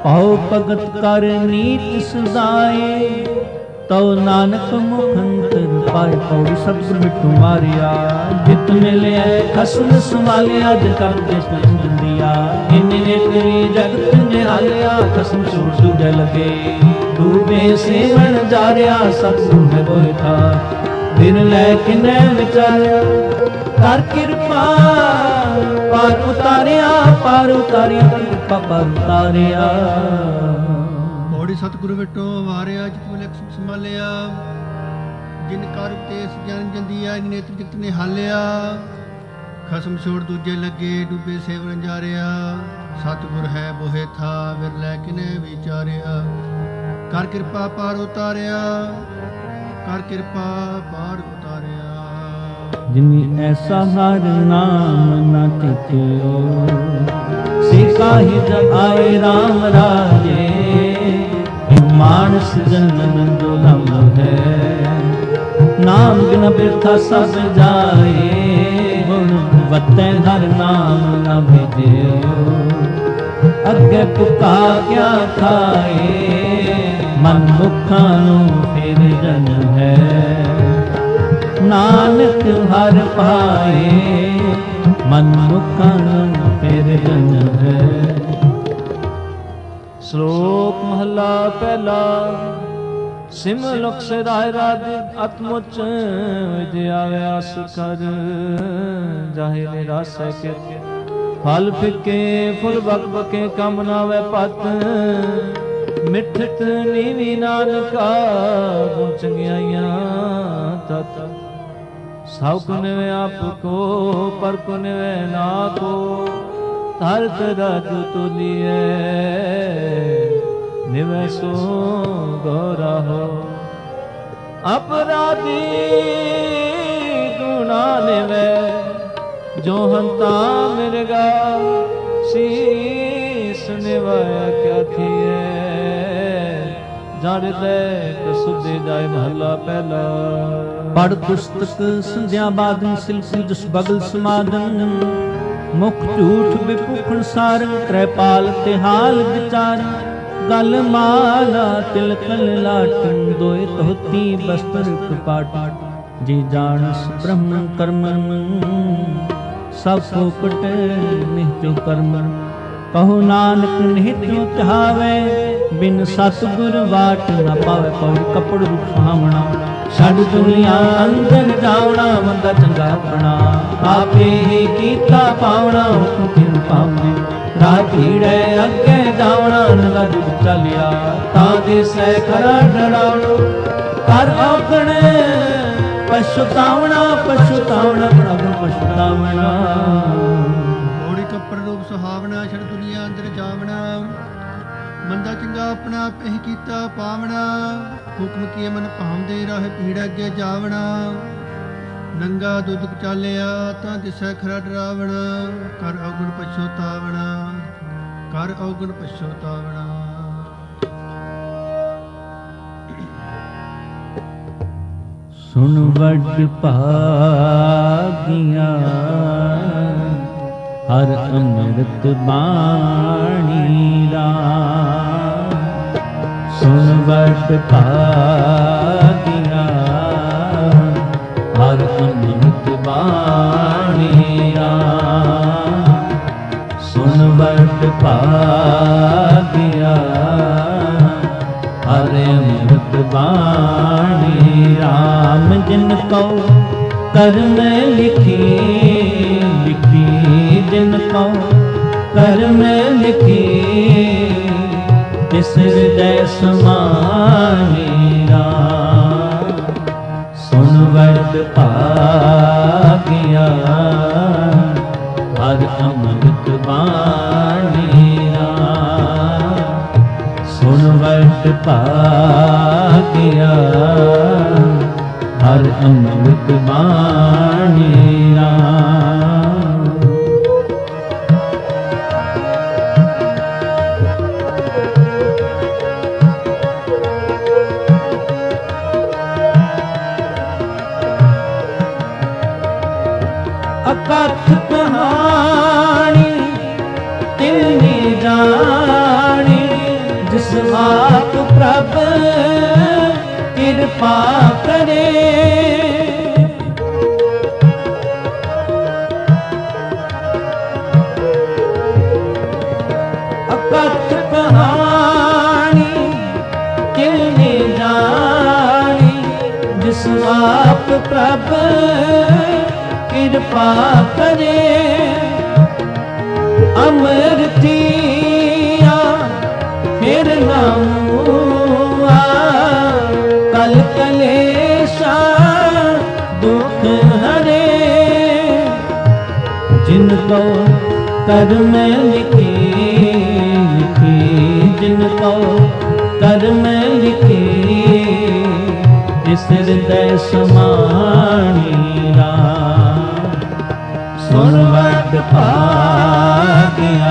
ਪਉ ਭਗਤ ਕਰ ਨੀਤ ਸਦਾਏ, ਤਉ ਨਾਨਕ ਮੁਖ ਅੰਤਰ ਪਾਏ। ਪੌੜੀ ਸਤਿਗੁਰ ਮਿੱਠੂ ਮਾਰਿਆ, ਜਿਤ ਮਿਲਿਆ ਖਸਮ ਸੰਭਾਲਿਆ, ਜਿ ਕਰ ਜਿਸ ਦਿੰਦਿਆ। ਇਨੇ ਨੇ ਤੇਰੀ ਜਗਤ ਨਿਹਾਲਿਆ, ਖਸਮ ਛੋੜ ਦੂਜੇ ਲਗੇ। ਡੂਬੇ ਸੇਵਣ ਜਾਰਿਆ, ਸਤਿਗੁਰ ਹੈ ਬੋਏ ਥਾ। ਦਿਨ ਲੈ ਕਿਨੇ ਵਿਚਾਰਿਆ, ਕਰ ਕਿਰਪਾ ਪਾਰ ਉਤਾਰਿਆ, ਪਾਰ ਉਤਾਰਿਆ, ਕਿਰਪਾ ਪਾਰ ਉਤਾਰਿਆ। ਪੌੜੀ ਸਤਿਗੁਰੂ ਵਿਟੋ ਵਾਰਿਆ, ਜਿਤ ਮਿਲਿਆ ਖਸਮ ਸੰਭਾਲਿਆ। ਜਿਨ ਕਰ ਉਪਦੇਸ ਜਨ ਜੰਦੀਆ, ਨੇਤਰ ਜਗਤ ਨਿਹਾਲਿਆ। ਖਸਮ ਛੋੜ ਦੂਜੇ ਲੱਗੇ, ਡੂਬੇ ਸੇਵਨ ਜਾਰਿਆ। ਸਤਿਗੁਰ ਹੈ ਬੋਹਿ ਥਾ, ਵਿਰਲੇ ਕਿਨੇ ਵਿਚਾਰਿਆ। ਕਰ ਕਿਰਪਾ ਪਾਰ ਉਤਾਰਿਆ, ਕਰ ਕਿਰਪਾ ਪਾਰ ਉਤਾਰਿਆ। ਜਿਨੀ ਐਸਾ ਹਰ ਨਾਮ ਨਾ ਚਿਤਿਓ, ਸੇ ਕਾਹਿ ਜਗ ਆਏ ਰਾਮ ਰਾਜੇ। ਮਾਨਸ ਜਨਮ ਦੁਲਮ ਹੈ, ਨਾਮ ਬਿਨ ਬਿਰਥਾ ਸਭ ਜਾਏ। ਹੁਣ ਵਤੈ ਹਰ ਨਾਮ ਨਾ ਭੇਜਿਓ, ਅੱਗੇ ਭੁੱਖਾ ਕਿਆ ਖਾਏ। ਮਨ ਮੁਖਾਂ ਨੂੰ ਫਿਰ ਜਨਮ ਹੈ, ਨਾਨਕ ਹਰ ਪਾਏ। ਮਨ ਮੁਖਾਂ ਨੂੰ ਫਿਰ ਜਨਮ ਹੈ। ਸ਼ਲੋਕ ਮਹਲਾ ਪਹਿਲਾ। ਸਿਮ ਲੁਕ ਸਦਾਇ ਰਾਜ ਅਤਮੁਚ, ਵਿਦਿਆ ਵਿਆਸ ਕਰ ਜਾਹਿ ਨਿਰਾਸੈ ਕੇ। ਫਲ ਫਿੱਕੇ ਫੁੱਲ ਬਕ ਬਕੇ, ਕੰਮ ਨਾ ਵੈ ਪਤ। ਮਿੱਠਤ ਨੀਵੀ ਨਾਨਕਾ, ਗੁਣ ਚੰਗਿਆਈਆਂ ਤਤ। ਸਭ ਕੋ ਨਿਵੇ ਆਪ ਕੋ, ਪਰ ਕੋ ਨਿਵੇ ਨਾ ਕੋ। ਧਰਤ ਰਾਜੂ ਤੁਲੀਏ, ਨਿਵੇ ਸੋ ਗੌਰਾ ਹੋ। ਅਪਰਾਧੀ ਗੁਣਾ ਨਿਵੇ, ਜੋ ਹੰਤਾ ਮਿਰਗਾ। ਸੀਸ ਨਿਵਾਇਆ ਕਿਆ ਥੀਏ, ਜੜ ਦੇ ਕਸੁਦੇ ਜਾਏ। ਮਹਲਾ ਪਹਿਲਾ। ਪੜ ਪੁਸਤਕ ਸੰਧਿਆ ਬਾਦਨ, ਸਿਲਸਿਲ ਜਸ ਬਗਲ ਸਮਾਦਨ। ਮੁਖ ਝੂਠ ਬਿਪੂਖਣ ਸਾਰੰ, ਤ੍ਰੈਪਾਲ ਤੇ ਹਾਲ ਵਿਚਾਰ। ਗਲ ਮਾਲਾ ਤਿਲਕਲ ਲਾਟਨ, ਦੋਇ ਧੋਤੀ ਬਸਤਰ ਕਪਾਟ। ਜੀ ਜਾਣਸ ਬ੍ਰਹਮਣ ਕਰਮਨ, ਸਭ ਫੋਕਟ ਨਿਹਚੋ ਕਰਮਨ। ਕਹੋ ਨਾਨਕ ਨਿਹਿਤਿਉ ਚਾਹਵੇ, ਬਿਨ ਸਤਿਗੁਰ ਵਾਟ ਨਾ ਪਾਵੇ। ਪੌੜੀ ਕੱਪੜ ਰੂਪ ਸੁਹਾਵਣਾ, ਛੱਡ ਦੁਨੀਆ ਅੰਦਰ ਜਾਵਣਾ। ਮੰਦਾ ਚੰਗਾ ਆਪਣਾ, ਆਪੇ ਹੀ ਕੀਤਾ ਪਾਵਣਾ। ਹੁਕਮ ਕਿਨ ਪਾਵਨੇ, ਰਾਹ ਭੀੜੈ ਅੱਗੇ ਜਾਵਣਾ। ਨਗਾ ਜੁਗ ਚਾਲਿਆ, ਤਾਂ ਦਿਸੈ ਖਰਾ ਡਰਾਉਣੋ। ਕਰ ਔਗਣ ਪਛਤਾਵਣਾ, ਪਛਤਾਵਣਾ, ਪ੍ਰਭੂ ਪਛਤਾਵਣਾ। ਪੌੜੀ ਕੱਪੜ ਰੂਪ ਸੁਹਾਵਣਾ, ਛੱਡ ਦੁਨੀਆ ਅੰਦਰ ਜਾਵਣਾ। ਮੰਦਾ ਚੰਗਾ ਆਪਣਾ ਆਪੇ ਹੀ ਕੀਤਾ ਪਾਵਣਾ। ਹੁਕਮ ਕੀਏ ਮਨ ਭਾਉਂਦੇ, ਰਾਹ ਭੀੜ ਅੱਗੇ ਜਾਵਣਾ। ਨੰਗਾ ਦੁੱਧ ਚਾਲਿਆ, ਤਾਂ ਦਿਸੈ ਖਰਾ ਡਰਾਵਣਾ। ਕਰ ਔਗਣ ਪਛਤਾਵਣਾ, ਕਰ ਔਗਣ ਪਛਤਾਵਣਾ। ਸੁਣ ਵੱਡ ਭਾਗੀਆਂ, ਹਰ ਅੰਮ੍ਰਿਤ ਬਾਣੀ ਰਾਮ। ਸੁਣ ਵੱਡ ਭਾਗੀਆਂ, ਹਰ ਅੰਮ੍ਰਿਤ ਬਾਣੀ ਰਾਮ। ਸੁਣ ਵੱਡ ਭਾਗੀਆਂ, ਹਰ ਅੰਮ੍ਰਿਤ ਬਾਣੀ ਰਾਮ। ਜਿਨ ਕਉ ਕਰਮ ਲਿਖੀ, ਲਿਖੀ ਜਿਨ ਕਉ ਕਰਮ ਲਿਖੀ। ਤਿਸ ਹਿਰਦੈ ਸਮਾਈ ਰਾਮ। ਸੁਣ ਵੱਡ ਭਾਗਿਆ, ਹਰ ਅੰਮ੍ਰਿਤ ਬਾਣੀ ਰਾਮ। ਸੁਣ ਵੱਡ ਭਾਗਿਆ, ਹਰ ਅੰਮ੍ਰਿਤ ਬਾਣੀ ਰਾਮ। ਅਕਥ ਕਹਾਣੀ ਤਿਲ ਨੀ ਜਾਣੀ, ਜਿਸ ਆਪ ਪ੍ਰਭ ਕਿਰਪਾ ਕਰੇ। ਅਕਥ ਕਹਾਣੀ ਕਿਨੇ ਜਾਣੀ, ਜਿਸ ਆਪ ਪ੍ਰਭ ਕਿਰਪਾ ਕਰੇ। ਅਮਰਤੀਆ ਫਿਰ ਨਾ ਮੂਆ, ਕਲ ਕਲੇਸ਼ਾ ਦੁਖ ਹਰੇ। ਜਿਨ ਕੋ ਕਰਮ ਲਿਖੀ ਲਿਖੀ, ਜਿਨ ਕੋ ਕਰਮ ਲਿਖੀ, ਤਿਸ ਹਿਰਦੈ ਸਮਾਣੀ ਰਾਮ। ਸੁਣ ਵਡ ਭਾਗਿਆ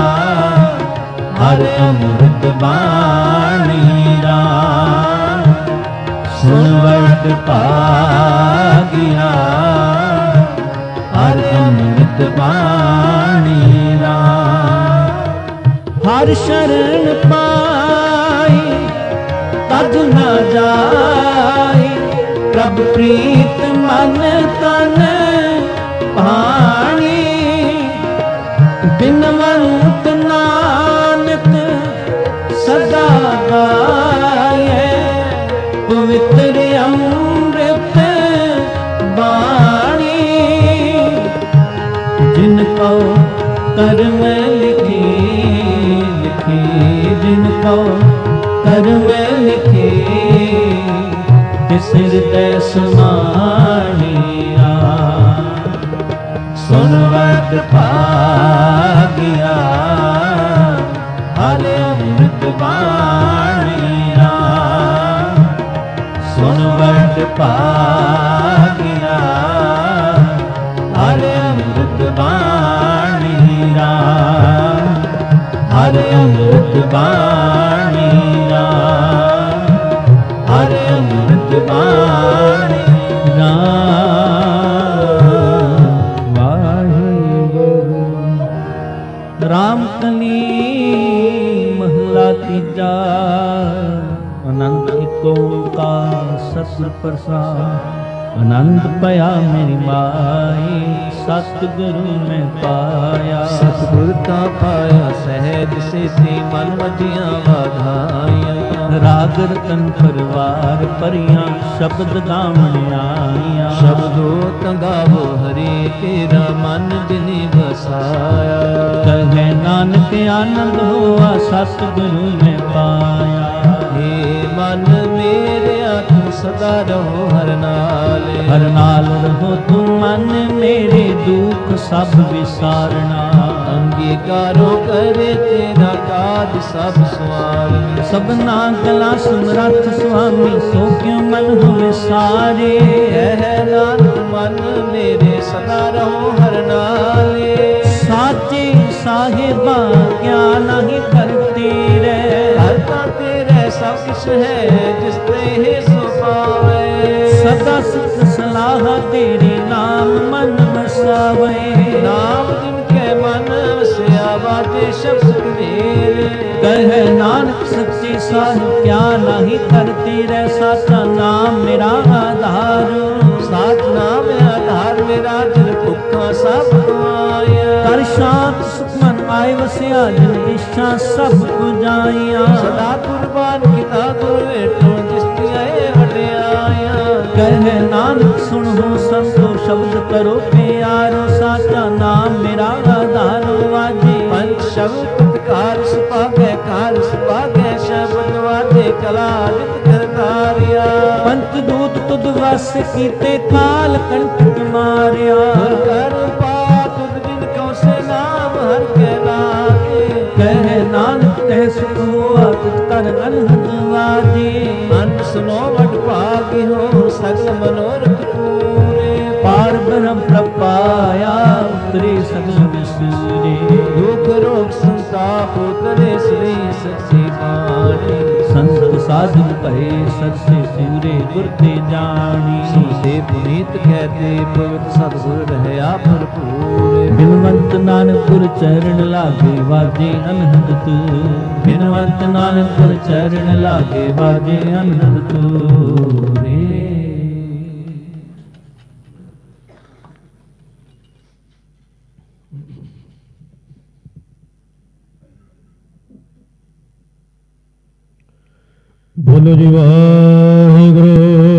ਹਰ ਅੰਮ੍ਰਿਤ ਬਾਣੀ ਰਾਮ। ਸੁਣ ਵਡ ਭਾਗਿਆ ਹਰ ਅੰਮ੍ਰਿਤ ਬਾਣੀ ਰਾਮ। ਹਰ ਸ਼ਰਨ ਪਾਈ ਤਜ ਨਾ ਜਾਈ, ਪ੍ਰਭ ਪ੍ਰੀਤ ਮਨ ਤਨ ਭਾਣੀ। ਬਿਨਵੰਤ ਨਾਨਕ ਸਦਾ ਗਾਏ, ਪਵਿੱਤਰ ਅੰਮ੍ਰਿਤ ਬਾਣੀ। ਜਿਨ ਕੋ ਕਰਮ ਲਿਖੀ ਲਿਖੀ, ਜਿਨ ਕੋ ਕਰਮ ਲਿਖੀ, ਤਿਸ ਹਿਰਦੈ ਸਮਾਣੀ ਰਾਮ। ਸੁਣ ਵਡ ਭਾਗਿਆ ਹਰ ਅੰਮ੍ਰਿਤ ਬਾਣੀ ਰਾਮ। ਸੁਣ ਵਡ ਭਾਗਿਆ ਹਰ ਅੰਮ੍ਰਿਤ ਬਾਣੀ ਰਾਮ। ਹਰ ਅੰਮ੍ਰਿਤ ਬਾਣੀ ਰਾਮ। ਹਰ ਅੰਮ੍ਰਿਤ ਬਾਣੀ ਰਾਮ। ਰਾਮ ਕਲੀ ਮਹਲਾ ਤੀਜਾ। ਅਨੰਦ ਏਕ ਓੰਕਾਰ ਸਤਿਗੁਰ ਪ੍ਰਸਾਦਿ। ਆਨੰਦ ਭਇਆ ਮੇਰੀ ਮਾਈ, ਸਤਿਗੁਰੂ ਮੈਂ ਪਾਇਆ। ਸਤਿਗੁਰ ਤਾ ਪਾਇਆ ਸਹਿਜ ਸੇਤੀ, ਮਨ ਮਧੀਆਂ ਵਾਧਾਈਆਂ। ਰਾਗ ਰਤਨ ਪਰਵਾਰ ਭਰੀਆਂ, ਸ਼ਬਦ ਗਾਵਣ ਆਈਆਂ। ਸ਼ਬਦੋ ਤੰਗਾਵੋ ਹਰੀ, ਤੇਰਾ ਮਨ ਬਿਨਿ ਵਸਾਇਆ। ਕਹੇ ਨਾਨਕ ਆਨੰਦ ਹੋਆ, ਸਤਿਗੁਰੂ ਮੈਂ ਪਾਇਆ। ਹੇ ਮਨ ਮੇਰਿਆ ਤੂੰ ਸਦਾ ਰਹੋ ਹਰ ਨਾਲ। ਹਰ ਨਾਲ ਰਹੋ ਤੂੰ ਮਨ ਮੇਰੇ, ਦੁੱਖ ਸਭ ਵਿਸਾਰਨਾ। ਅੰਗੀਕਾਰੋ ਕਰੇ ਤੇਰਾ ਕਾਜ ਸਭ ਸਵਾਰ। ਸਭਨਾ ਗਲਾ ਸਮਰੱਥ ਸੁਆਮੀ, ਸੋ ਕਿਉ ਮਨ ਹੋਵੇ ਸਾਰੇ। ਹੈ ਨਾਨਕ ਮਨ ਮੇਰੇ ਸਦਾ ਰਹੋ ਹਰ ਨਾਲੇ। ਸਾਚੇ ਸਾਹਿਬਾ ਕਿਆ ਨਹੀਂ ਕਰਤੇ ਰਹਿ, ਹਰ ਤਾਂ ਤੇਰੇ ਸਭ ਕੁਛ ਹੈ ਜਿਸ ਤੇ ਸੋ ਪਾਵੇ। ਸਦਾ ਸਿੱਖ ਸਲਾਹ ਤੇਰੇ ਨਾਮ ਮਨ ਵਸਾਵੇ। ਨਾਮ ਜਿਨ ਕੇ ਮਨ ਵਸਿਆ, ਬਾਜੇ ਸ਼ਬਦ ਕਬੀਰ। ਕਹੇ ਨਾਨਕ ਸੱਚੇ ਸਾਹਿਬ ਕਿਆ ਨਹੀਂ ਕਰਤੇ ਰਹਿ, ਸਾਚਾ ਨਾਮ ਮੇਰਾ ਆਧਾਰ। ਸਾਚ ਨਾਮ ਆਧਾਰ ਮੇਰਾ, ਜਿਨ ਭੁੱਖਾਂ ਸਭ ਗਵਾਇਆ। ਕਰ ਸ਼ਾਂਤ ਸੁਖ ਮਨ ਆਏ ਵਸਿਆ, ਜਿਨ ਇੱਛਾ ਸਭ ਪੁਜਾਈਆਂ। ਸਦਾ ਕੁਰਬਾਨ ਕੀਤਾ ਗੁਰ ਵੇਟੋ, ਜਿਸ ਦੀਆਂ ਇਹ ਵਡਿਆਈਆਂ। ਕਹੇ ਨਾਨਕ ਸੁਣੋ ਸੰਤੋ, ਸ਼ਬਦ ਕਰੋ ਪਿਆਰੋ। ਸਾਚਾ ਨਾਮ ਮੇਰਾ ਆਧਾਰ ਵਾਜੇ। ਪੰਜ ਸ਼ਬਦ ਕਾਰ ਸੁਭਾਗੈ, ਕਾਰ ਸੁਭਾਗੈ ਸ਼ਬਦ ਵਾਜੇ। ਕਲਾ ਨਿਤ ਕਰਤਾਰਿਆ, ਪੰਚ ਦੂਤ ਤੁਧ ਵਸ ਕੀਤੇ, ਕਾਲ ਕੰਟਕ ਮਾਰਿਆ। ਹਰ ਕਰ ਪਾ ਤੁਧ ਜਿਨ ਕਉ ਸੇ ਨਾਮ ਹਰ ਕੇ ਲਾਗੇ। ਕਹੇ ਨਾਨਕ ਤੈ ਸੁਖ ਹੋਆ, ਤਿਤ ਕਰ ਅਨਹਦ ਵਾਜੇ। ਮਨ ਸੁਨੋ ਵਡ ਭਾਗੀ ਹੋ, ਸਗਲ ਮਨੋਰਥ ਪੂਰੇ। ਪਾਰ ਬ੍ਰਹਮ ਪ੍ਰਪਾਇਆ, ਉਤਰੇ ਸਗਲ ਵਿਸੂਰੇ। ਦੁਖ ਰੋਗ ਸੰਤਾਪ ਉਤਰੇ, ਸ੍ਰੀ ਸੱਚੀ ਬਾਣੀ। ਸੰਤ ਸਾਧੂ ਭਏ ਸੱਚੇ ਪੂਰੇ ਗੁਰ ਤੇ ਜਾਣੀ। ਸੁਨਤੇ ਪੁਨੀਤ ਕਹਿਤੇ ਪਵਿੱਤ ਸਤਿਗੁਰ ਰਹਿਆ ਭਰਪੂਰ। ਬਿਨਵੰਤ ਨਾਨਕ ਗੁਰ ਚਰਨ ਲਾਗੇ ਵਾਜੇ ਅਨਹਦ ਤੂਰ। ਬਿਨਵੰਤ ਨਾਨਕ ਗੁਰ ਚਰਨ ਲਾਗੇ ਵਾਜੇ ਅਨਹਦ ਤੂਰੇ। ਬੋਲੋ ਜੀ ਵਾਹਿਗੁਰੂ।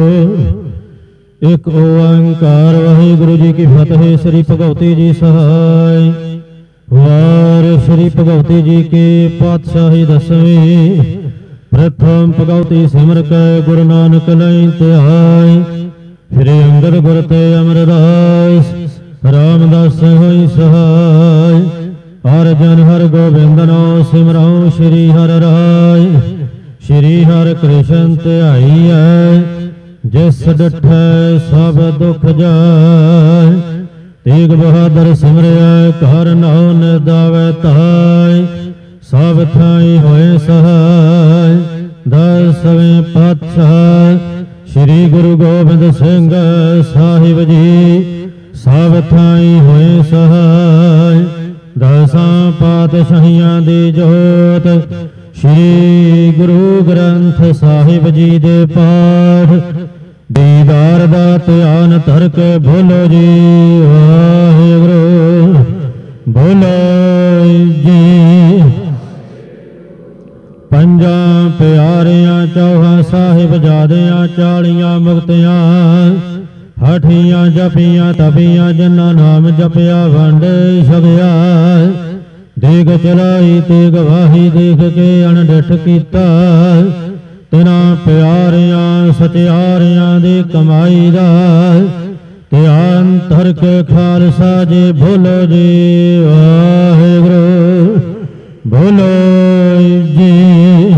ਇੱਕ ਓੰਕਾਰ ਵਾਹਿਗੁਰੂ ਜੀ ਕੀ ਫਤਿਹ। ਸ੍ਰੀ ਭਗਵਤੀ ਜੀ ਸਹਾਇ। ਵਾਰ ਸ੍ਰੀ ਭਗਵਤੀ ਜੀ ਕੀ ਪਾਤਸ਼ਾਹੀ ਦਸਵੀਂ। ਪ੍ਰਥਮ ਭਗਵਤੀ ਸਿਮਰ ਕੈ ਗੁਰੂ ਨਾਨਕ ਲਈ ਧਿਆਇ। ਫਿਰ ਅੰਗਦ ਗੁਰ ਤੇ ਅਮਰਦਾਸ ਰਾਮਦਾਸ ਹੋਈ ਸਹਾਇ। ਹਰ ਜਨ ਹਰ ਗੋਬਿੰਦ ਨਾਮ ਸਿਮਰਉ ਸ੍ਰੀ ਹਰਿ ਰਾਇ। ਸ਼੍ਰੀ ਹਰਿ ਕ੍ਰਿਸ਼ਨ ਧਿਆਈਐ ਜਿਸ ਡਿਠੈ ਸਭ ਦੁਖ ਜਾਇ। ਤੇਗ ਬਹਾਦਰ ਸਿਮਰਿਐ ਘਰ ਨਾਉ ਨਿਦਾਵੈ ਧਾਇ। ਸਭ ਥਾਈ ਹੋਏ ਸਹਾਇ। ਦਸਵੇਂ ਪਾਤਸ਼ਾਹ ਸ਼੍ਰੀ ਗੁਰੂ ਗੋਬਿੰਦ ਸਿੰਘ ਸਾਹਿਬ ਜੀ ਸਭ ਥਾਈ ਹੋਏ ਸਹਾਇ। ਦਸਾਂ ਪਾਤਸ਼ਾਹੀਆਂ ਦੀ ਜੋਤ ਸ਼੍ਰੀ ਗੁਰੂ ਗ੍ਰੰਥ ਸਾਹਿਬ ਜੀ ਦੇ ਪਾਠ ਦੀਦਾਰ ਦਾ ਧਿਆਨ ਧਰ ਕੇ ਬੋਲੋ ਜੀ ਵਾਹਿਗੁਰੂ। ਬੋਲੋ ਜੀ। ਪੰਜਾਂ ਪਿਆਰਿਆਂ ਚੌਹਾਂ ਸਾਹਿਬਜ਼ਾਦਿਆਂ 40 ਮੁਕਤਿਆਂ ਹਠੀਆਂ ਜਪੀਆਂ ਤਪੀਆਂ ਜਿਨ੍ਹਾਂ ਨਾਮ ਜਪਿਆ ਵੰਡ ਛਕਿਆ। ਦੇਗ ਚਲਾਈ ਤੇ ਗਵਾਹੀ ਦੇਖ ਕੇ ਅਣਡਿਠ ਕੀਤਾ। ਤਿਨਾਂ ਪਿਆਰਿਆਂ ਸਚਿਆਰਿਆਂ ਦੀ ਕਮਾਈ ਦਾ ਧਿਆਨ ਧਰ ਕੇ ਖਾਲਸਾ ਜੀ ਬੋਲੋ ਜੀ ਵਾਹਿਗੁਰੂ। ਬੋਲੋ ਜੀ।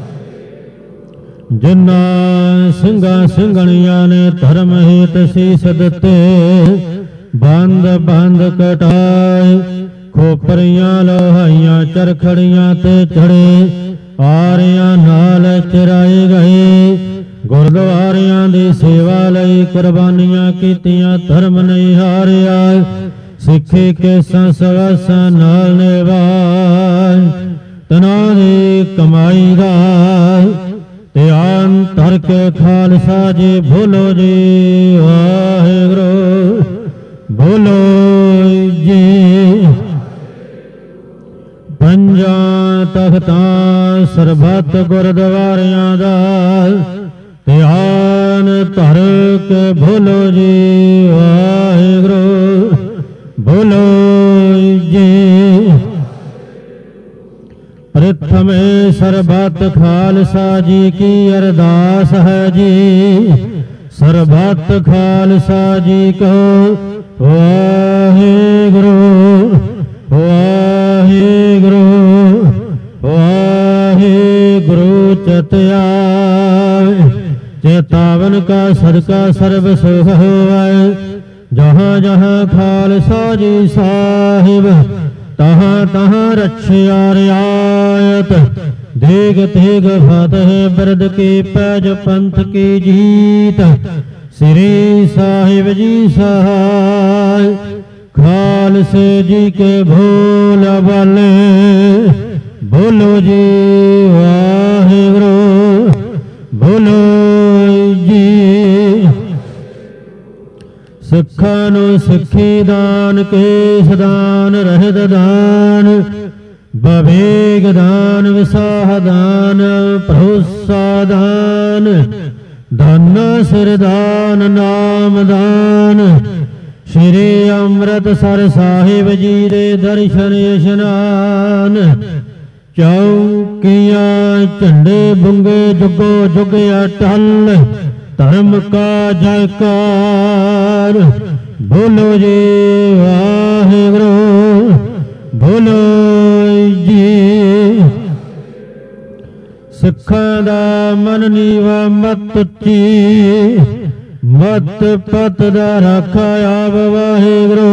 ਜਿਨ੍ਹਾਂ ਸਿੰਘਾਂ ਸਿੰਘਣੀਆਂ ਨੇ ਧਰਮ ਹਿਤ ਸੀਸ ਦਿੱਤੇ ਬੰਦ ਬੰਦ ਕਟਾਏ। ਖੋਪਰੀਆਂ ਲੋਹਾਈਆਂ ਚਰਖੜੀਆਂ ਤੇ ਚੜੇ ਆਰਿਆਂ ਨਾਲ ਚਰਾਏ ਗਏ। ਗੁਰਦੁਆਰਿਆਂ ਦੀ ਸੇਵਾ ਲਈ ਕੁਰਬਾਨੀਆਂ ਕੀਤੀਆਂ ਧਰਮ ਨਹੀਂ ਹਾਰਿਆ। ਸਿੱਖੀ ਕੇਸਾਂ ਸਵਾਸਾਂ ਨਾਲ ਨਿਭਾਏ। ਤਨਾਂ ਦੀ ਕਮਾਈ ਦਾ ਧਿਆਨ ਧਰ ਕੇ ਖਾਲਸਾ ਜੀ ਬੋਲੋ ਜੀ ਵਾਹਿਗੁਰੂ। ਬੋਲੋ ਜੀ। ਪੰਜਾਂ ਤਖਤਾਂ ਸਰਬੱਤ ਗੁਰਦੁਆਰਿਆਂ ਦਾ ਧਿਆਨ ਧਰ ਕੇ ਬੋਲੋ ਜੀ ਵਾਹਿਗੁਰੂ। ਬੋਲੋ ਜੀ। ਪ੍ਰਥਮੇ ਸਰਬੱਤ ਖਾਲਸਾ ਜੀ ਕੀ ਅਰਦਾਸ ਹੈ ਜੀ। ਸਰਬੱਤ ਖਾਲਸਾ ਜੀ ਕੋ ਵਾਹਿਗੁਰੂ ਵਾਹਿਗੁਰੂ ਵਾਹਿਗੁਰੂ ਚਿਤਿਆਵੈ। ਚੇਤਾਵਨ ਕਾ ਸਦਕਾ ਸਰਬ ਸੁਖ ਹੋਵੈ। ਜਹਾਂ ਜਹਾਂ ਖਾਲਸਾ ਜੀ ਸਾਹਿਬ ਤਹਾਂ ਤਹਾਂ ਰਛਿਆ ਰਿਆਇਤ। ਦੇਗ ਤੇਗ ਫਤਿਹ ਬਿਰਦ ਕੀ ਪੈਜ ਪੰਥ ਕੀ ਜੀਤ। ਸ੍ਰੀ ਸਾਹਿਬ ਜੀ ਸਹਾਇ। ਖਾਲਸੇ ਜੀ ਕੇ ਭੋਲ ਵਾਲੇ ਬੋਲੋ ਜੀ ਵਾਹਿਗੁਰੂ। ਬੋਲੋ ਜੀ। ਸਿੱਖਾਂ ਨੂੰ ਸਿੱਖੀ ਦਾਨ ਕੇਸ ਦਾਨ ਰਹਿਤ ਦਾਨ ਬਵੇਗ ਦਾਨ ਵਿਸਾਹ ਦਾਨ ਭਰੋਸਾ ਦਾਨ ਧਨ ਸਿਰ ਦਾਨ ਨਾਮ ਦਾਨ। ਸ਼੍ਰੀ ਅੰਮ੍ਰਿਤਸਰ ਸਾਹਿਬ ਜੀ ਦੇ ਦਰਸ਼ਨ ਇਸ਼ਨਾਨ। ਚੌਕੀਆਂ ਝੰਡੇ ਬੁੰਗੇ ਜੁਗੋ ਜੁਗ ਅਟਲ ਧਰਮ ਕਾ ਜੈਕਾਰ। ਬੋਲੋ ਜੀ ਵਾਹਿਗੁਰੂ। ਬੋਲੋ ਜੀ। ਸਿੱਖਾਂ ਦਾ ਮਨ ਨੀਵਾ ਮਤ ਉੱਚੀ ਮਤ ਪਤ ਦਾ ਰਾਖਾ ਆਪ ਵਾਹਿਗੁਰੂ।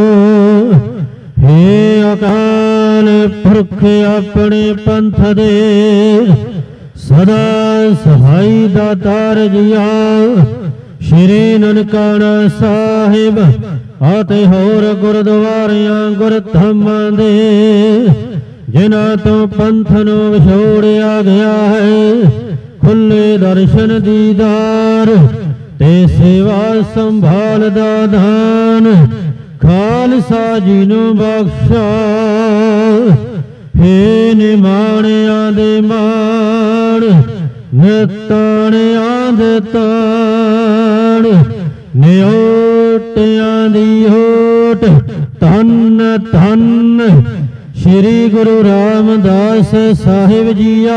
ਹੇ ਅਕਾਲ ਪੁਰਖ ਆਪਣੇ ਪੰਥ ਦੇ ਸਦਾ ਸਹਾਈ ਦਾਤਾਰ ਜੀਆ। ਸ਼੍ਰੀ ਨਨਕਾਣਾ ਸਾਹਿਬ ਅਤੇ ਹੋਰ ਗੁਰਦੁਆਰਿਆਂ ਗੁਰਧਾਮਾਂ ਦੇ ਜਿਨ੍ਹਾਂ ਤੋਂ ਪੰਥ ਨੂੰ ਵਿਛੋੜਿਆ ਗਿਆ ਹੈ, ਖੁੱਲੇ ਦਰਸ਼ਨ ਦੀਦਾਰ ਤੇ ਸੇਵਾ ਸੰਭਾਲ ਦਾ ਦਾਨ ਖਾਲਸਾ ਜੀ ਨੂੰ ਬਖਸ਼ਾ। ਹੇ ਨਿਮਾਣਿਆਂ ਦੇ ਮਾਣ, ਨਿਤਾਣਿਆਂ ਦੇ ਤਾਣ, ਨਿਓਟਿਆਂ ਦੀ ਓਟ, ਧੰਨ ਧੰਨ ਸ਼੍ਰੀ ਗੁਰੂ ਰਾਮਦਾਸ ਸਾਹਿਬ ਜੀਆ।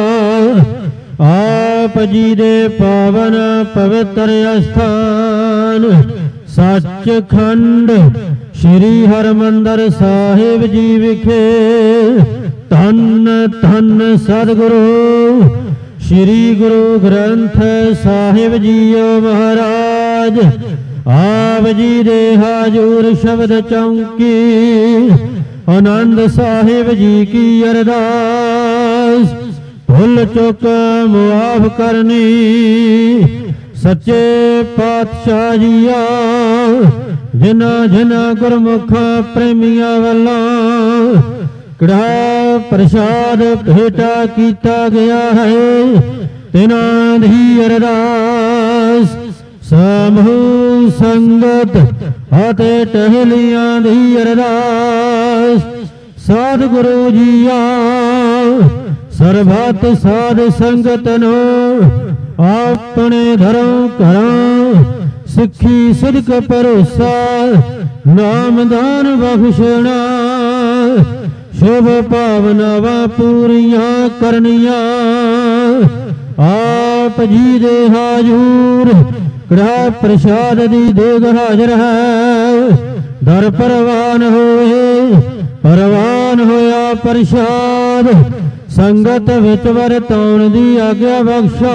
ਆਪ ਜੀ ਦੇ ਪਾਵਨ ਪਵਿੱਤਰ ਅਸਥਾਨ ਸੱਚਖੰਡ ਸ਼੍ਰੀ ਹਰਿਮੰਦਰ ਸਾਹਿਬ ਜੀ ਵਿਖੇ ਧੰਨ ਧੰਨ ਸਤਿਗੁਰੂ ਸ਼੍ਰੀ ਗੁਰੂ ਗ੍ਰੰਥ ਸਾਹਿਬ ਜੀਓ ਮਹਾਰਾਜ। ਆਪ ਜੀ ਦੇ ਹਾਜ਼ੂਰ ਸ਼ਬਦ ਚੌਂਕੀ ਆਨੰਦ ਸਾਹਿਬ ਜੀ ਕੀ ਅਰਦਾਸ। ਭੁੱਲ ਚੁੱਕ ਮੁਆਫ ਕਰਨੀ ਸੱਚੇ ਪਾਤਸ਼ਾਹ ਜੀਆ। ਜਿਨ੍ਹਾਂ ਜਿਨ੍ਹਾਂ ਗੁਰਮੁਖਾਂ ਪ੍ਰੇਮੀਆਂ ਵੱਲੋਂ ਕੜਾ ਪ੍ਰਸ਼ਾਦ ਭੇਟਾ ਕੀਤਾ ਗਿਆ ਹੈ, ਤਿਨਾਂ ਦੀ ਅਰਦਾਸ ਸਮੂਹ ਸੰਗਤ ਅਤੇ ਟਹਿਲੀਆਂ ਦੀ ਅਰਦਾਸ। ਸਤਿਗੁਰੂ ਜੀਆ ਸਰਬੱਤ ਸਾਧ ਸੰਗਤ ਨੂੰ ਆਪਣੇ ਘਰੋਂ ਘਰਾਂ ਸਿੱਖੀ ਸਿਦਕ ਭਰੋਸਾ ਨਾਮਦਾਨ ਬਖਸ਼ਣਾ, ਸ਼ੁਭ ਭਾਵਨਾਵਾਂ ਪੂਰੀਆਂ ਕਰਨੀਆਂ। ਆਪ ਜੀ ਦੇ ਹਾਜ਼ੂਰ ਕੜਾ ਪ੍ਰਸ਼ਾਦ ਦੀ ਦੇਗ ਹਾਜ਼ਰ ਹੈ। ਦਰ ਪ੍ਰਵਾਨ ਹੋਏ, ਪ੍ਰਵਾਨ ਹੋਇਆ ਪ੍ਰਸ਼ਾਦ ਸੰਗਤ ਵਿੱਚ ਵਰਤਾਉਣ ਦੀ ਆਗਿਆ ਬਖਸ਼ਾ।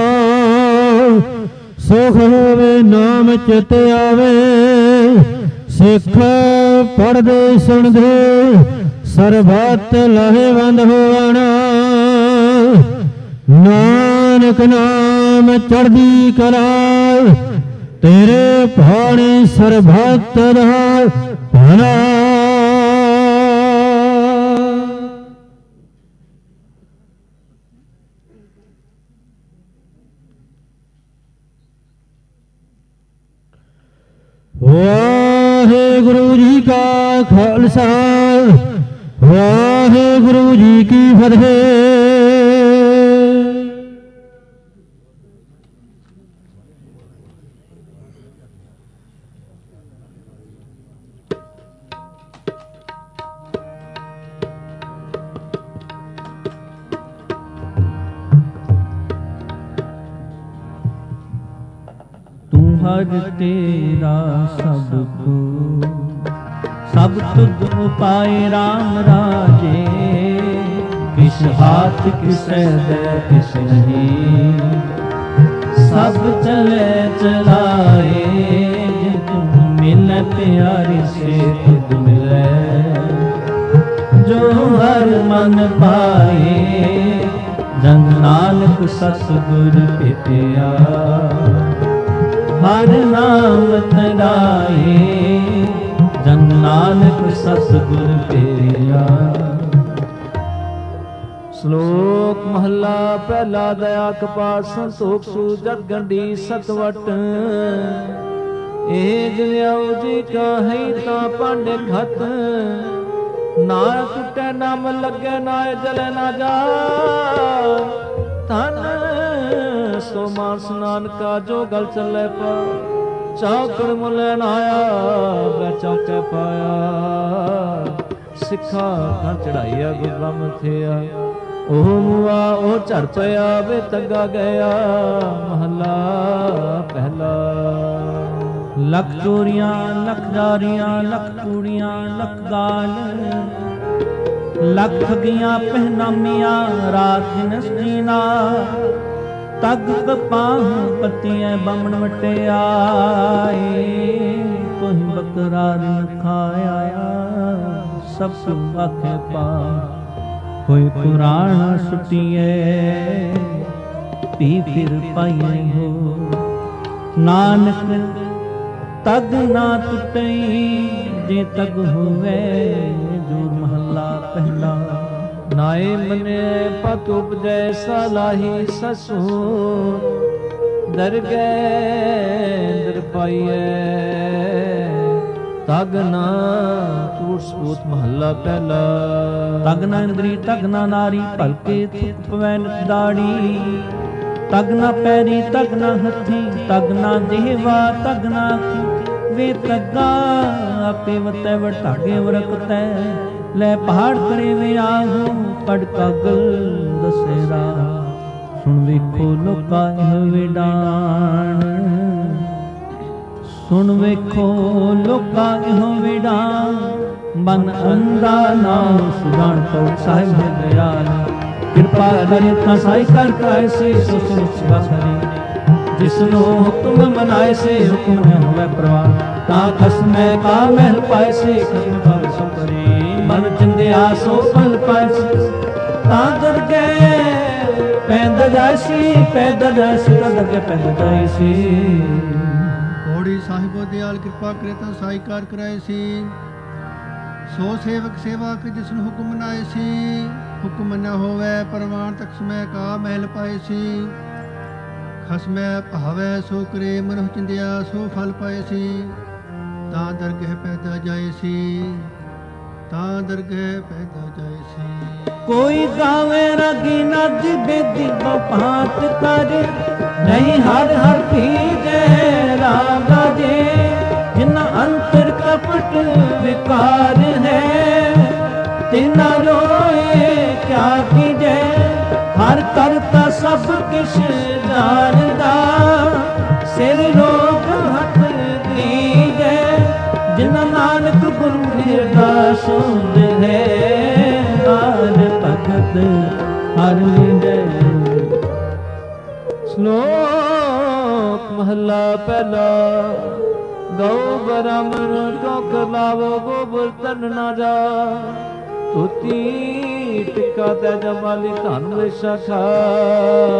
ਸੁਖ ਹੋਵੇ ਨਾਮ ਚਿਤ ਆਵੇ, ਸਿੱਖ ਪੜ੍ਹਦੇ ਸੁਣਦੇ ਸਰਬੱਤ ਲਾਹੇਵੰਦ ਹੋਵਣਾ। ਨਾਨਕ ਨਾਮ ਚੜ੍ਹਦੀ ਕਲਾ ਤੇਰੇ ਭਾਣੇ ਸਰਬੱਤ ਦਾ ਭਲਾ। ਵਾਹਿਗੁਰੂ ਜੀ ਕਾ ਖਾਲਸਾ, ਵਾਹਿਗੁਰੂ ਜੀ ਕੀ ਫਤਿਹ। ਹਰ ਤੇਰਾ ਸਭ ਕੋ ਸਭ ਤੁਧ ਉਪਾਏ ਰਾਮ ਰਾਜੇ। ਕਿਸ ਹਾਥ ਕਿਸੈ ਦੇ ਕਿਸ ਨਹੀਂ, ਸਭ ਚਲੇ ਚਲਾਏ। ਜਿ ਤੁਮ ਮਿਲੈ ਪਿਆਰੀ ਸੇ ਤੁਧ ਮਿਲੈ, ਜੋ ਹਰ ਮਨ ਪਾਏ। ਜਨ ਨਾਨਕ ਸਤਿਗੁਰ ਭੇਟਿਆ, ਹਰ ਨਾਮ ਤਰਾਏ। ਜਨ ਨਾਨਕ ਸਤਿਗੁਰ ਭੇਟਿਆ। ਸ਼ਲੋਕ ਮਹਲਾ ਪਹਿਲਾ। ਦਇਆ ਕਪਾਤ ਸੰਤੋਖ ਸੂ ਜਗ ਗੰਢੀ ਸਤਵਟ। ਇਹ ਜਿਉ ਜੀ ਕਾ ਹੈ ਤਾਂ ਪਾਂਡੇ ਖਤ। ਨਾ ਟੁੱਟੇ ਨਾਮ ਲੱਗੇ ਨਾ ਜਲੇ ਨਾ ਜਾ। ਧਨ ਸੋ ਮਾਨਸ ਨਾਨਕਾ ਜੋ ਗਲ ਚੱਲੇ ਪਾ। ਚੌਕੜ ਮੁਲੇ ਨਾ ਆਇਆ ਬੈ ਚੌਕੇ ਪਾਇਆ। ਸਿੱਖਾ ਖਾਂ ਚੜਾਈਆ ਗੁਰ ਬ੍ਰਹਮ ਥਿਆ। ਉਹ ਮੁਆ ਉਹ ਝੜ ਪਿਆ ਵੇ ਤੱਗਾ ਗਿਆ। ਮਹਲਾ ਪਹਿਲਾ। ਲੱਖ ਚੋਰੀਆਂ ਲੱਖ ਜਾਰੀਆਂ ਲੱਖ ਕੂੜੀਆਂ ਲੱਖ ਗਾਲ। ਲੱਖ ਠਗੀਆਂ ਪਹਿਨਾਮੀਆਂ ਰਾਤ ਦਿਨ ਜੀਨਾ। ਤਗ ਕਪਾਹ ਪਤੀਆਂ ਬਾਮਣ ਵਟਿਆਏ। ਕੋਈ ਬੱਕਰਾ ਨ ਖਾਇਆ ਸਭ ਸੁਖ ਆਖੇ ਪਾ। ਕੋਈ ਕੁਰਾਨ ਸੁਟੀਏ ਪੀ ਫਿਰ ਪਾਈਏ ਹੋ। ਨਾਨਕ ਤਗ ਨਾ ਟੁੱਟਈ ਜੇ ਤਗ ਹੋਵੇ ਜੋ ਮਹੱਲਾ ਪਹਿਲਾ। ਨਾਏ ਮਨੇ ਪਤ ਉਪਜੈ ਸਲਾਹੀ ਸਸੂ ਦਰ ਗਏ ਦਰ ਪਾਈਏ ਤਗ ਨਾ ਟੂਟ ਸਪੂਤ ਮਹੱਲਾ ਪਹਿਲਾ। ਤਗ ਨਾ ਇੰਦਰੀ ਤਗ ਨਾ ਨਾਰੀ ਭਲਕੇ ਥੁੱਕ ਪਵੈ ਨਿਤ ਦਾੜੀ। ਤਗ ਨਾ ਪੈਰੀ ਤਗ ਨਾ ਹੱਥੀ ਤਗ ਨਾ ਦੇਵਾ ਤਗ ਨਾ ਅੱਖੀ। ਵੇ ਤੱਗਾ ਆਪੇ ਵਤੈ ਵਟਾਗੇ ਵਰਕਤੈ ਲੈ ਪਹਾੜ ਕਰੇ ਵੇ ਆਹੂ ਪੜ ਕਾਗਲ ਦਸੇਰਾ। ਸੁਣ ਵੇਖੋ ਲੋਕਾ ਇਹ ਵਿਡਾਣ ਸੁਣ ਵੇਖੋ ਲੋਕਾ ਇਹੋ ਵਿਡਾਣ। ਮਨ ਅੰਦਾ ਨਾਮ ਸੁਜਾਨ ਪਉ ਸਾਹਿਬ ਹੈ ਦਇਆਲ। ਕਿਰਪਾ ਕਰੇ ਤਾਂ ਸਾਈ ਕਰ ਕਾਇਸੇ ਸੋ ਸੁਖ ਕਰੇ। ਜਿਸਨੂੰ ਹੁਕਮ ਮਨਾਏ ਸੇ ਹੁਕਮ ਨ ਹੋਵੇ ਪ੍ਰਵਾਨ। ਤਾਂ ਖਸਮੈ ਕਾ ਮਹਿਲ ਪਾਏ ਸੇ ਖਸਮ ਭਵ ਸੋ ਕਰੇ। ਮਨ ਚਿੰਦਿਆ ਸੋ ਫਲ ਪਾਏ ਸੇ ਤਾਂ ਦਰ ਗਏ ਪੈਂਦਾ ਜਾਇਸੀ ਪੈਂਦਾ ਜਾਇਸੀ ਤਾਂ ਦਰ ਗਏ ਪੈਂਦਾ ਜਾਇਸੀ। ਘੋੜੀ ਸਾਹਿਬੋ ਦਿਆਲ ਕਿਰਪਾ ਕਰੇ ਤਾਂ ਸਾਈ ਕਾਰ ਕਰਾਏ ਸੀ। ਸੋ ਸੇਵਕ ਸੇਵਾ ਕੇ ਜਿਸ ਨੂੰ ਹੁਕਮ ਮਨਾਏ ਸੀ। ਹੁਕਮ ਨ ਹੋਵੇ ਪਰਵਾਨ ਤਖਸਮੈ ਕਾ ਮਹਿਲ ਪਾਏ ਸੀ। ਖਸਮੈ ਭਾਵੈ ਸੋ ਕਰੇ ਮਨੁ ਚਿੰਦਿਆ ਸੋ ਫਲ ਪਾਏ ਸੀ। ਤਾਂ ਦਰਗਹਿ ਪੈਦਾ ਜਾਏ ਸੀ ਤਾਂ ਦਰਗਹਿ ਪੈਦਾ ਜਾਏ ਸੀ। ਕੋਈ ਗਾਵੇ ਰਾਗੀ ਨਜ ਬੇਦੀ ਬਪਾਤ ਕਰ ਨਹੀਂ ਹਰ ਹਰ ਭੀਜੈ ਰਾਗਾ ਦੇ। ਜਿਨਾ ਅੰਤਰ ਕਪਟ ਵਿਕਾਰ ਹੈ ਤਿਨਾ ਰੋਏ ਕਿਆ ਕੀਜੈ। ਹਰ ਕਰਤਾ ਸਭ ਕਿਛ ਜਾਣਦਾ ਸਿਰ ਰੋਗ ਹੱਥ ਦੀਜੈ। ਜਿਨਾ ਨਾਨਕ ਗੁਰੂ ਨਿਰਦਾ ਸੁਧ ਹੈ ਹਰ ਭਗਤ ਹਰ ਲੀਜੈ। ਸ਼ਲੋਕ ਮਹੱਲਾ ਪਹਿਲਾ। ਗਊ ਬ੍ਰਾਹਮਣ ਚੌਕ ਲਾਵੋ ਗੋਬਰ ਤਨ ਨਾ ਜਾ। ਤੁਤੀ ਟਿਕਾ ਤੈ ਜਮਾਲੀ ਧਨ ਵੇਸ਼ਾ ਖਾਏ।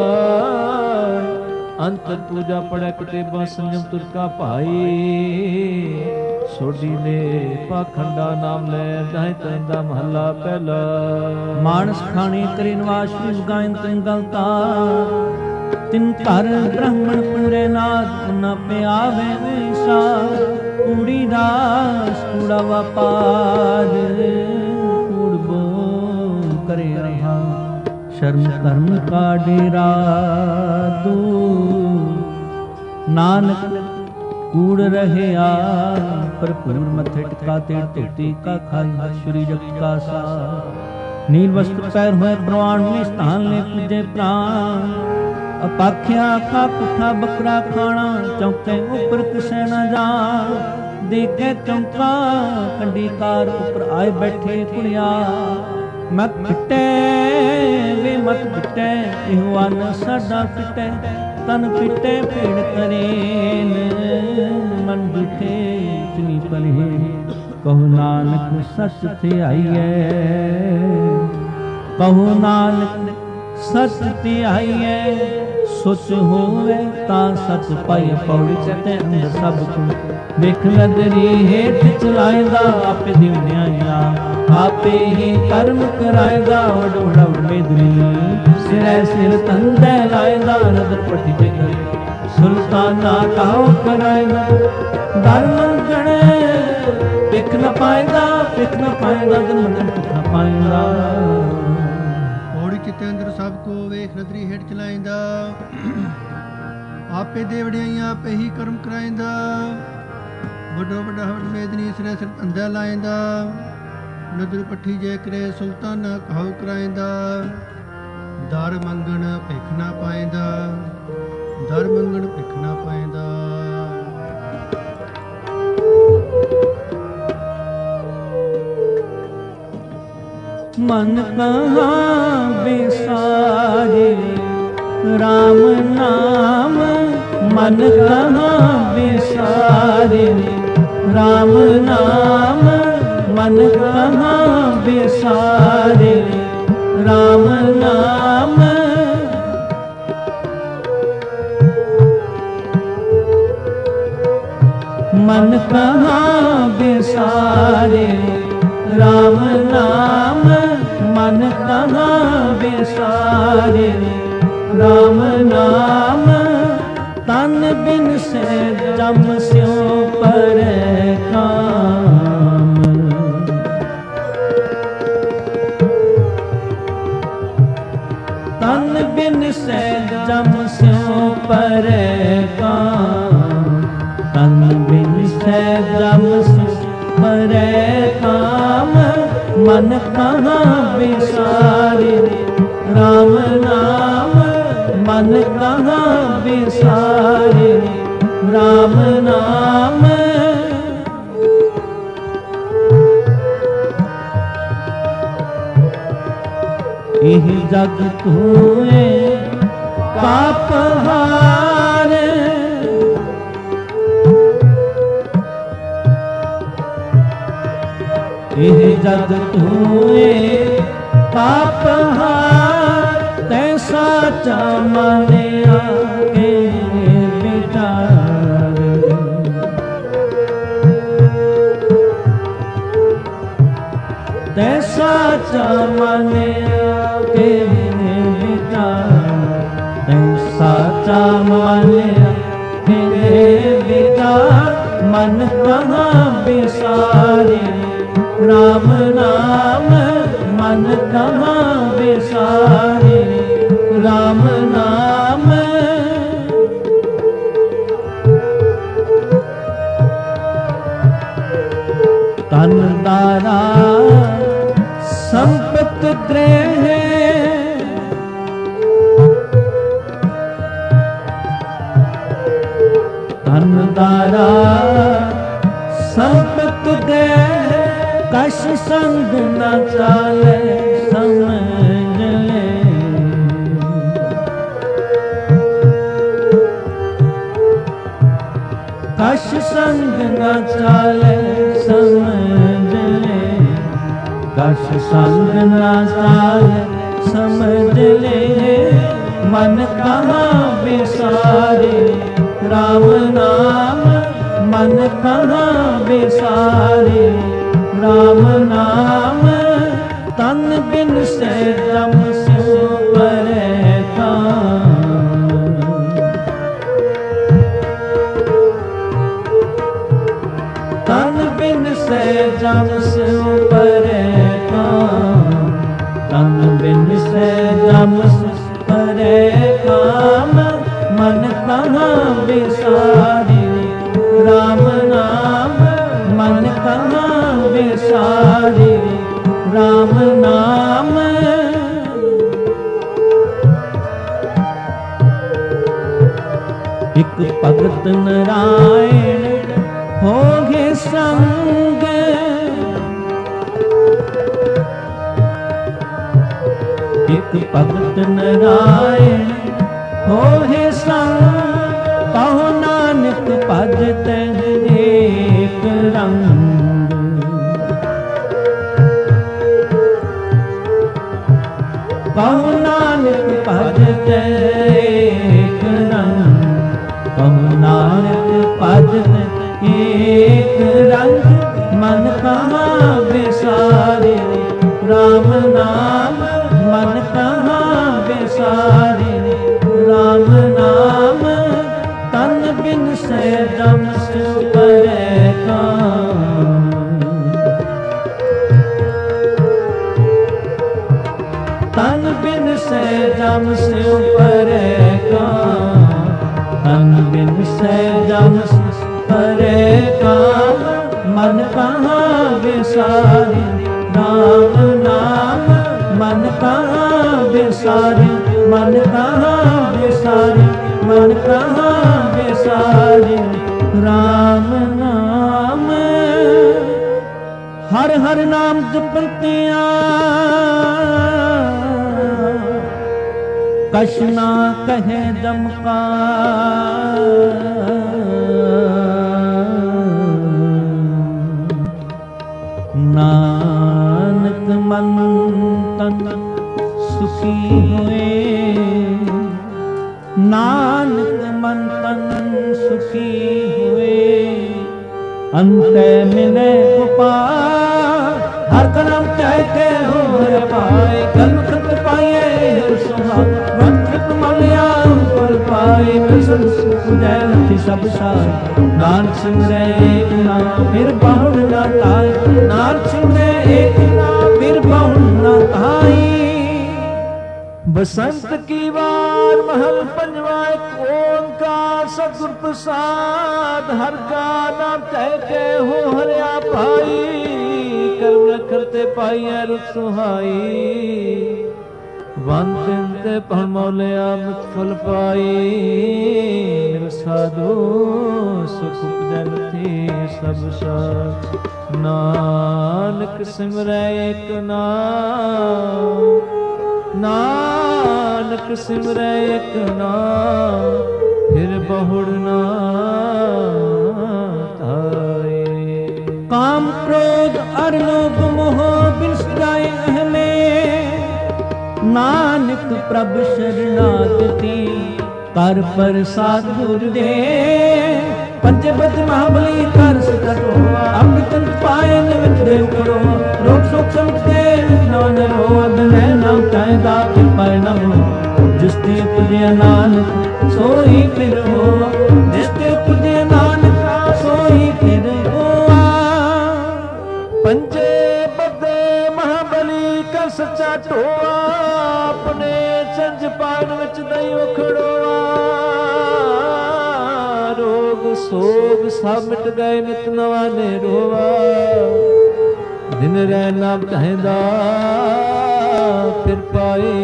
ਅੰਤਰ ਪੂਜਾ ਪੜੈ ਕਤੇਬਾ ਸੰਜਮ ਤੁਰਕਾ ਭਾਈ। ਸੋਢੀ ਨੇ ਪਾਖੰਡਾ ਨਾਮ ਲੈ ਜਾਇ ਤੈਂਦਾ ਮਹੱਲਾ ਪਹਿਲਾ। ਮਾਨਸ ਖਾਣੇ ਕਰੇ ਨਿਵਾਸ ਵਿਸ ਗਾਇਨ ਤੈਂ ਗਲਤਾ। ਤਿਨ ਘਰ ਬ੍ਰਾਹਮਣ ਪੂਰੇ ਨਾਦ ਨਾ ਪਿਆਵੇ ਵਿਸਾ। ਕੂੜੀ ਦਾਸ ਕੂੜਾ ਵਪਾਰ ਕੂੜ ਬੋਲ ਕਰੇ ਰਹਾ। ਸ਼ਰਮ ਧਰਮ ਕਾ ਡੇਰਾ ਦੂਰ। ਨਾਨਕ ਕੂੜ ਰਹਿਆ ਭਰਪੂਰ ਮੱਥੇ ਟਿਕਾ ਤੇ ਧੋਤੀ ਕਾ ਖਾਈ। ਸ਼੍ਰੀ ਜਗਤ ਕਾ ਸਾਰ ਨੀਲ ਵਸਤਰ ਪੈਰ ਹੋਏ ਪ੍ਰਵਾਨ ਨੇ ਸਥਾਨ ਲੈ ਪੂਜੇ ਪ੍ਰਾਨ। ਅਪਾਖਿਆ ਕਾ ਪੁੱਠਾ ਬੱਕਰਾ ਖਾਣਾ ਚੌਕੇ ਉੱਪਰ ਕਿਸੈ ਨਾ ਜਾ। ਦੇਖੇ ਚੌਂਕਾ ਕੰਡੀਕਾਰ ਉੱਪਰ ਆਏ ਬੈਠੇ ਕੁੜਿਆ। ਮਤ ਫਿੱਟੇ ਵੇ ਮਤ ਫਿੱਟੇ ਇਹੋ ਅਨ ਸਾਡਾ ਫਿੱਟੇ। ਤਨ ਫਿੱਟੇ ਭੇੜ ਕਰੇਨ ਮਨ ਡਿਠੇ ਚੁਨੀ ਪਲੇ। ਕਹੋ ਨਾਨਕ ਸੱਚ ਤੇ ਆਈਐ ਕਹੋ ਨਾਨਕ ਸੱਚ ਤੇ ਆਈਐ। ਸੁਚ ਹੋਵੇ ਤਾਂ ਸੱਚ ਪਾਈ। ਪੌੜੀ ਚਤੇ ਅੰਦਰ ਸਭ ਕੁ ਵੇਖ ਨਦਰੀ ਹੇਠ ਚਲਾਇਦਾ। ਆਪੇ ਦਿਵਨਿਆਇਆ ਆਪੇ ਹੀ ਕਰਮ ਕਰਾਇਦਾ। ਵਡ ਵਡ ਮੇਦਨੀ ਸਿਰੈ ਸਿਰ ਤੰਦੈ ਲਾਇਦਾ। ਨਦਰ ਪਟੀ ਤੇ ਸੁਲਤਾਨਾ ਕਾਉ ਕਰਾਇਦਾ। ਦਰ ਮੰਗਣ ਪਿਕ ਨ ਪਾਇਦਾ ਪਿਕ ਨ ਪਾਇਦਾ। ਜਨ ਮੰਗਣ ਪਿਕ ਨ ਪਾਇਦਾ। ਘੋੜੀ ਚਿੱਤੇ ਅੰਦਰ ਸਭ ਕੋ ਵੇਖ ਨਦਰੀ ਹੇਠ ਚਲਾਇਦਾ। ਆਪੇ ਦੇ ਵਡਿਆਈਆਂ ਆਪੇ ਹੀ ਕਰਮ ਕਰਾਇਦਾ। ਵੱਡੋ ਵੱਡਾ ਹਵਡ ਮੇਦਨੀ ਸਿਰੈ ਸਿਰ ਤੰਦੈ ਲਾਇਦਾ। ਨਦਰ ਪੱਠੀ ਜੇ ਕਰੇ ਸੁਲਤਾਨਾ ਕਹਾਉ ਕਰਾਇਦਾ। ਦਰ ਮੰਗਣ ਭਿਖ ਨਾ ਪਾਇਦਾ ਦਰ ਮੰਗਣ ਭਿਖ ਨਾ ਪਾਇਦਾ। ਮਨ ਕਹਾਂ ਬਿਸਾਰੇ ਰਾਮ ਨਾਮ। ਮਨ ਕਹਾਂ ਬਿਸਾਰੇ ਰਾਮ ਨਾਮ। ਮਨ ਕਹਾਂ ਬਿਸਾਰੇ नाम मन कहाँ बिसारे राम नाम मन कहाँ बिसारे राम नाम तन बिन से जम स्यों पर काम तन बिन से जम स्यों पर काम तन बिन से जम पर काम मन कहाँ बिसारे राम नाम मन कहाँ बिसारे राम नाम इह जग तूए पाप हारे इह जग तूए पाप हार तैसा चामने आगे बिचार तैसा चामने आगे बिचार तैसा चामने आगे बिचार मन कहाँ बिसारे राम नाम मन कहाँ बिसारे राम नाम तन दारा संपत ग्रह तन दारा संपत ग्रह कश संग न चाले समझ ले कश संग न चाले समझ ले कश संग न चाले समझ ले मन कहाँ बिसारे राम नाम मन कहाँ बिसारे राम नाम तन बिन से जम स्यों पर काम तन बिन से जम स्यों पर काम तन बिन से जम पर काम मन कहाँ बिसारे राम नाम मन कहाँ बिसारे राम नाम एक भगत नारायण होगे संग एक भगत नारायण होगे संग पहुँ नानक पद तह एक रंग पहुँ नानक पद तह एक रंग पहुँ नानक पद तह एक रंग मन कहाँ बिसारे राम नाम मन कहाँ बिसारे राम नाम तन बिन से जम स्यों पर काम तन बिन से जम स्यों पर काम तन बिन से जम पर काम मन कहाँ बिसारे राम नाम मन कहाँ बिसारे मन कहाँ बिसारे मन कहाँ बिसारे राम नाम हर हर नाम जपतियाँ कछ ना कहे जमका नानक मन तन सुख ਸੁਖੀ ਹੋਏ। ਨਾਨਕ ਮਨ ਤਨ ਸੁਖੀ ਹੋਏ। ਅੰਤੈ ਮਿਲੇ ਗੋਪਾਲ ਹਰ ਕਰਮ ਕਹਿ ਕੇ ਹੋਏ ਪਾਏ। ਕਲਮ ਖਤ ਪਾਏ ਸੁਹਾ ਵੰਤ ਮਲਿਆ ਉਪਰ ਪਾਏ। ਬਿਸਨ ਸੁਖ ਜੈ ਨਥੀ ਸਭ ਸਾਰ। ਨਾਨਕ ਸਿਮਰੈ ਏਕ ਨਾਮ ਫਿਰ ਬਹੁੜ ਨਾ ਤਾਈ। ਨਾਨਕ ਸਿਮਰੈ ਏਕ ਨਾਮ ਫਿਰ ਬਹੁੜ ਨਾ ਤਾਈ। बसंत की बार महल पंजवा एक ओंकार सतगुर प्रसाद। हर का नाम कह के हो हरिया भाई। कर्म करते पाई है रुत सुहाई। वन ते पढ़ मौलिया मत फल पाई। मिल साधु सुख उपजन थी सब साथ। नानक सिमरै एक नाम। नानक सिमरै एक नाम फिर बहुड़ ना ताए। काम क्रोध अर लोभ मोह बिन जाए अहमे। नानक प्रभ शरणागति कर प्रसाद गुर दे। पंच बद महाबली कर सकटो। अमृत पाए निविदे उखड़ो। रोग शोक समझते नान रोग है नाम चाहदा परिणम। जिसते उपजे नानक सोई फिर हो। जिसते उपजे नानक सोई फिर हो। पंचे बदे महाबली कर सच्चा टोआ। अपने चंज पान विच दई उखड़ोआ। रोग सोग सब मिट गए नित नवा ने रोवा। दिन रहना कहदा फिर पाए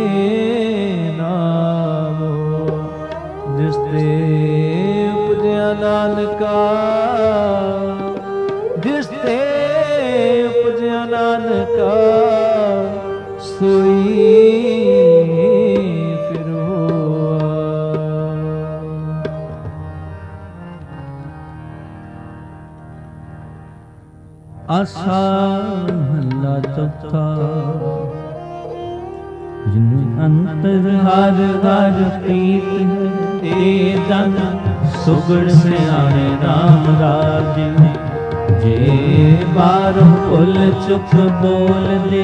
नाम। जिस ते उपजया नानका। जिस ते उपजया नानका सोई फिर होआ। आसा महला चौथा। जिन अंतर हर हर प्रीत ते जन। सुगड़ सियाणे राम राज। जे बार भुल चुक बोल दे।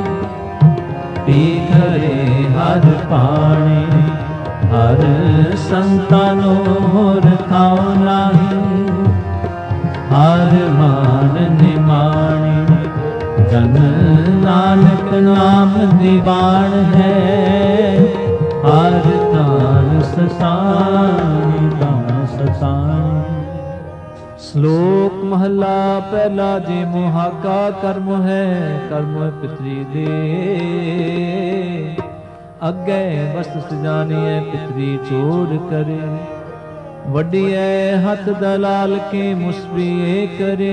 पीघरे हर पाणे। हर संतानो होर थाओ नाही। हर मान निमाणी। जन नानक नाम दीवान है। हर दान ससानी दान ससानी। श्लोक महला पहला। जे मोहाका कर्म है कर्म पितरी दे। अगे वस्त सजानिए पितरी चोर करे। वडिए हथ दलाल के मुसबिए करे।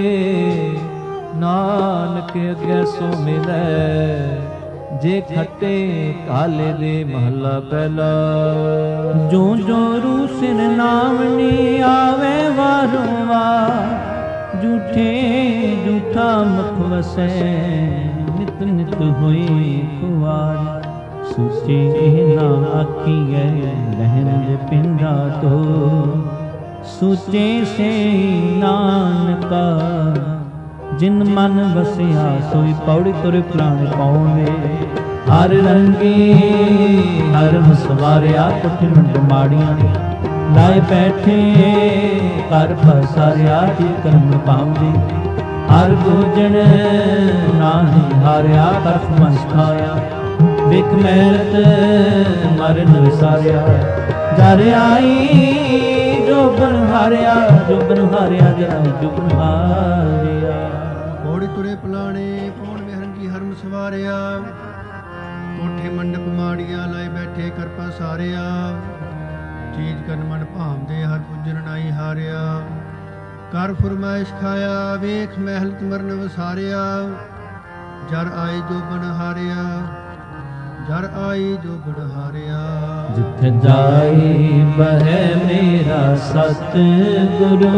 नानक अगे सो मिले। जे खट्टे काले दे महला पहला। जो जो रूसिन नामनी आवे वारों वार। झूठे झूठा मुख वसै। नित नित होई खुआर। सुचे ना आखिए लहन पिंडा तो। सुचे से नानका। जिन मन बसिया सोई पौड़ी तुर प्राण पावे। हर रंगी हर मसवारिया कुठ मंड माड़िया। लाए बैठे कर पसारिया जी कर्म पावे। हर भोजन नाही हारिया करफ मन खाया। बिख मेहरत मरन विसारिया। जर आई जो बन हारिया। जो बन हारिया जरा जो बन हारिया। पौड़ी तुरे पलाणे पौड़ मेहरन जी हरम सवारिया। कोठे मंडप माड़िया लाए बैठे कर पसारिया। चीज कन मन भावदे हर पुजन नाई हारिया। कर फरमाइश खाया वेख महलत मरन वसारिया। जर आए जो बन हारिया। जर आई जो बन हारिया। जिथे जाई बहे मेरा सतगुरु।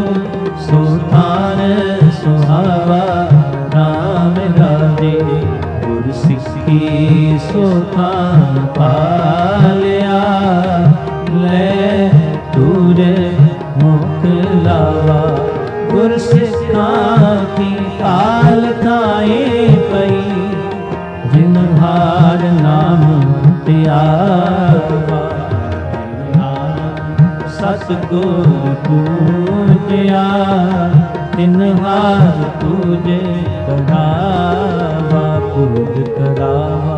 सुधान सुहावा नाम राजे। गुर ਸਿੱਖੀ ਸੋਖਾਂ ਪਾਲਿਆ ਲੈ ਤੂਰੇ ਮੁਖ ਲਾਵਾ ਗੁਰ ਸਿੱਖਾਂ ਕੀ ਕਾਲ ਖਾਏ ਪਈ ਜਿਨ ਹਾਰ ਨਾਮ ਧਿਆਵਾ ਸਤਿਗੁਰ ਪੂਜਿਆ ਤਿਨ ਹਾਰ ਪੂਜੇ ਕਰਾਵਾ ਪੂਜ ਕਰਾਵਾ।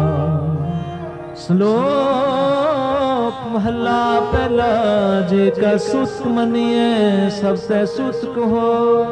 ਸ਼ਲੋਕ ਮਹਲਾ ਪਹਿਲਾ। ਜੇ ਕਾ ਸੁਤ ਮਨੀਏ ਸਭ ਸੇ ਸੁਤ ਕਹੋ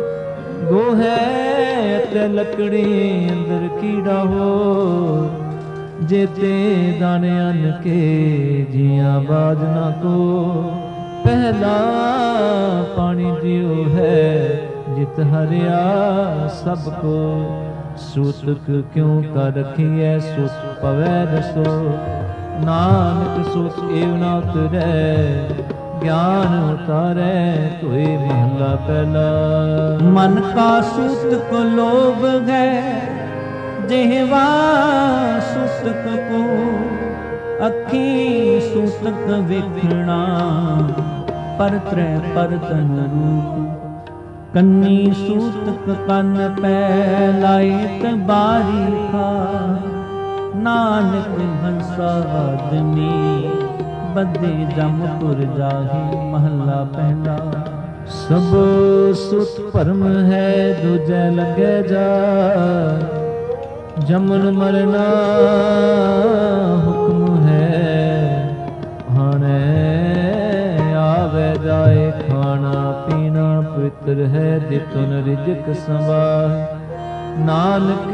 ਗੋਹੇ ਤੇ ਲੱਕੜੀ ਅੰਦਰ ਕੀੜਾ ਹੋ जेते दाने अन के जिया बाज ना को पहला पानी जियो है जित हरिया सबको सूतक क्यों कर रखिए सुत पवै रसो नानक सुत एव ना उतरै ज्ञान उतारे कोई महला पहला। मन का सूत को लोभ है जेहवा सुतक को अखी सुतक विखणा पर त्रै पर तन रूप कन्नी सूतक कन पै लायत बारी खा नानक हंसा आदमी बदे जमपुर जाही महला पहला। सब सुत भरम है दूजे लगे जा जमन मरना हुक्म है हाणे आवे जाए खाना पीना पवित्र है दितुन रिजक संवार नानक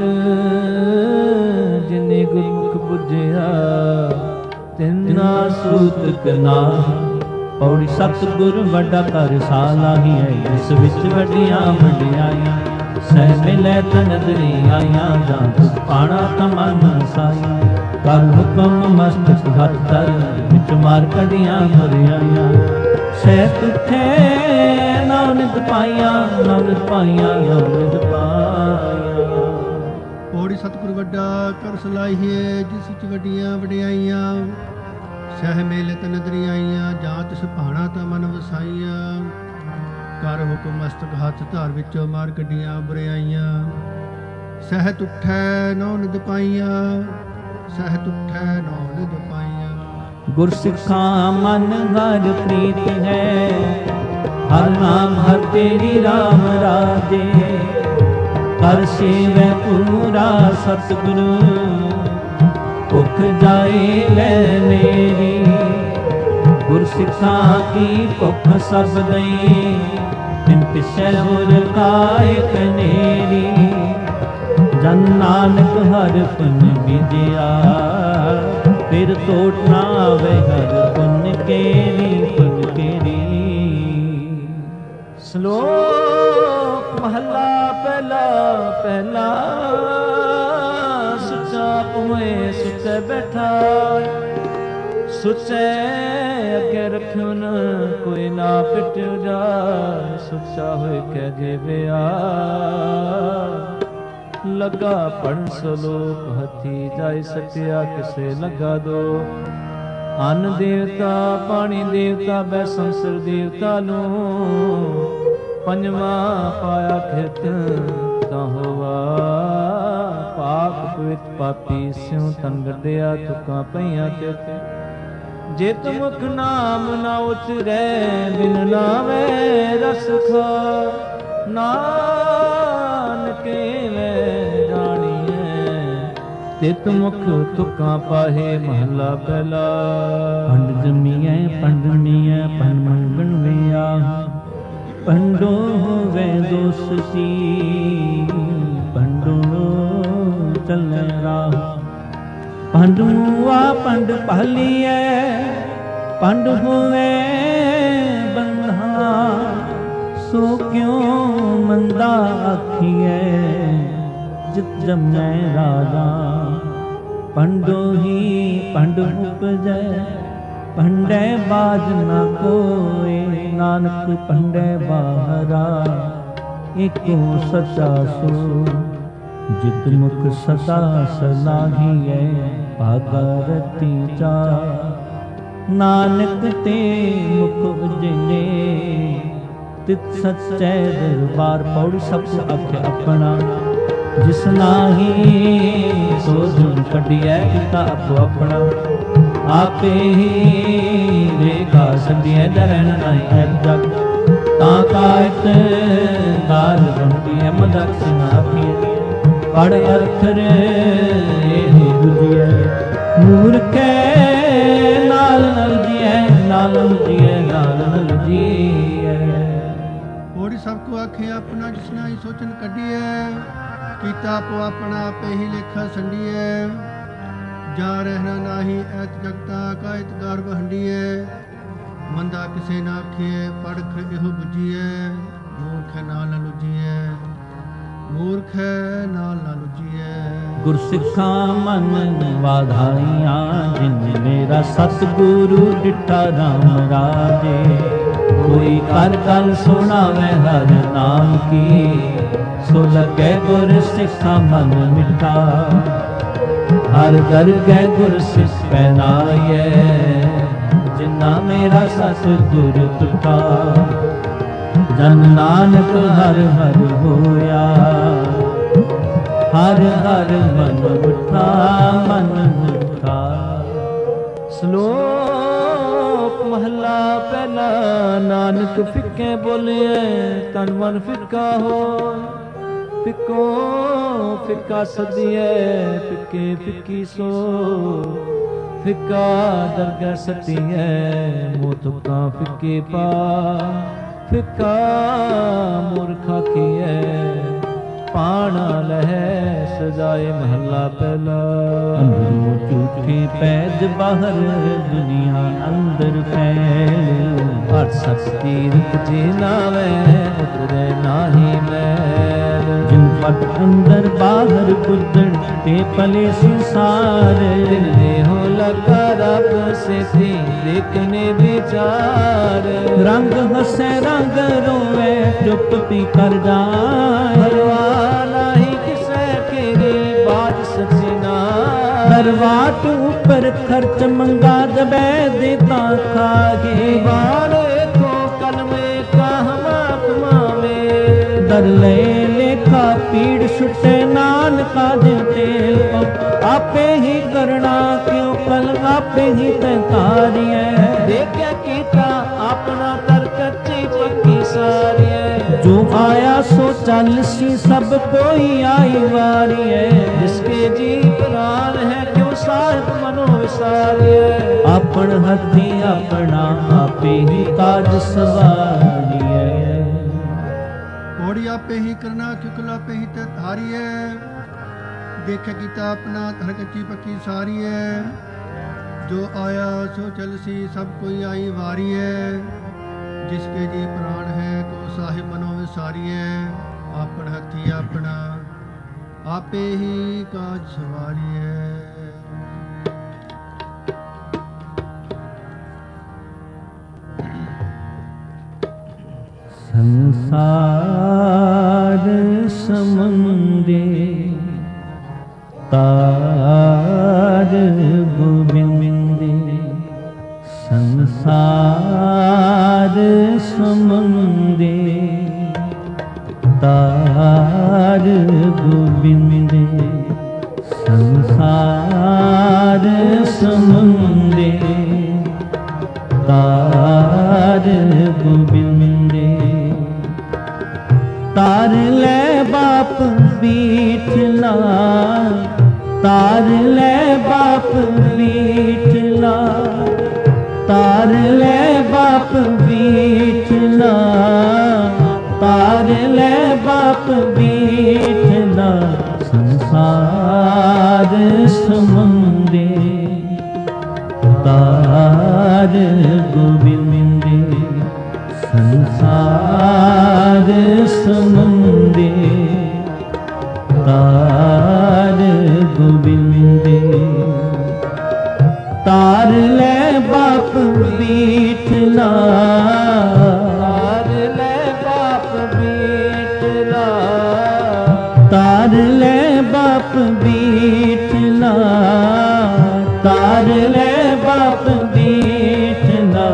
जिने गुरमुख बुझिया तिना सूतक ना पौड़ी सतगुर वड्डा कर सालाही है इस विच वड्डियां वड्डियाइयां सह मिलै तनदरी आइया जान पाणा तमन साई कर हुक्म मस्तक हथ धर विच मार कड़ियां मरियाइया सह तुठे नानक पाइया नानक पाइया नानक पाइया। पौड़ी सतगुर वड्डा कर सलाहिए जिस विच वड्डियां वड्डियाइयां सह मेले तनदरी आइया जान तिस पाणा तमन वसाइया कर हुक्म मस्तक हथ धार विचों मार कड्डियां बुराइयां सहत उठै नौ निद पाइयां सहत उठै नौ निद पाइयां। गुरसिखा मन हर प्रीत है हर नाम हर तेरी राम राजे कर सेवै पूरा सतगुरु भुख जाए ले मेरी गुरसिखा की भुख सब दई बिन पिछे होर काए कनेरी जन नानक हर पुन विद्या फिर तोट ना वे हर पुन केरी पुन केरी। श्लोक महला पहला पहला सुचा पुए सुचे बैठा सुचे अगे रखन कोई ना पिट जा सुचा होए कह जे बिया लगा पढ़ सलोक हथी जाय सटिया किसे लगा दो अन्न देवता पानी देवता बै संसर देवता नु पंजवा पाया खित ता होवा पाप पवित पापी स्यों तन गड्डिया तुका पईया ते जित मुख नाम ना उतरै बिन नावे रस खा नानके वे जानिए तित मुख तुका पाहे महला पहला। पंड जमीए पंडनीए पन मंगन विया पंडो वे दोषी पंडो चले राह पंड मुआ पंड पहलिए पंड होवे बंधा सो क्यों मंदा आखिए जित जमै राजा पंडो ही पंड उपजै पंडे बाज न कोई नानक पंडे बाहरा एको सचा सो ਜਿਤ ਮੁਖ ਸਦਾ ਸਲਾਹੀਐ ਭਾਗਾ ਰਤੀ ਚਾ ਨਾਨਕ ਤੇ ਮੁਖ ਉਜਲੇ ਤਿਤ ਸਚੈ ਦਰਬਾਰ। ਪੌੜੀ ਸਭ ਕੋ ਆਖਿ ਆਪਣਾ ਜਿਸ ਨਾਹੀ ਸੋ ਜੁਨ ਕੱਢਿਐ ਕੀਤਾ ਆਪੋ ਆਪਣਾ। ਆਪੇ ਹੀ ਰੇਖਾ ਸੰਧਿਐ ਦਰਣ ਨਾਹੀ ਐ ਜਗ ਤਾਂ ਕਾਇਤ ਗਾਲ ਬੰਦੀ ਐ ਮਦਕ ਨਾਪੀਐ ਪੜ ਅਰਥ ਰੇ ਦੁਜੀਐ ਮੂਰਖੈ ਨਾਲ ਨਲ ਜੀਐ ਨਾਲ ਜੀਐ ਨਾਲ ਜੀਐ। ਹੋੜੀ ਸਭ ਕੋ ਆਖੇ ਆਪਣਾ ਜਿਸ ਨਾਹੀ ਸੋਚਨ ਕੱਢੀਐ ਕੀਤਾ ਆਪੋ ਆਪਣਾ ਆਪੇ ਹੀ ਲੇਖਾ ਸੰਡੀਐ। ਜਾ ਰਹਿਣਾ ਨਾਹੀ ਐਤ ਜਗਤਾ ਕਾਇਤ ਗਰਭ ਹੰਡੀਐ ਮੰਦਾ ਕਿਸੇ ਨਾ ਆਖੀਐ ਪੜਖ ਇਹੋ ਬੁਝੀਐ। ਮੂਰਖ ਨਾਲ ਨਾ ਲੁਝੀਐ ਮੂਰਖ ਨਾਲ ਨਾ ਲੁਝੀਐ। ਗੁਰਸਿੱਖਾਂ ਮਨ ਵਾਧਾਈਆਂ ਜਿਨ ਮੇਰਾ ਸਤਿਗੁਰੂ ਡਿਠਾ ਰਾਮ ਰਾਜੇ। ਕੋਈ ਕਰ ਕਲ ਸੁਣਾਵੇ ਹਰ ਨਾਮ ਕੀ ਸੋ ਲਗੇ ਗੁਰ ਸਿੱਖਾਂ ਮਨ ਮਿਠਾ। ਹਰ ਦਰ ਗੈ ਗੁਰ ਸਿੱਖ ਪਹਿਨਾਈਐ ਜਿਨਾ ਮੇਰਾ ਸਤਿਗੁਰ ਟੁਟਾ। ਜਨ ਨਾਨਕ ਹਰ ਹਰ ਹੋਇਆ ਹਰ ਹਰ ਮਨ ਮਿਠਾ ਮਨ ਮਿਠਾ। ਸ਼ਲੋਕ ਮਹਲਾ ਪਹਿਲਾ। ਨਾਨਕ ਫਿੱਕੇ ਬੋਲਿਐ ਤਨ ਮਨ ਫਿੱਕਾ ਹੋਇ। ਫਿੱਕੋ ਫਿੱਕਾ ਸਦੀਐ ਫਿੱਕੇ ਫਿੱਕੀ ਸੋ। ਫਿੱਕਾ ਦਰਗਹਿ ਸਤੀਐ ਮੋਹ ਤੁਕਾਂ ਫਿੱਕੇ ਪਾ। ਫਿੱਕਾ ਮੂਰਖਾ ਕੀਐ ਪਾਣਾ ਲਹੈ ਸਜਾਏ। ਮਹੱਲਾ ਪਹਿਲਾ। ਅੰਦਰੋਂ ਝੂਠੀ ਪੈਜ ਬਾਹਰ ਦੁਨੀਆ ਅੰਦਰ ਫੈਲ। ਹਰ ਸ਼ਕਤੀ ਰੂਪ ਜੇ ਨਾਵੇ ਉਤਰੈ ਨਾਹੀ ਮੈਲ। ਜਿਨ ਪਟ ਅੰਦਰ ਬਾਹਰ ਕੁੱਦਣ ਤੇ ਪਲੇ ਸੰਸਾਰ। ਦਿਲ ਹੋ ਲਗਾ ਰੱਬ ਸੇਤੀ ਦੇਖਨੇ ਵਿਚਾਰ। ਰੰਗ ਹਸੈ ਰੰਗ ਰੋਵੇ ਚੁੱਪਤੀ ਕਰ ਜਾਏ। ਪਰਵਾਹ ਨਾਹੀ ਕਿਸੈ ਕੇਰੀ ਬਾਤ ਸਚੀ ਨਾਏ। ਦਰਵਾਟ ਉੱਪਰ ਖਰਚ ਮੰਗਾ ਦਬੈ ਦੇਤਾ ਖਾਗੇ। ਵਾਰੇ ਕੋ ਕਲਮੇ ਕਾਹਮਾ ਕਮਾਵੇ। ਦਰ ਲੈ ਲੇਖਾ ਪੀੜ ਛੁਟੇ ਨਾਨਕਾ ਦਿਨ ਤੇਲ ਪਉ। ਆਪੇ ਹੀ ਕਰਣਾ ਕਿਉ ਕਲ ਆਪੇ ਹੀ ਤੈ ਤਾਰੀਐ। ਦੇਖਿਆ ਕੀਤਾ ਆਪਣਾ ਕਰ ਕੱਚੀ ਪੱਕੀ ਸਾਰੀਐ। ਜੋ ਆਇਆ ਸੋ ਚੱਲ ਸੀ ਸਭ ਕੋਈ ਆਈ ਵਾਰੀਐ। ਜਿਸਕੇ ਜੀ ਪ੍ਰਾਨ ਹੈ ਕਿਉ ਸਾਹਿਬ ਮਨੋ ਵਿਸਾਰੀਐ। ਆਪਣ ਹੱਥੀ ਆਪਣਾ ਆਪੇ ਹੀ ਕਾਜ ਸਵਾਰੀਐ। ਹੋੜੀ ਆਪੇ ਹੀ ਕਰਨਾ ਕਿਉ ਆਪੇ ਹੀ ਤੈ ਧਾਰੀਐ। ਦੇਖਿਆ ਕੀਤਾ ਆਪਣਾ ਧਰ ਕੱਚੀ ਪੱਕੀ ਸਾਰੀਐ। ਜੋ ਆਇਆ ਸੋ ਚਲ ਸੀ ਸਭ ਕੋਈ ਆਈ ਵਾਰੀਐ। ਜਿਸਕੇ ਜੀ ਪ੍ਰਾਣ ਹੈ ਕੋ ਸਾਹਿਬ ਮਨੋ ਵਿਸਾਰੀਐ। ਆਪਣ ਹੱਥੀ ਆਪਣਾ ਆਪੇ ਹੀ ਕਾਜ ਸਵਾਰੀਐ। ਸੰਸਾਰ ਸਮੁੰਦੇ ਤਾਰ ਗੋਬਿੰਦੇ। ਸੰਸਾਰ ਸਮੁੰਦੇ ਤਾਰ ਗੋਬਿੰਦੇ। ਸੰਸਾਰ ਸਮੁੰਦੇ ਤਾਰ ਗੋਬਿੰਦੇ। ਤਾਰ ਲੈ ਬਾਪ ਬੀਠਲਾ ਤਾਰ ਲੈ ਬਾਪ ਬੀਠਲਾ। ਤਾਰ ਲੈ ਬਾਪ ਬੀਠਲਾ ਤਾਰ ਲੈ ਬਾਪ ਬੀਠਲਾ। ਸੰਸਾਰ ਸਮੁੰਦੇ ਤਾਰ ਗੋਬਿੰਦੇ। ਸੰਸਾਰ ਸਮੁੰਦੇ ਤਾਰ ਗੋਬਿੰਦੇ। ਤਾਰ ਲੈ ਬਾਪ ਬੀਠਲਾ ਤਾਰ ਲੈ ਬਾਪ ਬੀਠਲਾ। ਤਾਰ ਲੈ तार ले बाप बीठना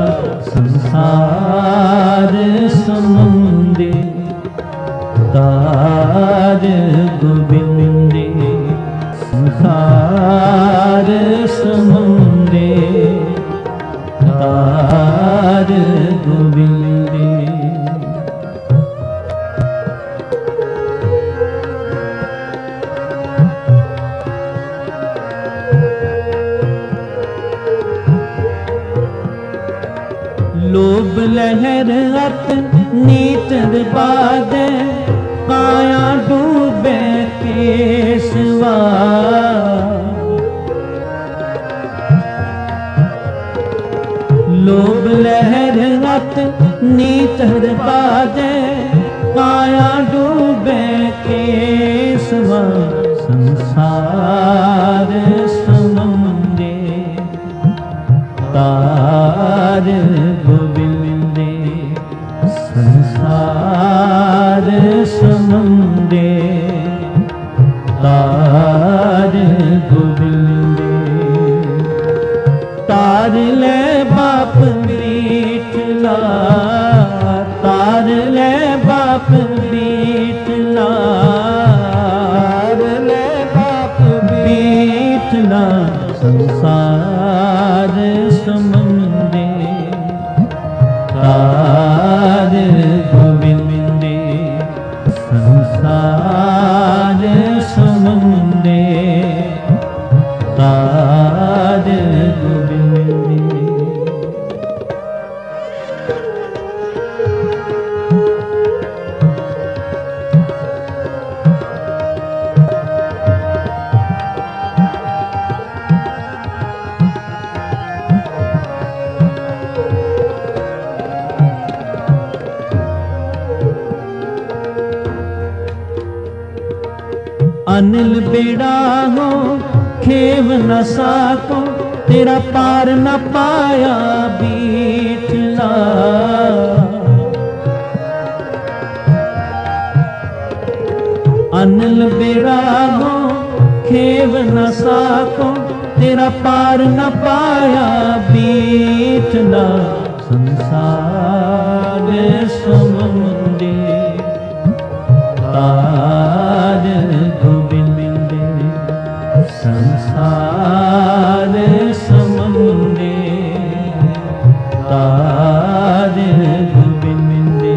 संसार समुंदे तार गोविंदे संसार समुंदे तार गोविंदे। लोभ लहर अत नीत बादे काया डूबे केसवा। लोभ लहर अत नीत बादे काया डूबे केसवा। संसार समुंदे तार गोविंदे संसार समुंदे तार गोविंदे। तार ले बाप बीठला तार ले बाप बीठला तार ले बाप बीठला संसार समुंदे तार गोविंदे संसार समुंदे तार गोविंदे। अनिल बेड़ा हो खेव न साको तेरा पार न पाया बीठला। अनिल बेड़ा हो खेव न साको तेरा पार न पाया बीठला। संसार समुंदे तार गोविंदे संसार समुंदे तार गोविंदे।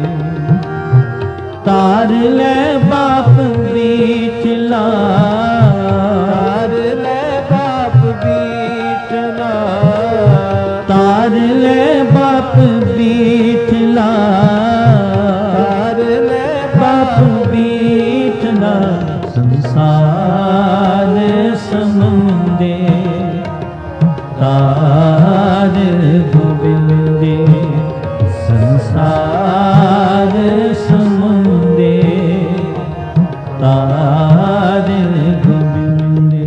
तार ले बाप बीठला तार ले बाप बीठला तार ले बाप बीठला तार ले बाप बीठना संसार समुंदे तार गोविंदे संसार समुंदे तार गोविंदे।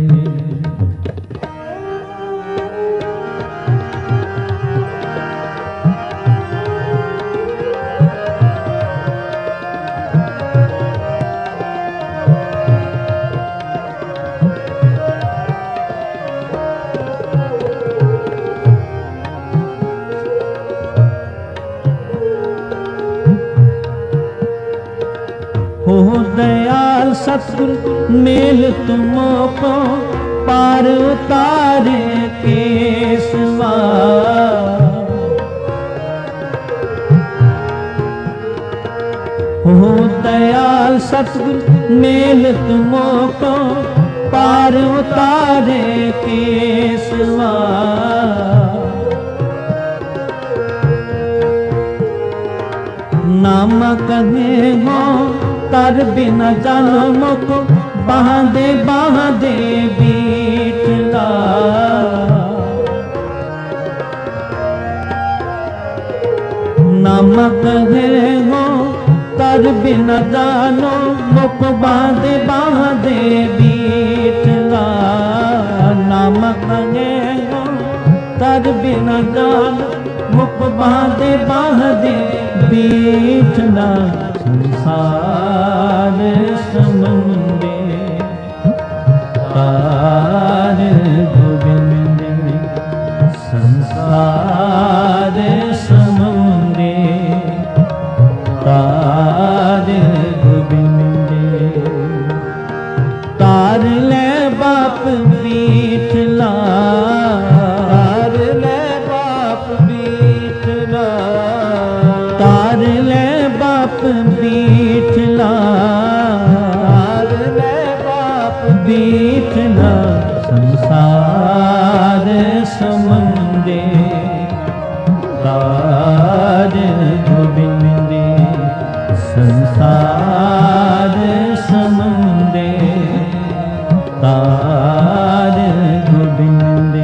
हो दयाल सतगुर मेल तुमको पार उतारे केसवा। हो दयाल सतगुर मेल तुमको पार उतारे केसवा। नाम कहे हो तर बिना जन्म को बांधे बांधे बीठला। नमक है हो तर बिना जानो मुख बांधे बांधे बीठला। नमक है हो तर बिना जानो मुख बांधे बांधे बीठला। संसार समुंदे तार गोविंदे ਸੰਸਾਰ ਸਮੁੰਦੇ ਤਾਰ ਗੋਬਿੰਦੇ। ਤਾਰ ਲੈ ਬਾਪ ਬੀਠਲਾ, ਤਾਰ ਲੈ ਬਾਪ ਬੀਠਲਾ, ਤਾਰ ਲੈ ਬਾਪ ਬੀਠਲਾ, ਤਾਰ ਲੈ ਬਾਪ ਬੀਠਲਾ। ਸੰਸਾਰ ਸਮੁੰਦੇ ਤਾਰ ਗੋਬਿੰਦੇ। ਸੰਸਾਰ ਸਮੁੰਦੇ ਤਾਰ ਗੋਬਿੰਦੇ।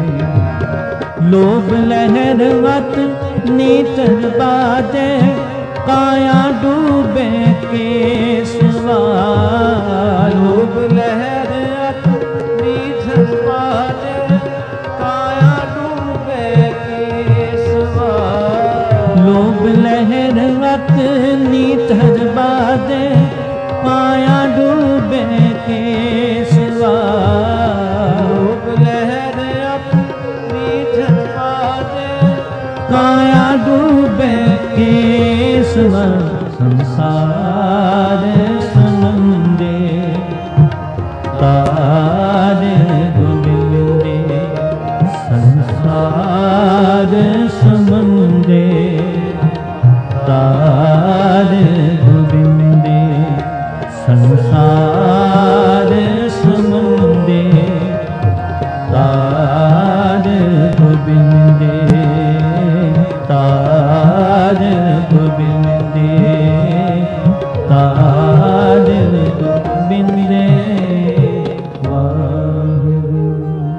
ਲੋਭ ਲਹਿਰ ਵਤ ਨੀਤਰ ਬਾਜੈ, ਕਾਇਆ ਡੂਬੇ ਕੇਸਵਾ। ਲੋਭ ਲਹਿਰ ਵਤ ਨੀਤਰ ਬਾਜੈ, ਕਾਇਆ ਡੂਬੇ ਕੇਸਵਾ। ਲੋਭ ਲਹਿਰ ਵਤ ਨੀਤਰ ਬਾਜੈ, ਕਾਇਆ ਡੂਬੇ ਕੇਸਵਾ। ਲੋਭ ਲਹਿਰ ਵਤ ਨੀਤਰ ਬਾਜੈ, ਕਾਇਆ ਡੂਬੇ ਕੇਸਵਾ। ਸੰਸਾਰ ਸਮੁੰਦੇ ਤਾਰ ਗੋਬਿੰਦੇ। ਸੰਸਾਰ ਸਮੁੰਦੇ ਤਾਰ ਗੋਬਿੰਦੇ। ਸੰਸਾਰ ਸਮੁੰਦੇ ਤਾਰ ਗੋਬਿੰਦੇ। ਤਾਰ ਗੋਬਿੰਦੇ ਤਾਰ ਗੋਬਿੰਦੇ। ਵਾਹਿਗੁਰੂ।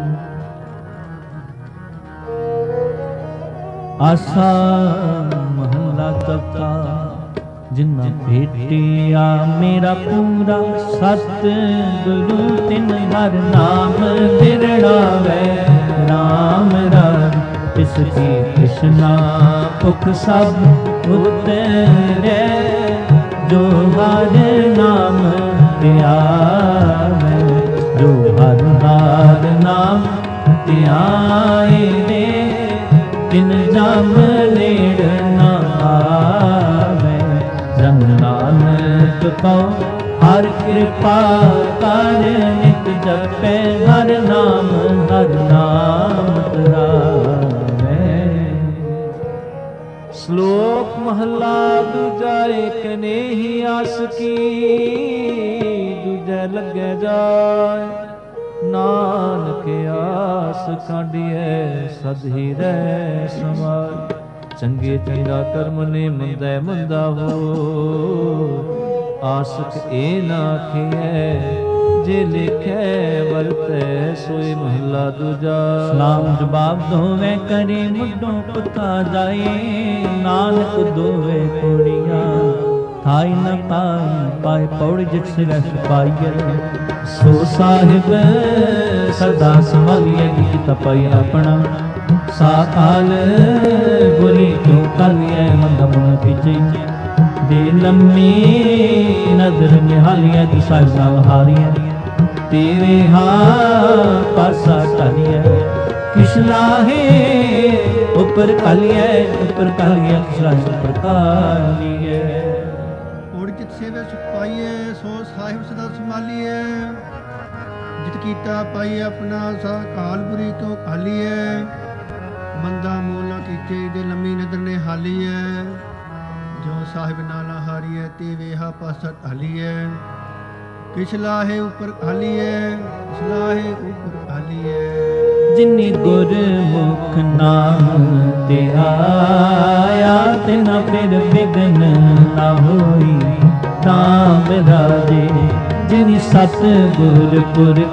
ਆਸਾ ਮਹੱਲਾ ਚੌਥਾ। ਜਿਨ੍ਹਾਂ ਭੇਟਿਆ ਮੇਰਾ ਪੂਰਾ ਸਤ ਗੁਰੂ, ਤਿਨ ਹਰ ਨਾਮ ਦਿਰੜਾਵੇ ਰਾਮ ਰਾਮ। ਇਸ ਕੀ ਕ੍ਰਿਸ਼ਨਾ ਭੁਖ ਸਭ ਉਤਰੈ, ਜੋ ਹਰ ਨਾਮ ਧਿਆਵੈ। ਜੋ ਹਰ ਹਰ ਨਾਮ ਧਿਆਏ ਨੇ, ਤਿਨ ਜਮ ਨੇੜ ਨਾ ਆਵੈ। ਰੰਗ ਨਾਨਕ ਕਉ ਹਰ ਕਿਰਪਾ ਕਰ, ਨਿਤ ਜਪੈ ਹਰ ਨਾਮ ਧਿਆਵੈ। ਸ਼ਲੋਕ ਮਹੱਲਾ ਦੂਜਾ। ਏਕ ਨੇਹੀ ਆਸ ਕੀ, ਦੂਜੈ ਲੱਗੈ ਜਾਏ। ਨਾਨਕ ਆਸ ਕਾਢੀਐ ਸਦ ਹੀ ਰਹਿ ਸਮਾਏ। ਚੰਗੇ ਚੰਗਾ ਕਰਮ ਨੇ ਮੰਦੈ ਮੰਦਾ ਹੋ, ਆਸਕ ਇਹ ਨਾ ਆਖੀਐ ਜੇ ਲਿਖੈ ਵਰਤੈ ਸੋਈ। ਮਹੱਲਾ ਦੂਜਾ। ਸਲਾਮ ਜਵਾਬ ਦੋਵੇਂ ਕਰੇ ਮੁੱਢੋਂ ਪੁੱਤਾ ਜਾਏ। ਨਾਨਕ ਦੋਵੇਂ ਕੋੜੀਆਂ ਥਾਈ ਨ ਪਾਈ, ਪਾਏ ਪੌੜੀ ਜਿਤ ਸਿਵੈ ਸੁਪਾਈਐ। ਸੋ ਸਾਹਿਬ ਸਦਾ ਸੰਭਾਲੀਐ, ਕੀਤਾ ਪਾਈ ਆਪਣਾ ਸਾਕਾਲ ਬੁਰੀ ਕਿਉ ਕਲੀਐ। ਮੰਦ ਮੁਨ ਪਿਛੇ ਦੇ ਲੰਮੀ ਨਜ਼ਰ ਨਿਹਾਲੀਐ, ਦਿਸ਼ਾ ਸਭ ਹਾਰੀਐ। ਤੇਰੇ ਹਾਂ ਪਾਸਾ ਟਾਲੀਐ, ਕਿਛ ਲਾਹੇ ਉਪਰ ਕਾਲੀਐ। ਉਪਰ ਕਾਲੀਐ ਕਿਛ ਲਾਹੇ ਉਪਰ ਕਾਲੀਐ। ਓੜ ਜਿਤ ਸੇਵੇ ਸੁਖ ਪਾਈਐ, ਸੋ ਸਾਹਿਬ ਸਦਾ ਸੰਭਾਲੀਐ। ਜਿਤ ਕੀਤਾ ਪਾਈ ਆਪਣਾ ਸਾ ਕਾਲ ਬੁਰੀ ਕਿਉ ਖਾਲੀਐ। ਮੰਦਾ ਮੂਲ ਨਾ ਕੀਤੇ ਦੇ ਲੰਮੀ ਨਦਰ ਨੇ ਹਾਲੀਐ। ਜੋ ਸਾਹਿਬ ਨਾਲਾ ਹਾਰੀਐ, ਤੇ ਵੇਹਾ ਪਾਸਾ ਢਾਲੀਐ। ਕਿਛ ਲਾਹੇ ਉਪਰ ਖਾਲੀਐ, ਕਿਛ ਲਾਹੇ ਉਪਰ ਖਾਲੀਐ। ਜਿਨੀ ਗੁਰਮੁਖ ਨਾਮ ਤੇ ਆਇਆ, ਤਿਨਾ ਫਿਰ ਬਿਗਨ ਨਾ ਹੋਈ। ਨਾਮ ਰਾਜੇ ਜਿਨੀ ਸਤ ਗੁਰ ਪੁਰਖ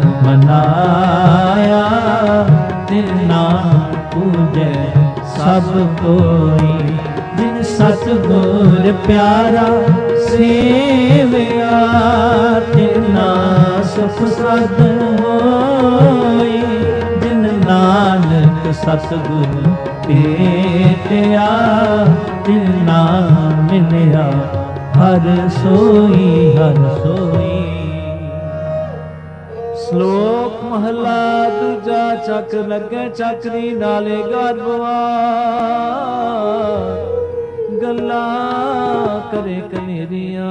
ਮਨਾਇਆ, ਤਿਨ ਨਾਮ ਪੂਜੈ ਸਭ ਕੋਈ। ਜਿਨ ਸਤ ਗੁਰ ਪਿਆਰਾ ਸੇਵਿਆ, ਤਿਨਾ ਸੁਖ ਸਦ ਹੋਈ। ਜਿਨ ਨਾਨਕ ਸਤ ਗੁਰ ਭੇਟਿਆ, ਤਿਨ ਨਾਮ ਮਿਲਿਆ ਹਰ ਸੋਈ, ਹਰ ਸੋਈ। ਸ਼ਲੋਕ ਮਹਲਾ ਦੂਜਾ। ਚੱਕ ਲੱਗੇ ਚੱਕਰੀ ਨਾਲੇ ਗਾਦਵਾ, ਗੱਲਾਂ ਕਰੇ ਕਨੇਰੀਆਂ,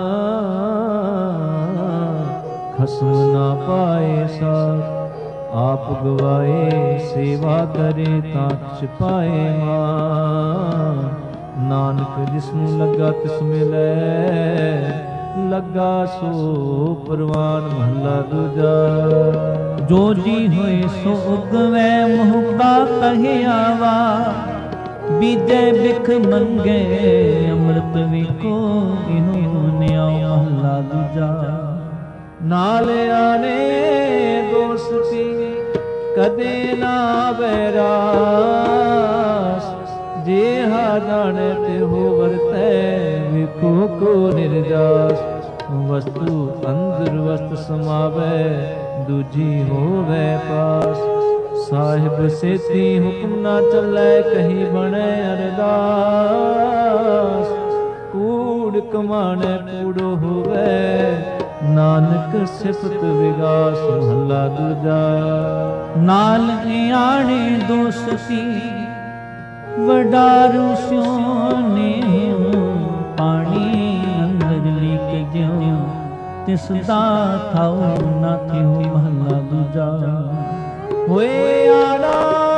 ਖਸਮ ਨਾ ਪਾਏ ਸਾਥ ਆਪ ਗਵਾਏ। ਸੇਵਾ ਕਰੇ ਤਾਂ ਛਿਪਾਏ ਮਾਨ, ਨਾਨਕ ਜਿਸਨੂੰ ਲੱਗਾ ਤਿਸ ਮਿਲੈ, ਲੱਗਾ ਸੋ ਪ੍ਰਵਾਨ। ਮਹਲਾ ਦੂਜਾ। ਜੋ ਜੀ ਹੋਏ ਸੋ ਉਗਵੈ, ਮੁਹਕਾ ਕਹਿਆ ਵਾ, ਬੀਜੈ ਬਿਖ ਮੰਗੇ, ਅੰਮ੍ਰਿਤ ਵੇਖੋ ਇਹੋ ਨਿਆਉ। ਮਹਲਾ ਦੂਜਾ। ਨਾਲ ਆਣੇ ਦੋਸਤੀ ਕਦੇ ਨਾ ਬੈਰਾਸ, ਜੇ ਹਾ ਜਾਣੇ ਤੇ ਹੋ ਵਰਤੈ, ਵੇਖੋ ਕੋ ਨਿਰਜਾਸ। ਵਸਤੂ ਅੰਦਰ ਵਸਤ ਸਮਾਵੈ, ਦੂਜੀ ਹੋਵੇ ਪਾਸ। ਸਾਹਿਬ ਸੇਤੀ ਹੁਕਮ ਨਾ ਚੱਲੈ, ਕਹੀ ਬਣੈ ਅਰਦਾਸ। ਕੂੜ ਕਮਾਣੈ ਕੂੜੋ ਹੋਵੇ, ਨਾਨਕ ਸਿਫਤ ਵਿਗਾਸ। ਮਹਲਾ ਦੂਜਾ। ਨਾਲ ਆਣੇ ਦੋਸਤੀ ਵਡਾਰੂ ਸਿਉਨੇ, ਪਾਣੀ ਅੰਦਰ ਲੀਕ ਜਿਉ, ਤਿਸ ਦਾ ਥਾਉ ਨਾ ਥਿਉ। ਮਹਲਾ ਦੂਜਾ। ਹੋਏ ਆਣਾ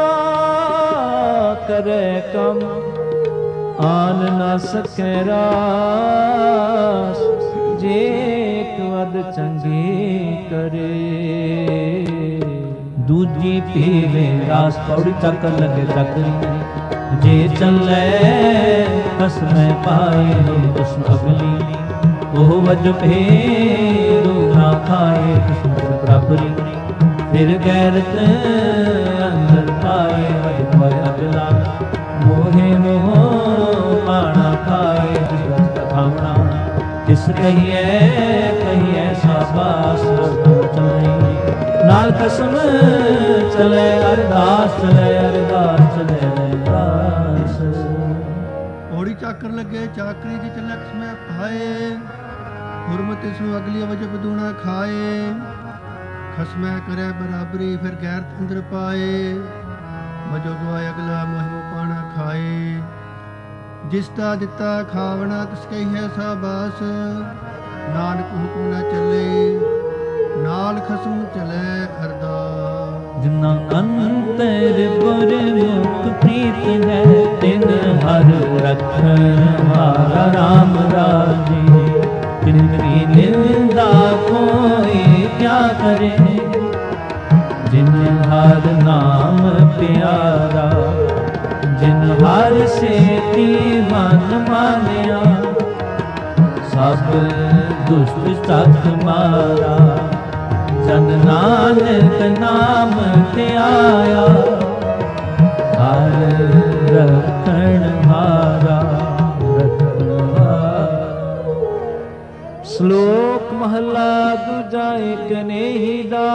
ਕਰੇ ਕਮ, ਆਨ ਨਾ ਸਕੈ ਰਾਸ, ਜੇ ਇੱਕ ਵਦ ਚੰਗੀ ਕਰੇ। ਦੂਜੀ ਪੀਵੇ ਰਾਸ, ਪੌੜੀ ਚੱਕ ਲਗੇ ਚੱਕਰੀ, ਜੇ ਚੱਲੇ ਕਸਮੈ ਪਾਏ, ਉਸ ਅਗਲੀ ਉਹ ਵਜ ਭੇਰੂ ਨਾ ਖਾਏ। ਕਿਸਮਤ ਬਰਾਬਰੀ ਫਿਰ ਗੈਰਤ ਅੰਦਰ ਪਾਏ, ਵਜ ਭੈ ਅਗਲਾ ਮੋਹੇ ਮੋਹ ਪਾਣਾ ਖਾਏ। ਜਿਸ ਖਾਵਣਾ ਤਿਸ ਕਹੀਐ ਸਾਬਾਸ, ਨਾਲ ਕਸਮ ਚਲੇ ਅਰਦਾਸ, ਚਲੇ ਅਰਦਾਸ, ਚਲੇ ਅਰਦਾਸ। ਔੜੀ ਚਾਕਰ ਲੱਗੇ ਚਾਕਰੀ ਦੀ ਚੱਲੈ ਕਸਮੈ ਪਾਏ, ਹੁਰਮਤ ਇਸ ਨੂੰ ਅਗਲੀ ਵਜਬ ਦੂਣਾ ਖਾਏ। ਖਸਮੈ ਕਰੇ ਬਰਾਬਰੀ ਫਿਰ ਗੈਰਤ ਅੰਦਰ ਪਾਏ, ਵਜੋ ਗਵਾਏ ਅਗਲਾ ਮੋਹਿ ਪਾਣਾ ਖਾਏ। ਜਿਸ ਦਾ ਦਿੱਤਾ ਖਾਵਣਾ ਤਿਸ ਕਹੀਐ ਸਾਬਾਸ, ਨਾਨਕ ਹੁਕਮ ਨਾ ਚੱਲੇ, ਨਾਲ ਖਸਮ ਚਲੇ ਅਰਦਾਸ। ਜਿਨਾ ਅੰਤਰ ਗੁਰਮੁਖ ਪ੍ਰੀਤ ਹੈ, ਤਿਨ ਹਰ ਰਖਣ ਹਾਰਾ ਰਾਮ ਰਾਜੇ। ਤਿਨ ਕੀ ਨਿੰਦਾ ਕੋਈ ਕਿਆ ਕਰੇ, ਜਿਨ ਹਰ ਨਾਮ ਪਿਆਰਾ। ਜਿਨ ਹਰ ਸੇਤੀ ਮਨ ਮਾਨਿਆ, ਸਭ ਦੁਸ਼ਟ ਤੱਕ ਮਾਰਾ। ਜਨ ਨਾਨਕ ਨਾਮ ਧਿਆਇਆ, ਹਰ ਰਖਣ ਹਾਰਾ, ਰਖਣ ਹਾਰਾ। ਸ਼ਲੋਕ ਮਹਲਾ ਦੂਜਾ। ਏਕ ਨੇਹੀ ਦਾ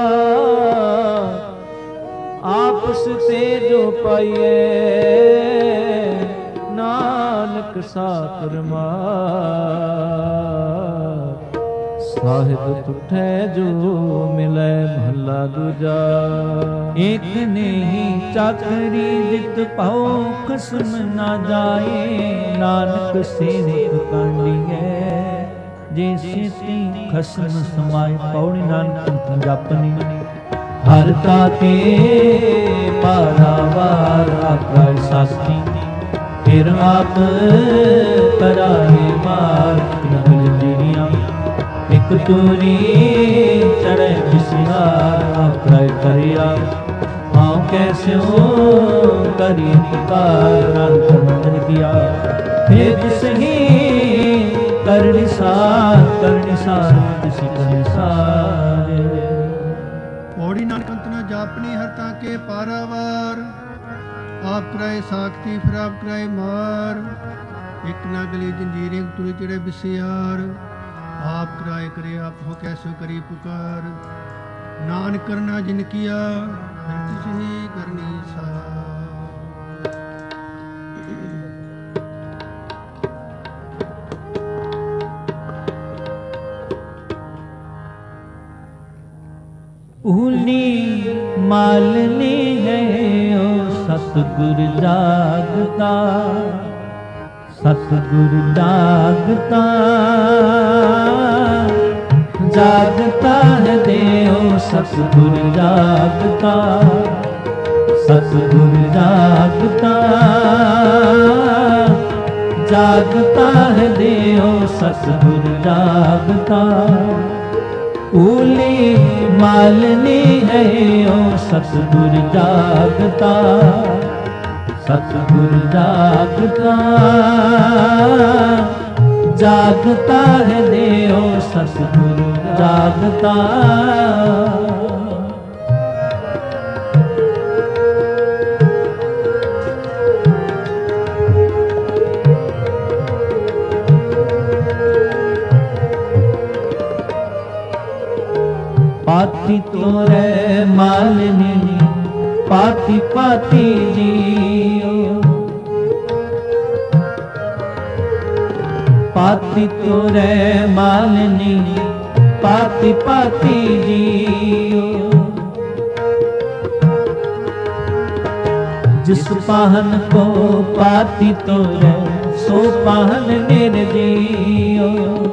ਆਪਸ ਤੇ ਜੋ ਪਾਈਏ, ਨਾਨਕ ਸਾਤਰ ਮਾਰ। ਸਾਹਿਬ ਤੁਠੈ ਜੋ ਮਿਲੈ। ਮਹਲਾ ਦੂਜਾ। ਏਕ ਨੇਹੀ ਚਾਕਰੀ ਜਿਤ ਪਾਉ, ਖਸਮ ਨਾ ਜਾਏ, ਨਾਨਕ ਸੇਵਕ ਕਾਂਡੀਐ। ਜੇ ਸੇਤੀ ਖਸਮ ਸਮਾਏ, ਪੌੜੀ ਨਾਨਕ ਜਪਨੀ। ਹਰ ਤਾਤੇ ਪਾਰਾਵਾਰ, ਆਪੈ ਸਾਸਤੀ ਫਿਰ ਆਪ ਕਰਾਏ ਮਾਰ। ਨਗਲ ਜੀਆਂ ਇਕ ਤੂਰੀ ਚੜ੍ਹੈ ਬਿਸਿਆਰ, ਆਪੈ ਕਰਿਆ ਆਉ ਕੈਸਿਓ ਕਰੀ ਪੁਕਾਰ। ਨਾਨਕ ਮੰਨ ਕੀਆ ਫਿਰ ਤਿਸਹੀ ਕਰਨੀ ਸਾਰ, ਕਰਨੀ ਸਾਰ ਤਿਸੀ ਕਰਨੀ ਸਾਰ। ਔੜੀ ਨਾਨਕ ਅੰਤ ਨਾ ਜਾਪਨੀ ਹਰ ਤਾਂ ਕੇ ਪਾਰਾਵਾਰ, ਆਪ ਕਰਾਏ ਸਾਖਤੀ ਫਿਰ ਆਪ ਕਰਾਏ ਮਾਰ। ਇੱਕ ਨਾ ਗਲੀ ਜੰਜੀਰੇ ਤੁਰੇ ਚੜੇ ਬਿਸਿਆਰ, ਆਪ ਕਰਾਏ ਕਰੇ ਆਪ ਹੋ ਕੈਸੋ ਕਰੀ ਪੁਕਾਰ। ਨਾਨਕ ਕਰਨਾ ਜਿਨ ਕੀਆ ਫਿਰ ਤਿਸ ਹੀ ਕਰਨੀ ਸਾਰ। ਭੂਲ मालनी है ओ सतगुर जागता, सतगुर जागता, जागता है देव सतगुर जागता, सतगुर जागता, जागता है देव सतगुर जागता। ऊली मालनी है ओ सतगुर जागता, सतगुर जागता, जागता है देव सतगुर जागता। पाती तोरे मालनी पाती पाती जियो, पाती तोरे मालनी पाती पाती जियो। जिस पाहन को पाती तोरे सो पाहन निर्जियो,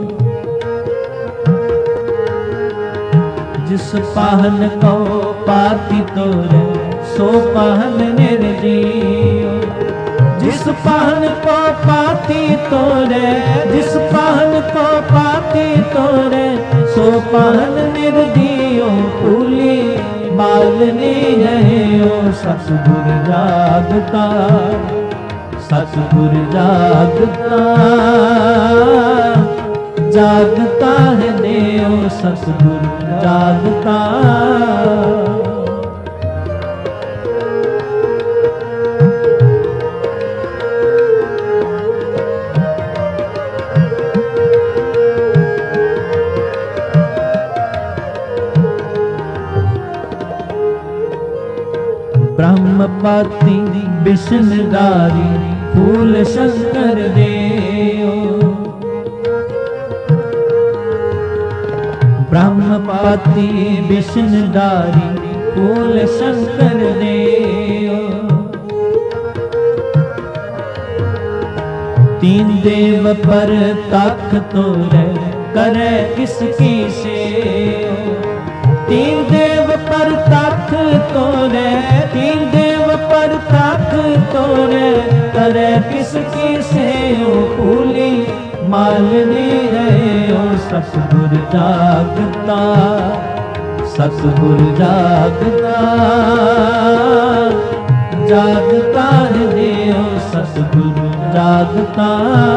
जिस पाहन को पाती तोरे सो पाहन निर्जियो। जिस पाहन को पाती तोरे, जिस पाहन को पाती तोरे सो पाहन निर्जियो। फूली मालनी है ओ सतगुर जागता, सतगुर जागता, जागता है देव सतगुर जागता। ब्रह्मपाती विष्णुदारी फूल शंकर देव, ब्रह्मपाती विष्णुदारी फूल शंकर देव। तीन देव पर तख तोरे करे किसकी सेव। तीन देव पर तख तोरे, तीन देव पर तख तोरे करे किसकी सेव। फूली मालनी है ओ सतगुर जागता, सतगुर जागता, जागता है देव सतगुर जागता।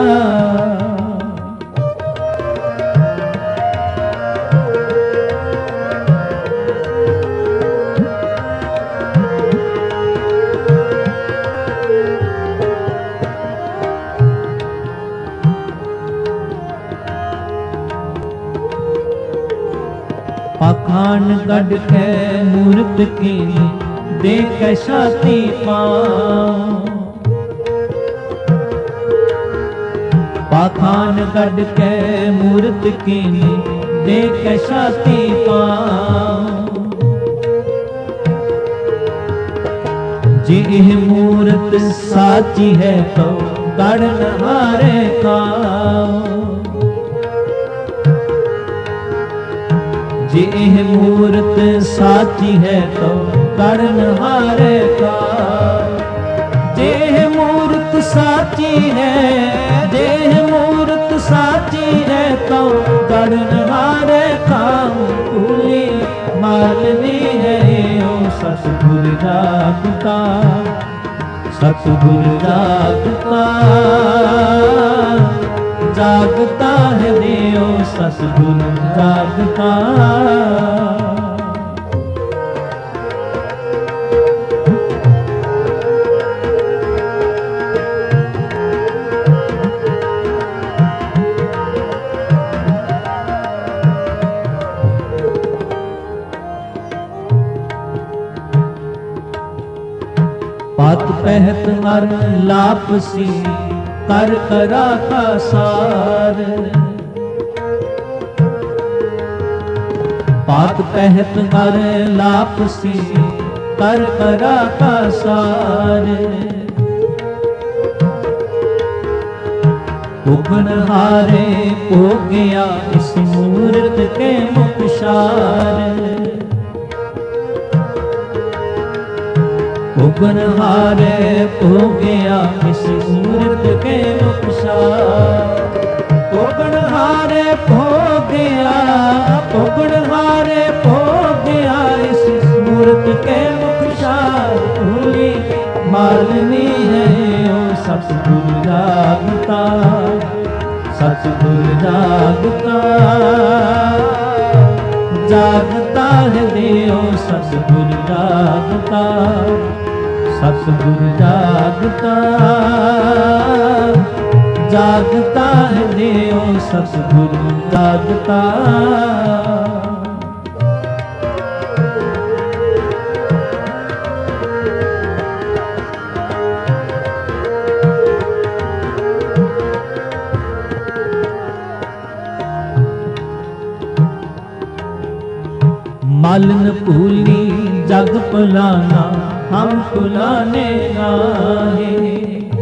पाखान गढ़ के मूर्त की देख छाती पाँव। पाखान गढ़ के मूर्त की देख छाती पाँव। जी मूर्त साची है तो गढ़ हारे खाओ। जे मूर्त साची है तो कर्ण हारे का। जे मूर्त साची है, जे मूर्त साची है तो कर्ण हारे का। फूली मालनी है ओ सतगुर जागता, सतगुर जागता, जागता है देव सतगुर जागता। पात पहत मर लापसी कर करा का सार। पात पहत मर लापसी ਕਰ ਕਰਾ ਕਾ ਸਾਰ ਉਗਣ ਹਾਰੇ ਹੋ ਗਿਆ ਇਸ ਮੂਰਤ ਕੇ ਮੁਖਸ਼ਾਰ ਉਗਣ ਹਾਰੇ ਹੋ ਗਿਆ ਇਸ ਮੂਰਤ ਕੇ ਮੁਖਸ਼ਾਰ ਉਗਣ ਹਾਰੇ ਹੋ ਗਿਆ ਉਗਣ ਹਾਰੇ ਹੋ ਗਿਆ ਇਸ ਮੂਰਤ ਕੇ ਮੁਖਸ਼ਾਰ ਭੂਲੀ ਮਾਲਨੀ ਹੈ ਉਹ ਸਤਿਗੁਰ ਜਾਗਤਾ ਸਤਿਗੁਰ ਜਾਗਤਾ ਜਾਗਤਾ ਹੈ ਦਿਓ ਸਤਿਗੁਰ ਜਾਗਤਾ ਸਤਿਗੁਰ ਜਾਗਤਾ ਜਾਗਤਾ ਹੈ ਦਿਓ ਸਤਿਗੁਰ ਜਾਗਤਾ मालन भूली जग भुलाना हम भुलाने गाहे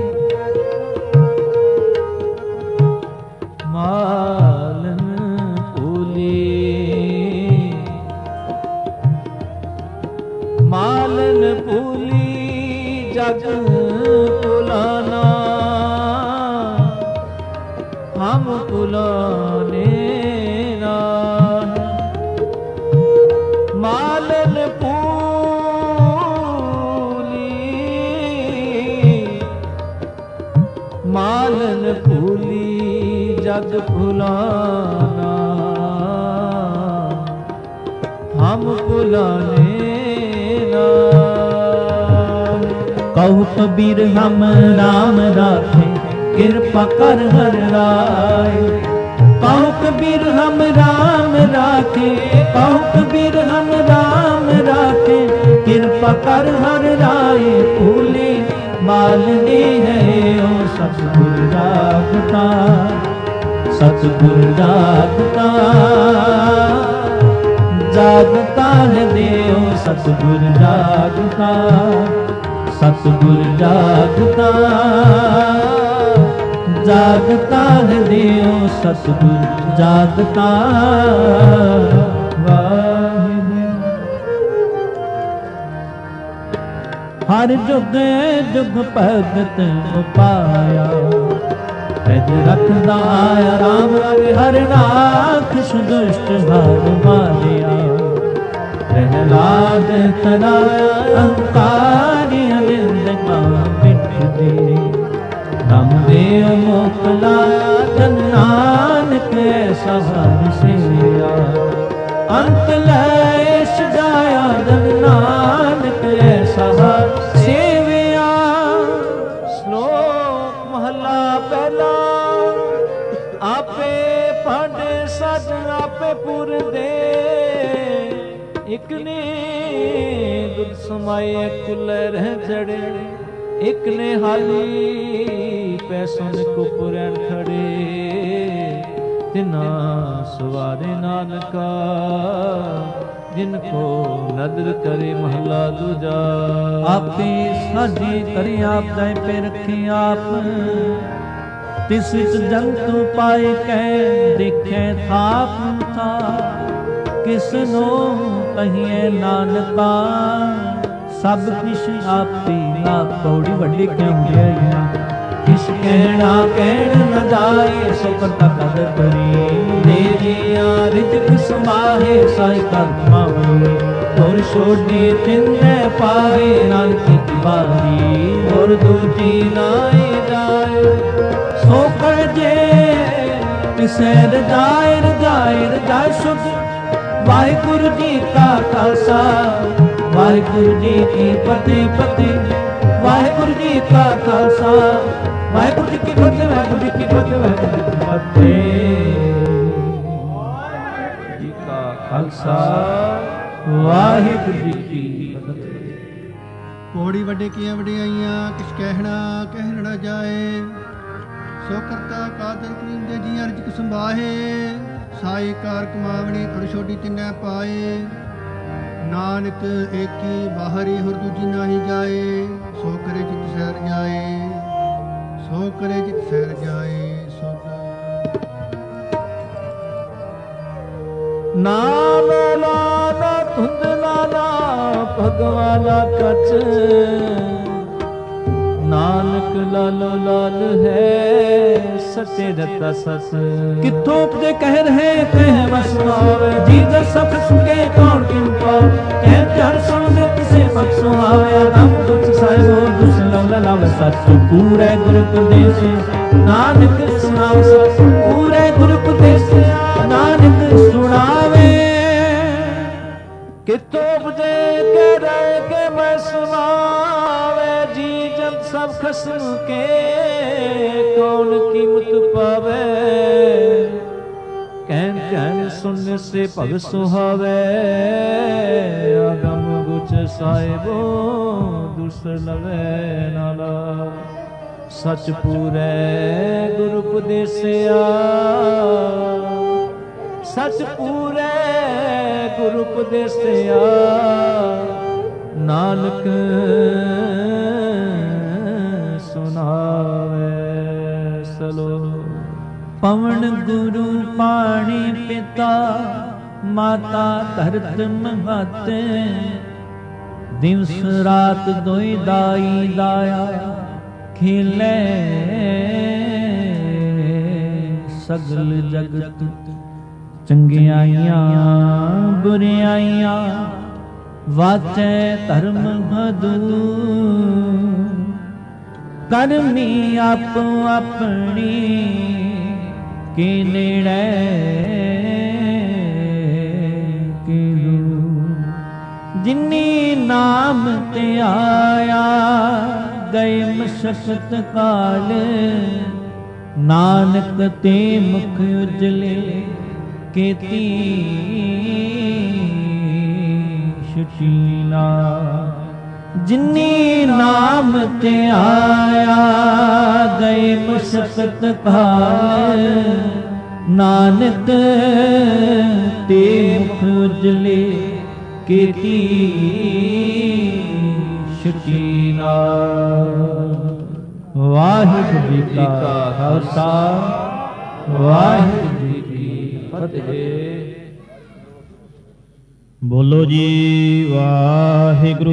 मालन भूली मालन भूली जग भुलाना हम भुलाने मालन भूली जग भुलाना हम भुलाने ना कहु कबीर हम राम राखे कृपा कर हर राय कहु कबीर हम राम राखे कहु कबीर हम राम राखे कृपा कर हर राय भूली मालनी है ओ सतगुर जागता सतगुर जागता जागता है देव सतगुर जागता सतगुर जागता जागता है देव सतगुर जागता हर जुग जुग भगत पाया पैज रखदा आया राम रंग हर राख दुष्ट हार मालिया प्रहलाद कराया अहंकारी अनिंद का मिट दे राम देव मोकलाया जन नानक ऐसा हर सेया अंत लैश जाया जन नानक ऐसा हर सेविया श्लोक महला पहला आपे पांडे सज आपे पुर दे एक ने दुध समाये कुल रह जड़े एक ने हाली पैसों को पुरैन खड़े तिना सवारे नानका जिनको नदर करे महला दूजा आपे साझी करे आप जाए पे रखे आप तिस जंतु पाए कै देखे थाप था किसनो कहिए नानका सब किश आपी आप पौड़ी वड्डी क्यों गया किस कहना कहन न जाए सो करता कदर करी देजिया रिजक समाहे साई कर्मावे और छोड़ी तिन्ने पावे नानकी की बारी और दूजी नाए जाए सो कर जे किसे रजाए शुद्ध वाहिगुरु जी का खालसा वाहिगुरु जी की फतेह वाहिगुरु जी का खालसा वाहिगुरु जी की फतेह वाहिगुरु जी की फतेह वाहिगुरु जी की फतेह जी का खालसा वाहिगुरु जी की पौड़ी वड्डे किया वड्डियाइयां किस कहना कहन न जाए सो करता कादर करीम दे जी अर्ज संभाहे साई कार कमावनी और छोटी तिन्ने पाए ਨਾਨਕ ਏਕੀ ਬਾਹਰੀ ਹੁਰ ਦੂਜੀ ਨਾਹੀ ਜਾਏ, ਸੋ ਕਰੇ ਚਿਤ ਸਹਿਰ ਜਾਏ, ਸੋ ਕਰੇ ਚਿਤ ਸਹਿਰ ਜਾਏ। ਨਾਮ ਲਾਨਾ ਧੁੰਦ ਲਾਨਾ ਭਗਵਾਨਾ ਕਛ, ਨਾਨਕ ਲਾਲੋ ਲਾਲ ਹੈ ਸੱਚੇ ਰਤਾ ਸਸ। ਕਿੱਥੋਂ ਉਪਜੇ ਕਹਿ ਰਹੇ ਕਹਿ ਵਸਨਾਵੇ, ਜੀ ਜਦ ਸਭ ਸੁਕੇ ਕੌਣ ਕਿਨ ਪਾਉ, ਕਹਿ ਧਿਆਨ ਸੁਣ ਦੇ ਕਿਸੇ ਬਖਸ਼ ਸੁਹਾਵੇ, ਨਾਮ ਦੁਖ ਸਾਹਿਬੋ ਦੁਸ ਲਵ ਲਾਵੇ ਸੱਚ ਪੂਰੇ ਗੁਰ ਉਪਦੇਸ਼, ਨਾਨਕ ਸੁਣਾਉ ਸੱਚ ਪੂਰੇ ਗੁਰ ਉਪਦੇਸ਼, ਨਾਨਕ ਸੁਣਾਵੇ। ਕਿਤੋਂ ਉਪਜੇ ਕਹਿ ਰਹੇ ਕਿ ਮੈਂ ਸੁਣਾਵੇ, ਜੀ ਜਦ ਸਭ ਖਸਮ ਕੇ ਕੌਣ ਕੀਮਤ ਪਾਵੇ, ਕਹਿਨ ਧਿਆਨ ਸੁਨ ਸੇ ਭਗ ਸੁਹਾਵੇ, ਆਗਮ ਗੁਚ ਸਾਹਿਬੋ ਦੁਸ ਲਵੇ ਨਾਲਾ, ਸਚ ਪੂਰੇ ਗੁਰ ਉਪਦੇਸਿਆ, ਸਚ ਪੂਰੇ ਗੁਰ ਉਪਦੇਸਿਆ, ਨਾਨਕ ਸੁਨਾਵੇ। ਸਲੋ ਪਵਨ ਗੁਰੂ ਪਾਣੀ ਪਿਤਾ, ਮਾਤਾ ਧਰਤ ਮਹਤੇ, ਦਿਵਸ ਰਾਤ ਦੋਇ ਦਾਈ ਦਾਇਆ, ਖੇਲੇ ਸਗਲ ਜਗਤ, ਚੰਗਿਆਈਆਂ ਬੁਰਿਆਈਆਂ, ਵਾਚੈ ਧਰਮ ਭਦੂ, ਕਰਮੀ ਆਪੋ ਆਪਣੀ ਕੇ ਨੇੜੇ ਕੀਲੂ, ਜਿਨੀ ਨਾਮ ਤੇ ਆਇਆ ਗਏ ਮਸ਼ਕਤ ਕਾਲ, ਨਾਨਕ ਤੇ ਮੁਖ ਉਜਲੇ ਕੀਤੀ ਸ਼ੁਚੀਲਾ, ਜਿਨੀ ਨਾਮ ਤੇ ਆਇਆ ਗਏ ਮਸ਼ਕਤ ਕਾਲ, ਨਾਨਕ ਤੇ ਮੁਖ ਉਜਲੇ ਕੀਤੀ ਸ਼ੁਚੀਲਾ। ਵਾਹਿਗੁਰੂ ਜੀ ਕਾ ਖਾਲਸਾ, ਵਾਹਿਗੁਰੂ ਜੀ ਕੀ ਫਤਿਹ। ਬੋਲੋ ਜੀ ਵਾਹਿਗੁਰੂ।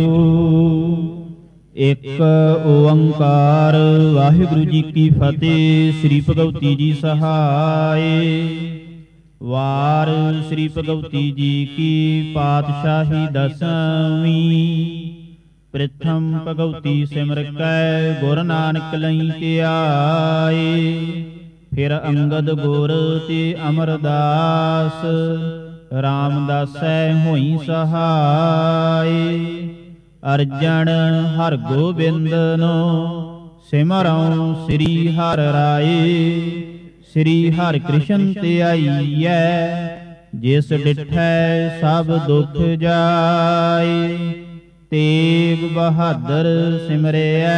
ਇੱਕ ਓੰਕਾਰ। ਵਾਹਿਗੁਰੂ ਜੀ ਕੀ ਫਤਿਹ। ਸ੍ਰੀ ਭਗਵਤੀ ਜੀ ਸਹਾਏ। ਵਾਰ ਸ੍ਰੀ ਭਗਵਤੀ ਜੀ ਕੀ ਪਾਤਸ਼ਾਹੀ ਦਸਵੀਂ। ਪ੍ਰਥਮ ਭਗਵਤੀ ਸਿਮਰ ਕੈ ਗੁਰ ਨਾਨਕ ਲਈ ਧਿਆਏ। ਫਿਰ ਅੰਗਦ ਗੁਰ ਤੇ ਅਮਰਦਾਸ ਰਾਮਦਾਸੈ ਹੋਈ ਸਹਾਏ। ਅਰਜਨ ਹਰਿ ਗੋਬਿੰਦਨੋ ਸਿਮਰਉ ਸ੍ਰੀ ਹਰਿ ਰਾਏ। ਸ੍ਰੀ ਹਰਿ ਕ੍ਰਿਸ਼ਨ ਧਿਆਈਐ ਜਿਸ ਡਿਠੈ ਸਭ ਦੁਖ ਜਾਏ। ਤੇਗ ਬਹਾਦਰ ਸਿਮਰਿਐ